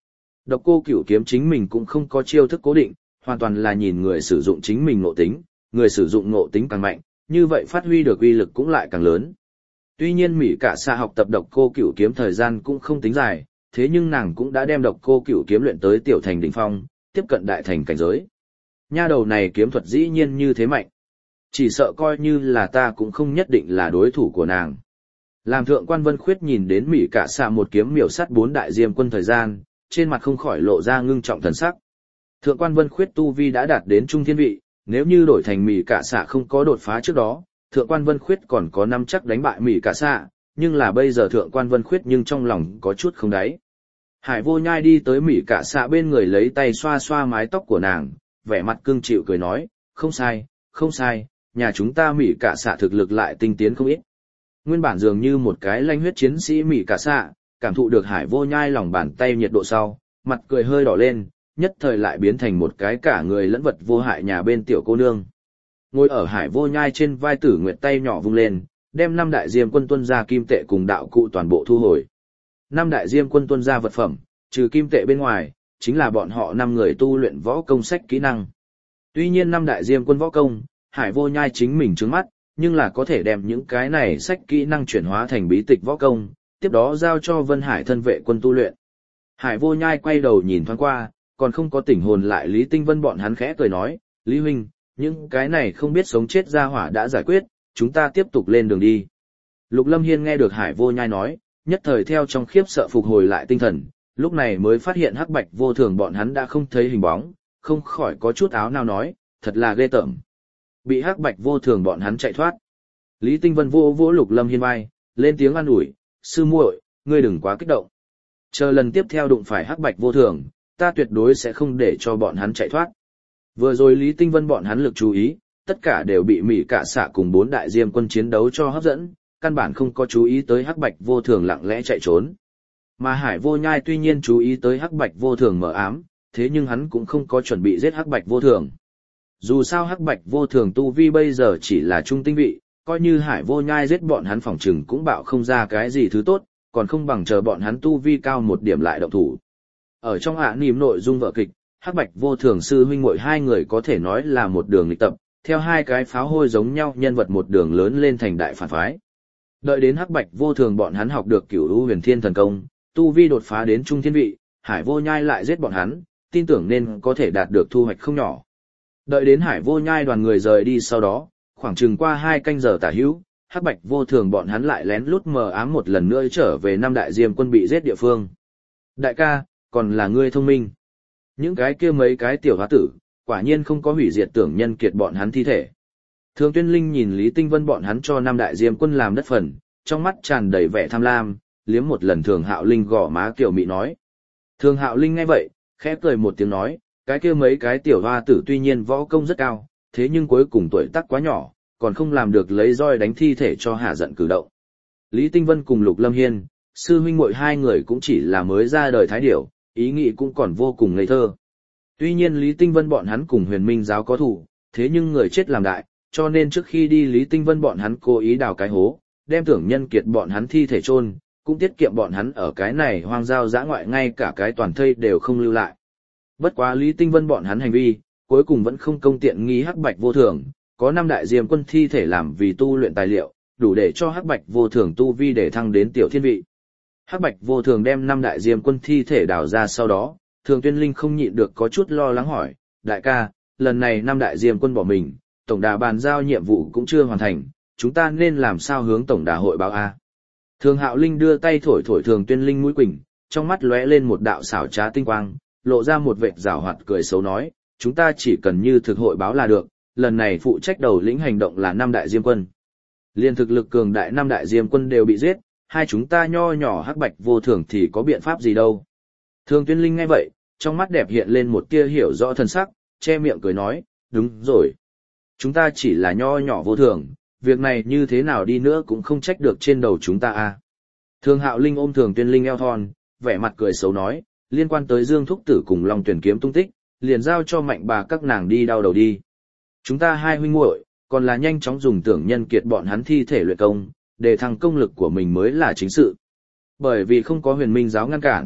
Độc Cô Cửu kiếm chính mình cũng không có chiêu thức cố định, hoàn toàn là nhìn người sử dụng chính mình ngộ tính, người sử dụng ngộ tính càng mạnh, như vậy phát huy được uy lực cũng lại càng lớn. Tuy nhiên Mỹ Cả Xạ học tập Độc Cô Cửu kiếm thời gian cũng không tính dài, thế nhưng nàng cũng đã đem Độc Cô Cửu kiếm luyện tới tiểu thành đỉnh phong, tiếp cận đại thành cảnh giới. Nha đầu này kiếm thuật dĩ nhiên như thế mạnh. Chỉ sợ coi như là ta cũng không nhất định là đối thủ của nàng. Làm Thượng quan Vân Khuyết nhìn đến Mỹ Cả Xạ một kiếm miểu sát 4 đại diêm quân thời gian, trên mặt không khỏi lộ ra ngưng trọng thần sắc. Thượng quan Vân Khuyết tu vi đã đạt đến trung thiên vị, nếu như đổi thành Mỹ Cả Xạ không có đột phá trước đó, Thượng quan Vân Khuyết còn có nắm chắc đánh bại Mỹ Cả Xạ, nhưng là bây giờ Thượng quan Vân Khuyết nhưng trong lòng có chút không đáy. Hải Vô Nhai đi tới Mỹ Cả Xạ bên người lấy tay xoa xoa mái tóc của nàng, vẻ mặt cưng chịu cười nói, không sai, không sai, nhà chúng ta Mỹ Cả Xạ thực lực lại tinh tiến không ít. Nguyên bản dường như một cái lanh huyết chiến sĩ Mỹ Cả Xạ, cảm thụ được Hải Vô Nhai lòng bàn tay nhiệt độ sau, mặt cười hơi đỏ lên, nhất thời lại biến thành một cái cả người lẫn vật vô hại nhà bên tiểu cô nương. Ngồi ở Hải Vô Nhai trên vai Tử Nguyệt tay nhỏ vung lên, đem 5 đại diêm quân tuân ra kim tệ cùng đạo cụ toàn bộ thu hồi. 5 đại diêm quân tuân ra vật phẩm, trừ kim tệ bên ngoài, chính là bọn họ 5 người tu luyện võ công sách kỹ năng. Tuy nhiên 5 đại diêm quân võ công, Hải Vô Nhai chính mình trướng mắt, nhưng là có thể đem những cái này sách kỹ năng chuyển hóa thành bí tịch võ công, tiếp đó giao cho Vân Hải thân vệ quân tu luyện. Hải Vô Nhai quay đầu nhìn thoáng qua, còn không có tỉnh hồn lại Lý Tinh Vân bọn hắn khẽ cười nói, Lý huynh, những cái này không biết sống chết ra hỏa đã giải quyết, chúng ta tiếp tục lên đường đi. Lục Lâm Hiên nghe được Hải Vô Nhai nói, nhất thời theo trong khiếp sợ phục hồi lại tinh thần, lúc này mới phát hiện Hắc Bạch Vô Thường bọn hắn đã không thấy hình bóng, không khỏi có chút áo nào nói, thật là ghê tởm. Bị Hắc Bạch Vô Thường bọn hắn chạy thoát. Lý Tinh Vân vô vỗ Lục Lâm Hiên vai, lên tiếng an ủi, sư muội, ngươi đừng quá kích động. Chờ lần tiếp theo đụng phải Hắc Bạch Vô Thường, ta tuyệt đối sẽ không để cho bọn hắn chạy thoát. Vừa rồi Lý Tinh Vân bọn hắn lực chú ý, tất cả đều bị Mỹ Cả Xạ cùng 4 đại diêm quân chiến đấu cho hấp dẫn, căn bản không có chú ý tới Hắc Bạch Vô Thường lặng lẽ chạy trốn. Mà Hải Vô Nhai tuy nhiên chú ý tới Hắc Bạch Vô Thường mờ ám, thế nhưng hắn cũng không có chuẩn bị giết Hắc Bạch Vô Thường. Dù sao Hắc Bạch Vô Thường tu vi bây giờ chỉ là trung tinh vị, coi như Hải Vô Nhai giết bọn hắn phỏng chừng cũng bạo không ra cái gì thứ tốt, còn không bằng chờ bọn hắn tu vi cao một điểm lại động thủ. Ở trong niềm nội dung vở kịch, Hắc Bạch Vô Thường sư huynh muội hai người có thể nói là một đường lịch tập, theo hai cái pháo hôi giống nhau nhân vật một đường lớn lên thành đại phản phái. Đợi đến Hắc Bạch Vô Thường bọn hắn học được Cửu U Huyền Thiên thần công, tu vi đột phá đến trung thiên vị, Hải Vô Nhai lại giết bọn hắn, tin tưởng nên có thể đạt được thu hoạch không nhỏ. Đợi đến Hải Vô Nhai đoàn người rời đi sau đó, khoảng chừng qua 2 canh giờ tả hữu, Hắc Bạch Vô Thường bọn hắn lại lén lút mờ ám một lần nữa trở về 5 đại diêm quân bị giết địa phương. Đại ca, còn là ngươi thông minh. Những cái kia mấy cái tiểu hóa tử, quả nhiên không có hủy diệt Tưởng Nhân Kiệt bọn hắn thi thể. Thường Tuyên Linh nhìn Lý Tinh Vân bọn hắn cho 5 đại diêm quân làm đất phần, trong mắt tràn đầy vẻ tham lam, liếm một lần Thường Hạo Linh gò má kiểu mị nói. Thường Hạo Linh nghe vậy, khẽ cười một tiếng nói, cái kia mấy cái tiểu hoa tử tuy nhiên võ công rất cao, thế nhưng cuối cùng tuổi tác quá nhỏ, còn không làm được lấy roi đánh thi thể cho hạ giận cử động. Lý Tinh Vân cùng Lục Lâm Hiên, sư huynh muội hai người cũng chỉ là mới ra đời thái điểu, ý nghĩ cũng còn vô cùng ngây thơ. Tuy nhiên Lý Tinh Vân bọn hắn cùng Huyền Minh giáo có thủ, thế nhưng người chết làm đại, cho nên trước khi đi Lý Tinh Vân bọn hắn cố ý đào cái hố, đem Tưởng Nhân Kiệt bọn hắn thi thể chôn, cũng tiết kiệm bọn hắn ở cái này hoang giao dã ngoại ngay cả cái toàn thây đều không lưu lại. Bất quá Lý Tinh Vân bọn hắn hành vi, cuối cùng vẫn không công tiện nghi Hắc Bạch Vô Thường, có 5 đại diêm quân thi thể làm vì tu luyện tài liệu, đủ để cho Hắc Bạch Vô Thường tu vi để thăng đến tiểu thiên vị. Hắc Bạch Vô Thường đem 5 đại diêm quân thi thể đào ra sau đó, Thường Tuyên Linh không nhịn được có chút lo lắng hỏi, đại ca, lần này 5 đại diêm quân bỏ mình, tổng đà bàn giao nhiệm vụ cũng chưa hoàn thành, chúng ta nên làm sao hướng tổng đà hội báo a? Thường Hạo Linh đưa tay thổi thổi Thường Tuyên Linh mũi quỳnh, trong mắt lóe lên một đạo xảo trá tinh quang, lộ ra một vệt giảo hoạt cười xấu nói, chúng ta chỉ cần như thực hội báo là được, lần này phụ trách đầu lĩnh hành động là 5 đại diêm quân. Liên thực lực cường đại 5 đại diêm quân đều bị giết, hai chúng ta nho nhỏ Hắc Bạch Vô Thường thì có biện pháp gì đâu. Thường Tuyên Linh nghe vậy, trong mắt đẹp hiện lên một tia hiểu rõ thân sắc, che miệng cười nói, đúng rồi. Chúng ta chỉ là nho nhỏ vô thường, việc này như thế nào đi nữa cũng không trách được trên đầu chúng ta a. Thường Hạo Linh ôm Thường Tuyên Linh eo thon, vẻ mặt cười xấu nói, liên quan tới Dương Thúc Tử cùng Long Tuyển Kiếm tung tích, liền giao cho Mạnh bà các nàng đi đau đầu đi. Chúng ta hai huynh muội, còn là nhanh chóng dùng Tưởng Nhân Kiệt bọn hắn thi thể luyện công, để thăng công lực của mình mới là chính sự. Bởi vì không có Huyền Minh giáo ngăn cản,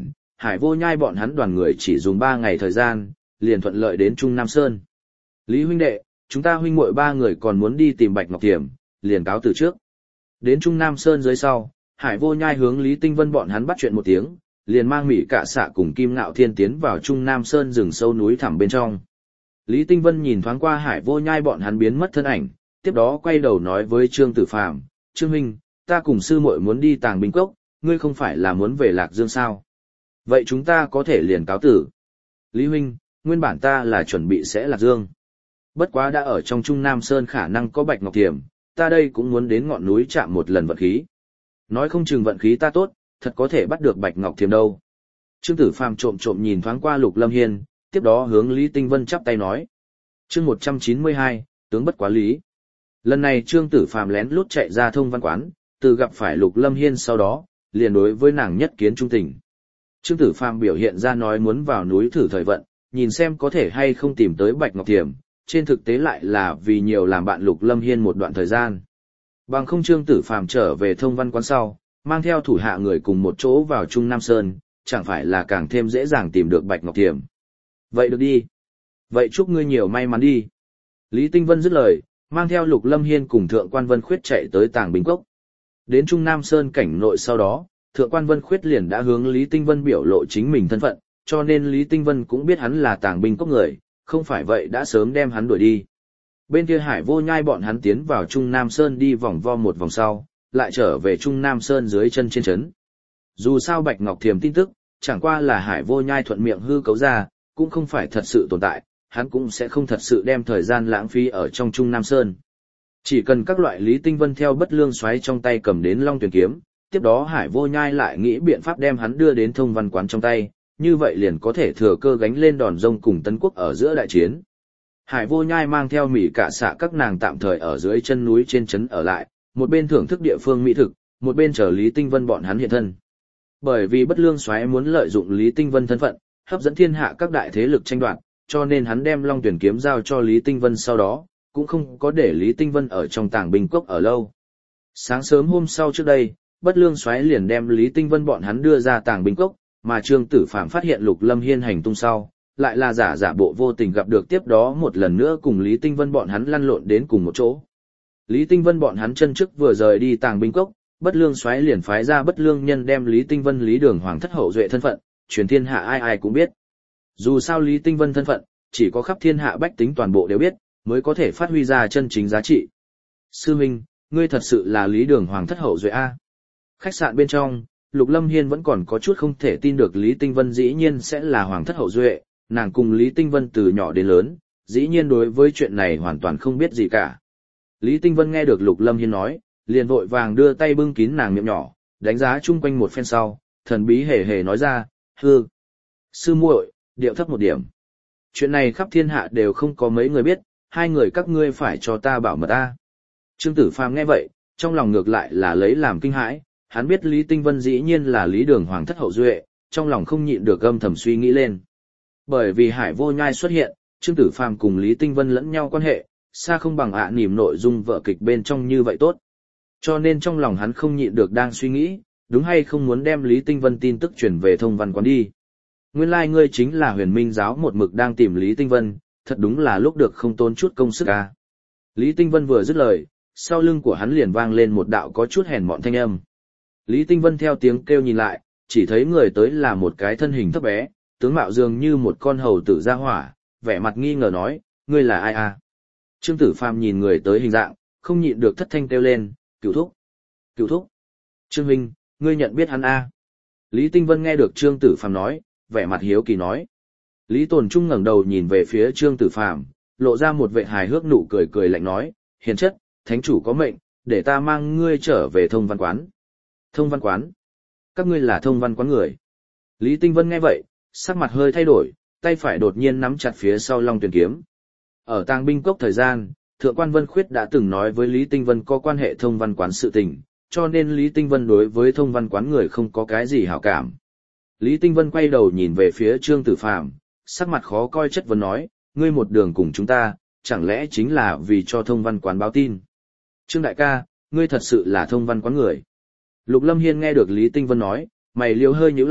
Hải Vô Nhai bọn hắn đoàn người chỉ dùng 3 ngày thời gian, liền thuận lợi đến Trung Nam Sơn. Lý huynh đệ, chúng ta huynh muội 3 người còn muốn đi tìm Bạch Ngọc Thiểm, liền cáo từ trước. Đến Trung Nam Sơn dưới sau, Hải Vô Nhai hướng Lý Tinh Vân bọn hắn bắt chuyện một tiếng, liền mang Mị Cạ Xạ cùng Kim Ngạo Thiên tiến vào Trung Nam Sơn rừng sâu núi thẳm bên trong. Lý Tinh Vân nhìn thoáng qua Hải Vô Nhai bọn hắn biến mất thân ảnh, tiếp đó quay đầu nói với Trương Tử Phàm, "Trương huynh, ta cùng sư muội muốn đi Tàng Binh Cốc, ngươi không phải là muốn về Lạc Dương sao? Vậy chúng ta có thể liền cáo tử." "Lý huynh, nguyên bản ta là chuẩn bị sẽ Lạc Dương. Bất quá đã ở trong Trung Nam Sơn khả năng có Bạch Ngọc Thiểm, ta đây cũng muốn đến ngọn núi chạm một lần vận khí. Nói không chừng vận khí ta tốt, thật có thể bắt được Bạch Ngọc Thiểm đâu." Trương Tử Phàm trộm trộm nhìn thoáng qua Lục Lâm Hiên, tiếp đó hướng Lý Tinh Vân chắp tay nói. Chương 192, tướng bất quá lý. Lần này Trương Tử Phàm lén lút chạy ra Thông Văn quán, từ gặp phải Lục Lâm Hiên sau đó, liền đối với nàng nhất kiến trung tình. Trương Tử Phàm biểu hiện ra nói muốn vào núi thử thời vận, nhìn xem có thể hay không tìm tới Bạch Ngọc Thiểm, trên thực tế lại là vì nhiều làm bạn Lục Lâm Hiên một đoạn thời gian. Bằng không Trương Tử Phàm trở về Thông Văn quán sau, mang theo thủ hạ người cùng một chỗ vào Trung Nam Sơn, chẳng phải là càng thêm dễ dàng tìm được Bạch Ngọc Thiểm. Vậy được đi. Vậy chúc ngươi nhiều may mắn đi. Lý Tinh Vân dứt lời, mang theo Lục Lâm Hiên cùng Thượng Quan Vân Khuyết chạy tới Tàng Binh Cốc. Đến Trung Nam Sơn cảnh nội sau đó, Thượng Quan Vân Khuyết liền đã hướng Lý Tinh Vân biểu lộ chính mình thân phận, cho nên Lý Tinh Vân cũng biết hắn là Tàng Binh Cốc người, không phải vậy đã sớm đem hắn đuổi đi. Bên kia Hải Vô Nhai bọn hắn tiến vào Trung Nam Sơn đi vòng vo một vòng sau, lại trở về Trung Nam Sơn dưới chân trên trấn. Dù sao Bạch Ngọc Thiểm tin tức, chẳng qua là Hải Vô Nhai thuận miệng hư cấu ra, cũng không phải thật sự tồn tại, hắn cũng sẽ không thật sự đem thời gian lãng phí ở trong Trung Nam Sơn. Chỉ cần các loại Lý Tinh Vân theo Bất Lương Xoáy trong tay cầm đến Long Tuyển kiếm, tiếp đó Hải Vô Nhai lại nghĩ biện pháp đem hắn đưa đến Thông Văn quán trong tay, như vậy liền có thể thừa cơ gánh lên đòn rông cùng Tấn Quốc ở giữa đại chiến. Hải Vô Nhai mang theo Mị Cạ Xạ các nàng tạm thời ở dưới chân núi trên trấn ở lại, một bên thưởng thức địa phương mỹ thực, một bên chờ Lý Tinh Vân bọn hắn hiện thân. Bởi vì Bất Lương Xoáy muốn lợi dụng Lý Tinh Vân thân phận, hấp dẫn thiên hạ các đại thế lực tranh đoạt, cho nên hắn đem Long Tuyển kiếm giao cho Lý Tinh Vân sau đó, cũng không có để Lý Tinh Vân ở trong Tàng Binh Cốc ở lâu. Sáng sớm hôm sau trước đây, Bất Lương Xoáy liền đem Lý Tinh Vân bọn hắn đưa ra Tàng Binh Cốc, mà Trương Tử Phàm phát hiện Lục Lâm Hiên hành tung sau, lại là giả bộ vô tình gặp được tiếp đó một lần nữa cùng Lý Tinh Vân bọn hắn lăn lộn đến cùng một chỗ. Lý Tinh Vân bọn hắn chân trước vừa rời đi Tàng Binh Cốc, Bất Lương Xoáy liền phái ra Bất Lương nhân đem Lý Tinh Vân Lý Đường Hoàng thất hậu duệ thân phận, truyền thiên hạ ai ai cũng biết. Dù sao Lý Tinh Vân thân phận, chỉ có khắp thiên hạ bách tính toàn bộ đều biết, mới có thể phát huy ra chân chính giá trị. Sư huynh, ngươi thật sự là Lý Đường Hoàng thất hậu duệ a? Khách sạn bên trong, Lục Lâm Hiên vẫn còn có chút không thể tin được Lý Tinh Vân dĩ nhiên sẽ là Hoàng thất hậu duệ, nàng cùng Lý Tinh Vân từ nhỏ đến lớn, dĩ nhiên đối với chuyện này hoàn toàn không biết gì cả. Lý Tinh Vân nghe được Lục Lâm Hiên nói, liền vội vàng đưa tay bưng kín nàng miệng nhỏ, đánh giá chung quanh một phen sau, thần bí hề hề nói ra, hư. Sư muội, điệu thấp một điểm. Chuyện này khắp thiên hạ đều không có mấy người biết, hai người các ngươi phải cho ta bảo mật ta. Trương Tử Phàm nghe vậy, trong lòng ngược lại là lấy làm kinh hãi, hắn biết Lý Tinh Vân dĩ nhiên là Lý Đường Hoàng thất hậu duệ, trong lòng không nhịn được âm thầm suy nghĩ lên. Bởi vì Hải Vô Nhai xuất hiện, Trương Tử Phàm cùng Lý Tinh Vân lẫn nhau quan hệ, xa không bằng nỉm nội dung vở kịch bên trong như vậy tốt. Cho nên trong lòng hắn không nhịn được đang suy nghĩ, đúng hay không muốn đem Lý Tinh Vân tin tức truyền về Thông Văn quán đi. Nguyên lai ngươi chính là Huyền Minh giáo một mực đang tìm Lý Tinh Vân, thật đúng là lúc được không tốn chút công sức à. Lý Tinh Vân vừa dứt lời, sau lưng của hắn liền vang lên một đạo có chút hèn mọn thanh âm. Lý Tinh Vân theo tiếng kêu nhìn lại, chỉ thấy người tới là một cái thân hình thấp bé, tướng mạo dường như một con hầu tử ra hỏa, vẻ mặt nghi ngờ nói, ngươi là ai à? Trương Tử Phàm nhìn người tới hình dạng, không nhịn được thất thanh kêu lên, Cửu thúc. Cửu thúc. Trương huynh, ngươi nhận biết hắn à? Lý Tinh Vân nghe được Trương Tử Phàm nói, vẻ mặt hiếu kỳ nói. Lý Tồn Trung ngẩng đầu nhìn về phía Trương Tử Phàm, lộ ra một vẻ hài hước nụ cười cười lạnh nói, hiền chất, thánh chủ có mệnh, để ta mang ngươi trở về Thông Văn quán. Thông Văn quán? Các ngươi là Thông Văn quán người. Lý Tinh Vân nghe vậy, sắc mặt hơi thay đổi, tay phải đột nhiên nắm chặt phía sau Long Tuyển kiếm. Ở Tàng Binh Cốc thời gian, Thượng quan Vân Khuyết đã từng nói với Lý Tinh Vân có quan hệ Thông Văn quán sự tình, cho nên Lý Tinh Vân đối với Thông Văn quán người không có cái gì hảo cảm. Lý Tinh Vân quay đầu nhìn về phía Trương Tử Phàm, sắc mặt khó coi chất vấn nói, ngươi một đường cùng chúng ta, chẳng lẽ chính là vì cho Thông Văn quán báo tin? Trương đại ca, ngươi thật sự là Thông Văn quán người. Lục Lâm Hiên nghe được Lý Tinh Vân nói, mày liêu hơi nhíu lại,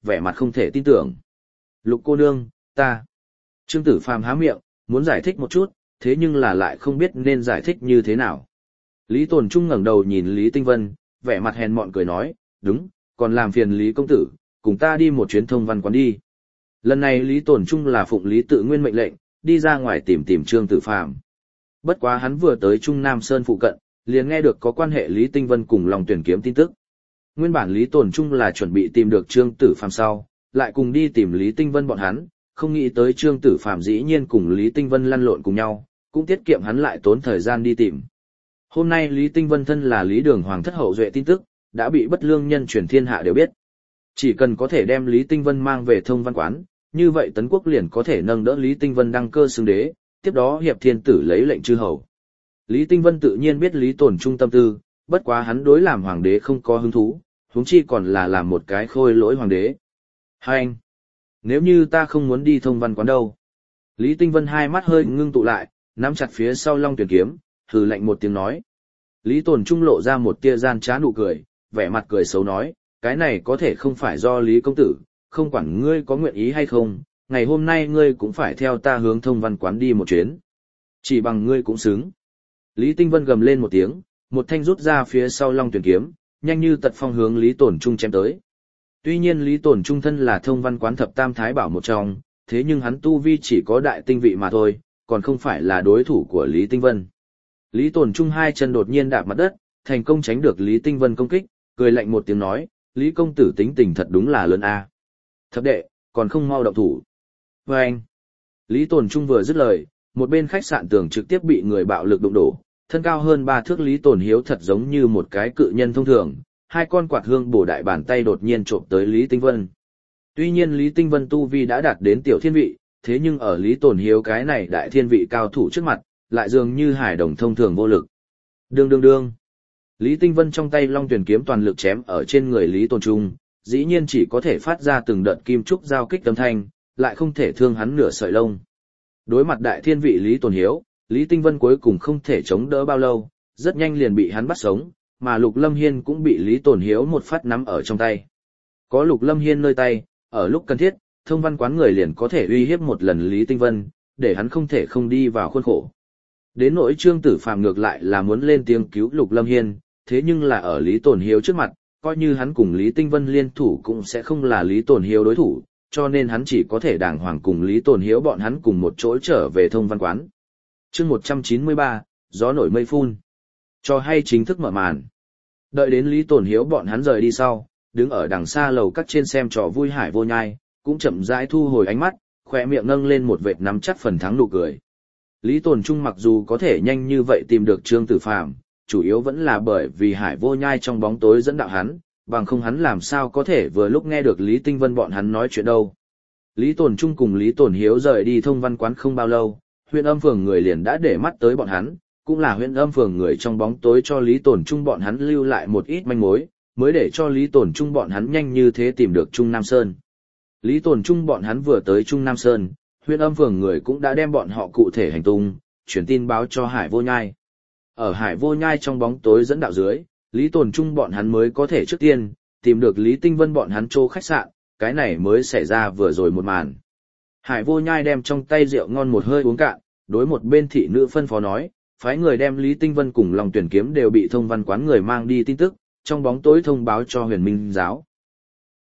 vẻ mặt không thể tin tưởng. Lục cô nương, ta. Trương Tử Phàm há miệng, muốn giải thích một chút, thế nhưng là lại không biết nên giải thích như thế nào. Lý Tồn Trung ngẩng đầu nhìn Lý Tinh Vân, vẻ mặt hèn mọn cười nói, đúng, còn làm phiền Lý công tử, cùng ta đi một chuyến thông văn quán đi. Lần này Lý Tồn Trung là phụng Lý Tự Nguyên mệnh lệnh, đi ra ngoài tìm Trương Tử Phàm. Bất quá hắn vừa tới Trung Nam Sơn phụ cận, liền nghe được có quan hệ Lý Tinh Vân cùng Long Tuyển kiếm tin tức. Nguyên bản Lý Tồn Trung là chuẩn bị tìm được Trương Tử Phàm sau, lại cùng đi tìm Lý Tinh Vân bọn hắn, không nghĩ tới Trương Tử Phàm dĩ nhiên cùng Lý Tinh Vân lăn lộn cùng nhau, cũng tiết kiệm hắn lại tốn thời gian đi tìm. Hôm nay Lý Tinh Vân thân là Lý Đường Hoàng thất hậu duệ tin tức, đã bị bất lương nhân truyền thiên hạ đều biết. Chỉ cần có thể đem Lý Tinh Vân mang về thông văn quán, như vậy Tấn Quốc liền có thể nâng đỡ Lý Tinh Vân đăng cơ xưng đế, tiếp đó hiệp thiên tử lấy lệnh chư hầu. Lý Tinh Vân tự nhiên biết Lý Tồn Trung tâm tư, bất quá hắn đối làm hoàng đế không có hứng thú, huống chi còn là làm một cái khôi lỗi hoàng đế. Hai anh, nếu như ta không muốn đi thông văn quán đâu? Lý Tinh Vân hai mắt hơi ngưng tụ lại, nắm chặt phía sau Long Tuyển kiếm, hừ lạnh một tiếng nói. Lý Tồn Trung lộ ra một tia gian trá nụ cười, vẻ mặt cười xấu nói, cái này có thể không phải do Lý công tử, không quản ngươi có nguyện ý hay không, ngày hôm nay ngươi cũng phải theo ta hướng thông văn quán đi một chuyến. Chỉ bằng ngươi cũng xứng. Lý Tinh Vân gầm lên một tiếng, một thanh rút ra phía sau Long Tuyển kiếm, nhanh như tật phong hướng Lý Tồn Trung chém tới. Tuy nhiên Lý Tồn Trung thân là thông văn quán thập tam thái bảo một trong, thế nhưng hắn tu vi chỉ có đại tinh vị mà thôi, còn không phải là đối thủ của Lý Tinh Vân. Lý Tồn Trung hai chân đột nhiên đạp mặt đất, thành công tránh được Lý Tinh Vân công kích, cười lạnh một tiếng nói, Lý công tử tính tình thật đúng là lớn a. Thập đệ, còn không mau động thủ. Và anh, Lý Tồn Trung vừa dứt lời, một bên khách sạn tường trực tiếp bị người bạo lực đụng đổ, thân cao hơn 3 thước Lý Tồn Hiếu thật giống như một cái cự nhân thông thường, hai con quạt hương bổ đại bàn tay đột nhiên trộm tới Lý Tinh Vân. Tuy nhiên Lý Tinh Vân tu vi đã đạt đến tiểu thiên vị, thế nhưng ở Lý Tồn Hiếu cái này đại thiên vị cao thủ trước mặt, lại dường như hải đồng thông thường vô lực. Đương. Lý Tinh Vân trong tay Long Tuyển kiếm toàn lực chém ở trên người Lý Tồn Trung, dĩ nhiên chỉ có thể phát ra từng đợt kim trúc giao kích âm thanh, lại không thể thương hắn nửa sợi lông. Đối mặt đại thiên vị Lý Tồn Hiếu, Lý Tinh Vân cuối cùng không thể chống đỡ bao lâu, rất nhanh liền bị hắn bắt sống, mà Lục Lâm Hiên cũng bị Lý Tồn Hiếu một phát nắm ở trong tay. Có Lục Lâm Hiên nơi tay, ở lúc cần thiết, thông văn quán người liền có thể uy hiếp một lần Lý Tinh Vân, để hắn không thể không đi vào khuôn khổ. Đến nỗi Trương Tử Phàm ngược lại là muốn lên tiếng cứu Lục Lâm Hiên, thế nhưng là ở Lý Tồn Hiếu trước mặt, coi như hắn cùng Lý Tinh Vân liên thủ cũng sẽ không là Lý Tồn Hiếu đối thủ, cho nên hắn chỉ có thể đàng hoàng cùng Lý Tồn Hiếu bọn hắn cùng một chỗ trở về thông văn quán. Chương 193, gió nổi mây phun. Cho hay chính thức mở màn. Đợi đến Lý Tồn Hiếu bọn hắn rời đi sau, đứng ở đằng xa lầu các trên xem trò vui Hải Vô Nhai, cũng chậm rãi thu hồi ánh mắt, khóe miệng nâng lên một vệt nắm chắc phần thắng nụ cười. Lý Tồn Trung mặc dù có thể nhanh như vậy tìm được Trương Tử Phàm, chủ yếu vẫn là bởi vì Hải Vô Nhai trong bóng tối dẫn đạo hắn, bằng không hắn làm sao có thể vừa lúc nghe được Lý Tinh Vân bọn hắn nói chuyện đâu. Lý Tồn Trung cùng Lý Tồn Hiếu rời đi thông văn quán không bao lâu, huyện âm phường người liền đã để mắt tới bọn hắn, cũng là huyện âm phường người trong bóng tối cho Lý Tồn Trung bọn hắn lưu lại một ít manh mối, mới để cho Lý Tồn Trung bọn hắn nhanh như thế tìm được Trung Nam Sơn. Lý Tồn Trung bọn hắn vừa tới Trung Nam Sơn, huyện âm phường người cũng đã đem bọn họ cụ thể hành tung, chuyển tin báo cho Hải Vô Nhai. Ở Hải Vô Nhai trong bóng tối dẫn đạo dưới, Lý Tồn Trung bọn hắn mới có thể trước tiên tìm được Lý Tinh Vân bọn hắn chỗ khách sạn, cái này mới xảy ra vừa rồi một màn. Hải Vô Nhai đem trong tay rượu ngon một hơi uống cạn, đối một bên thị nữ phân phó nói, phái người đem Lý Tinh Vân cùng Long Tuyển kiếm đều bị thông văn quán người mang đi tin tức, trong bóng tối thông báo cho Huyền Minh giáo.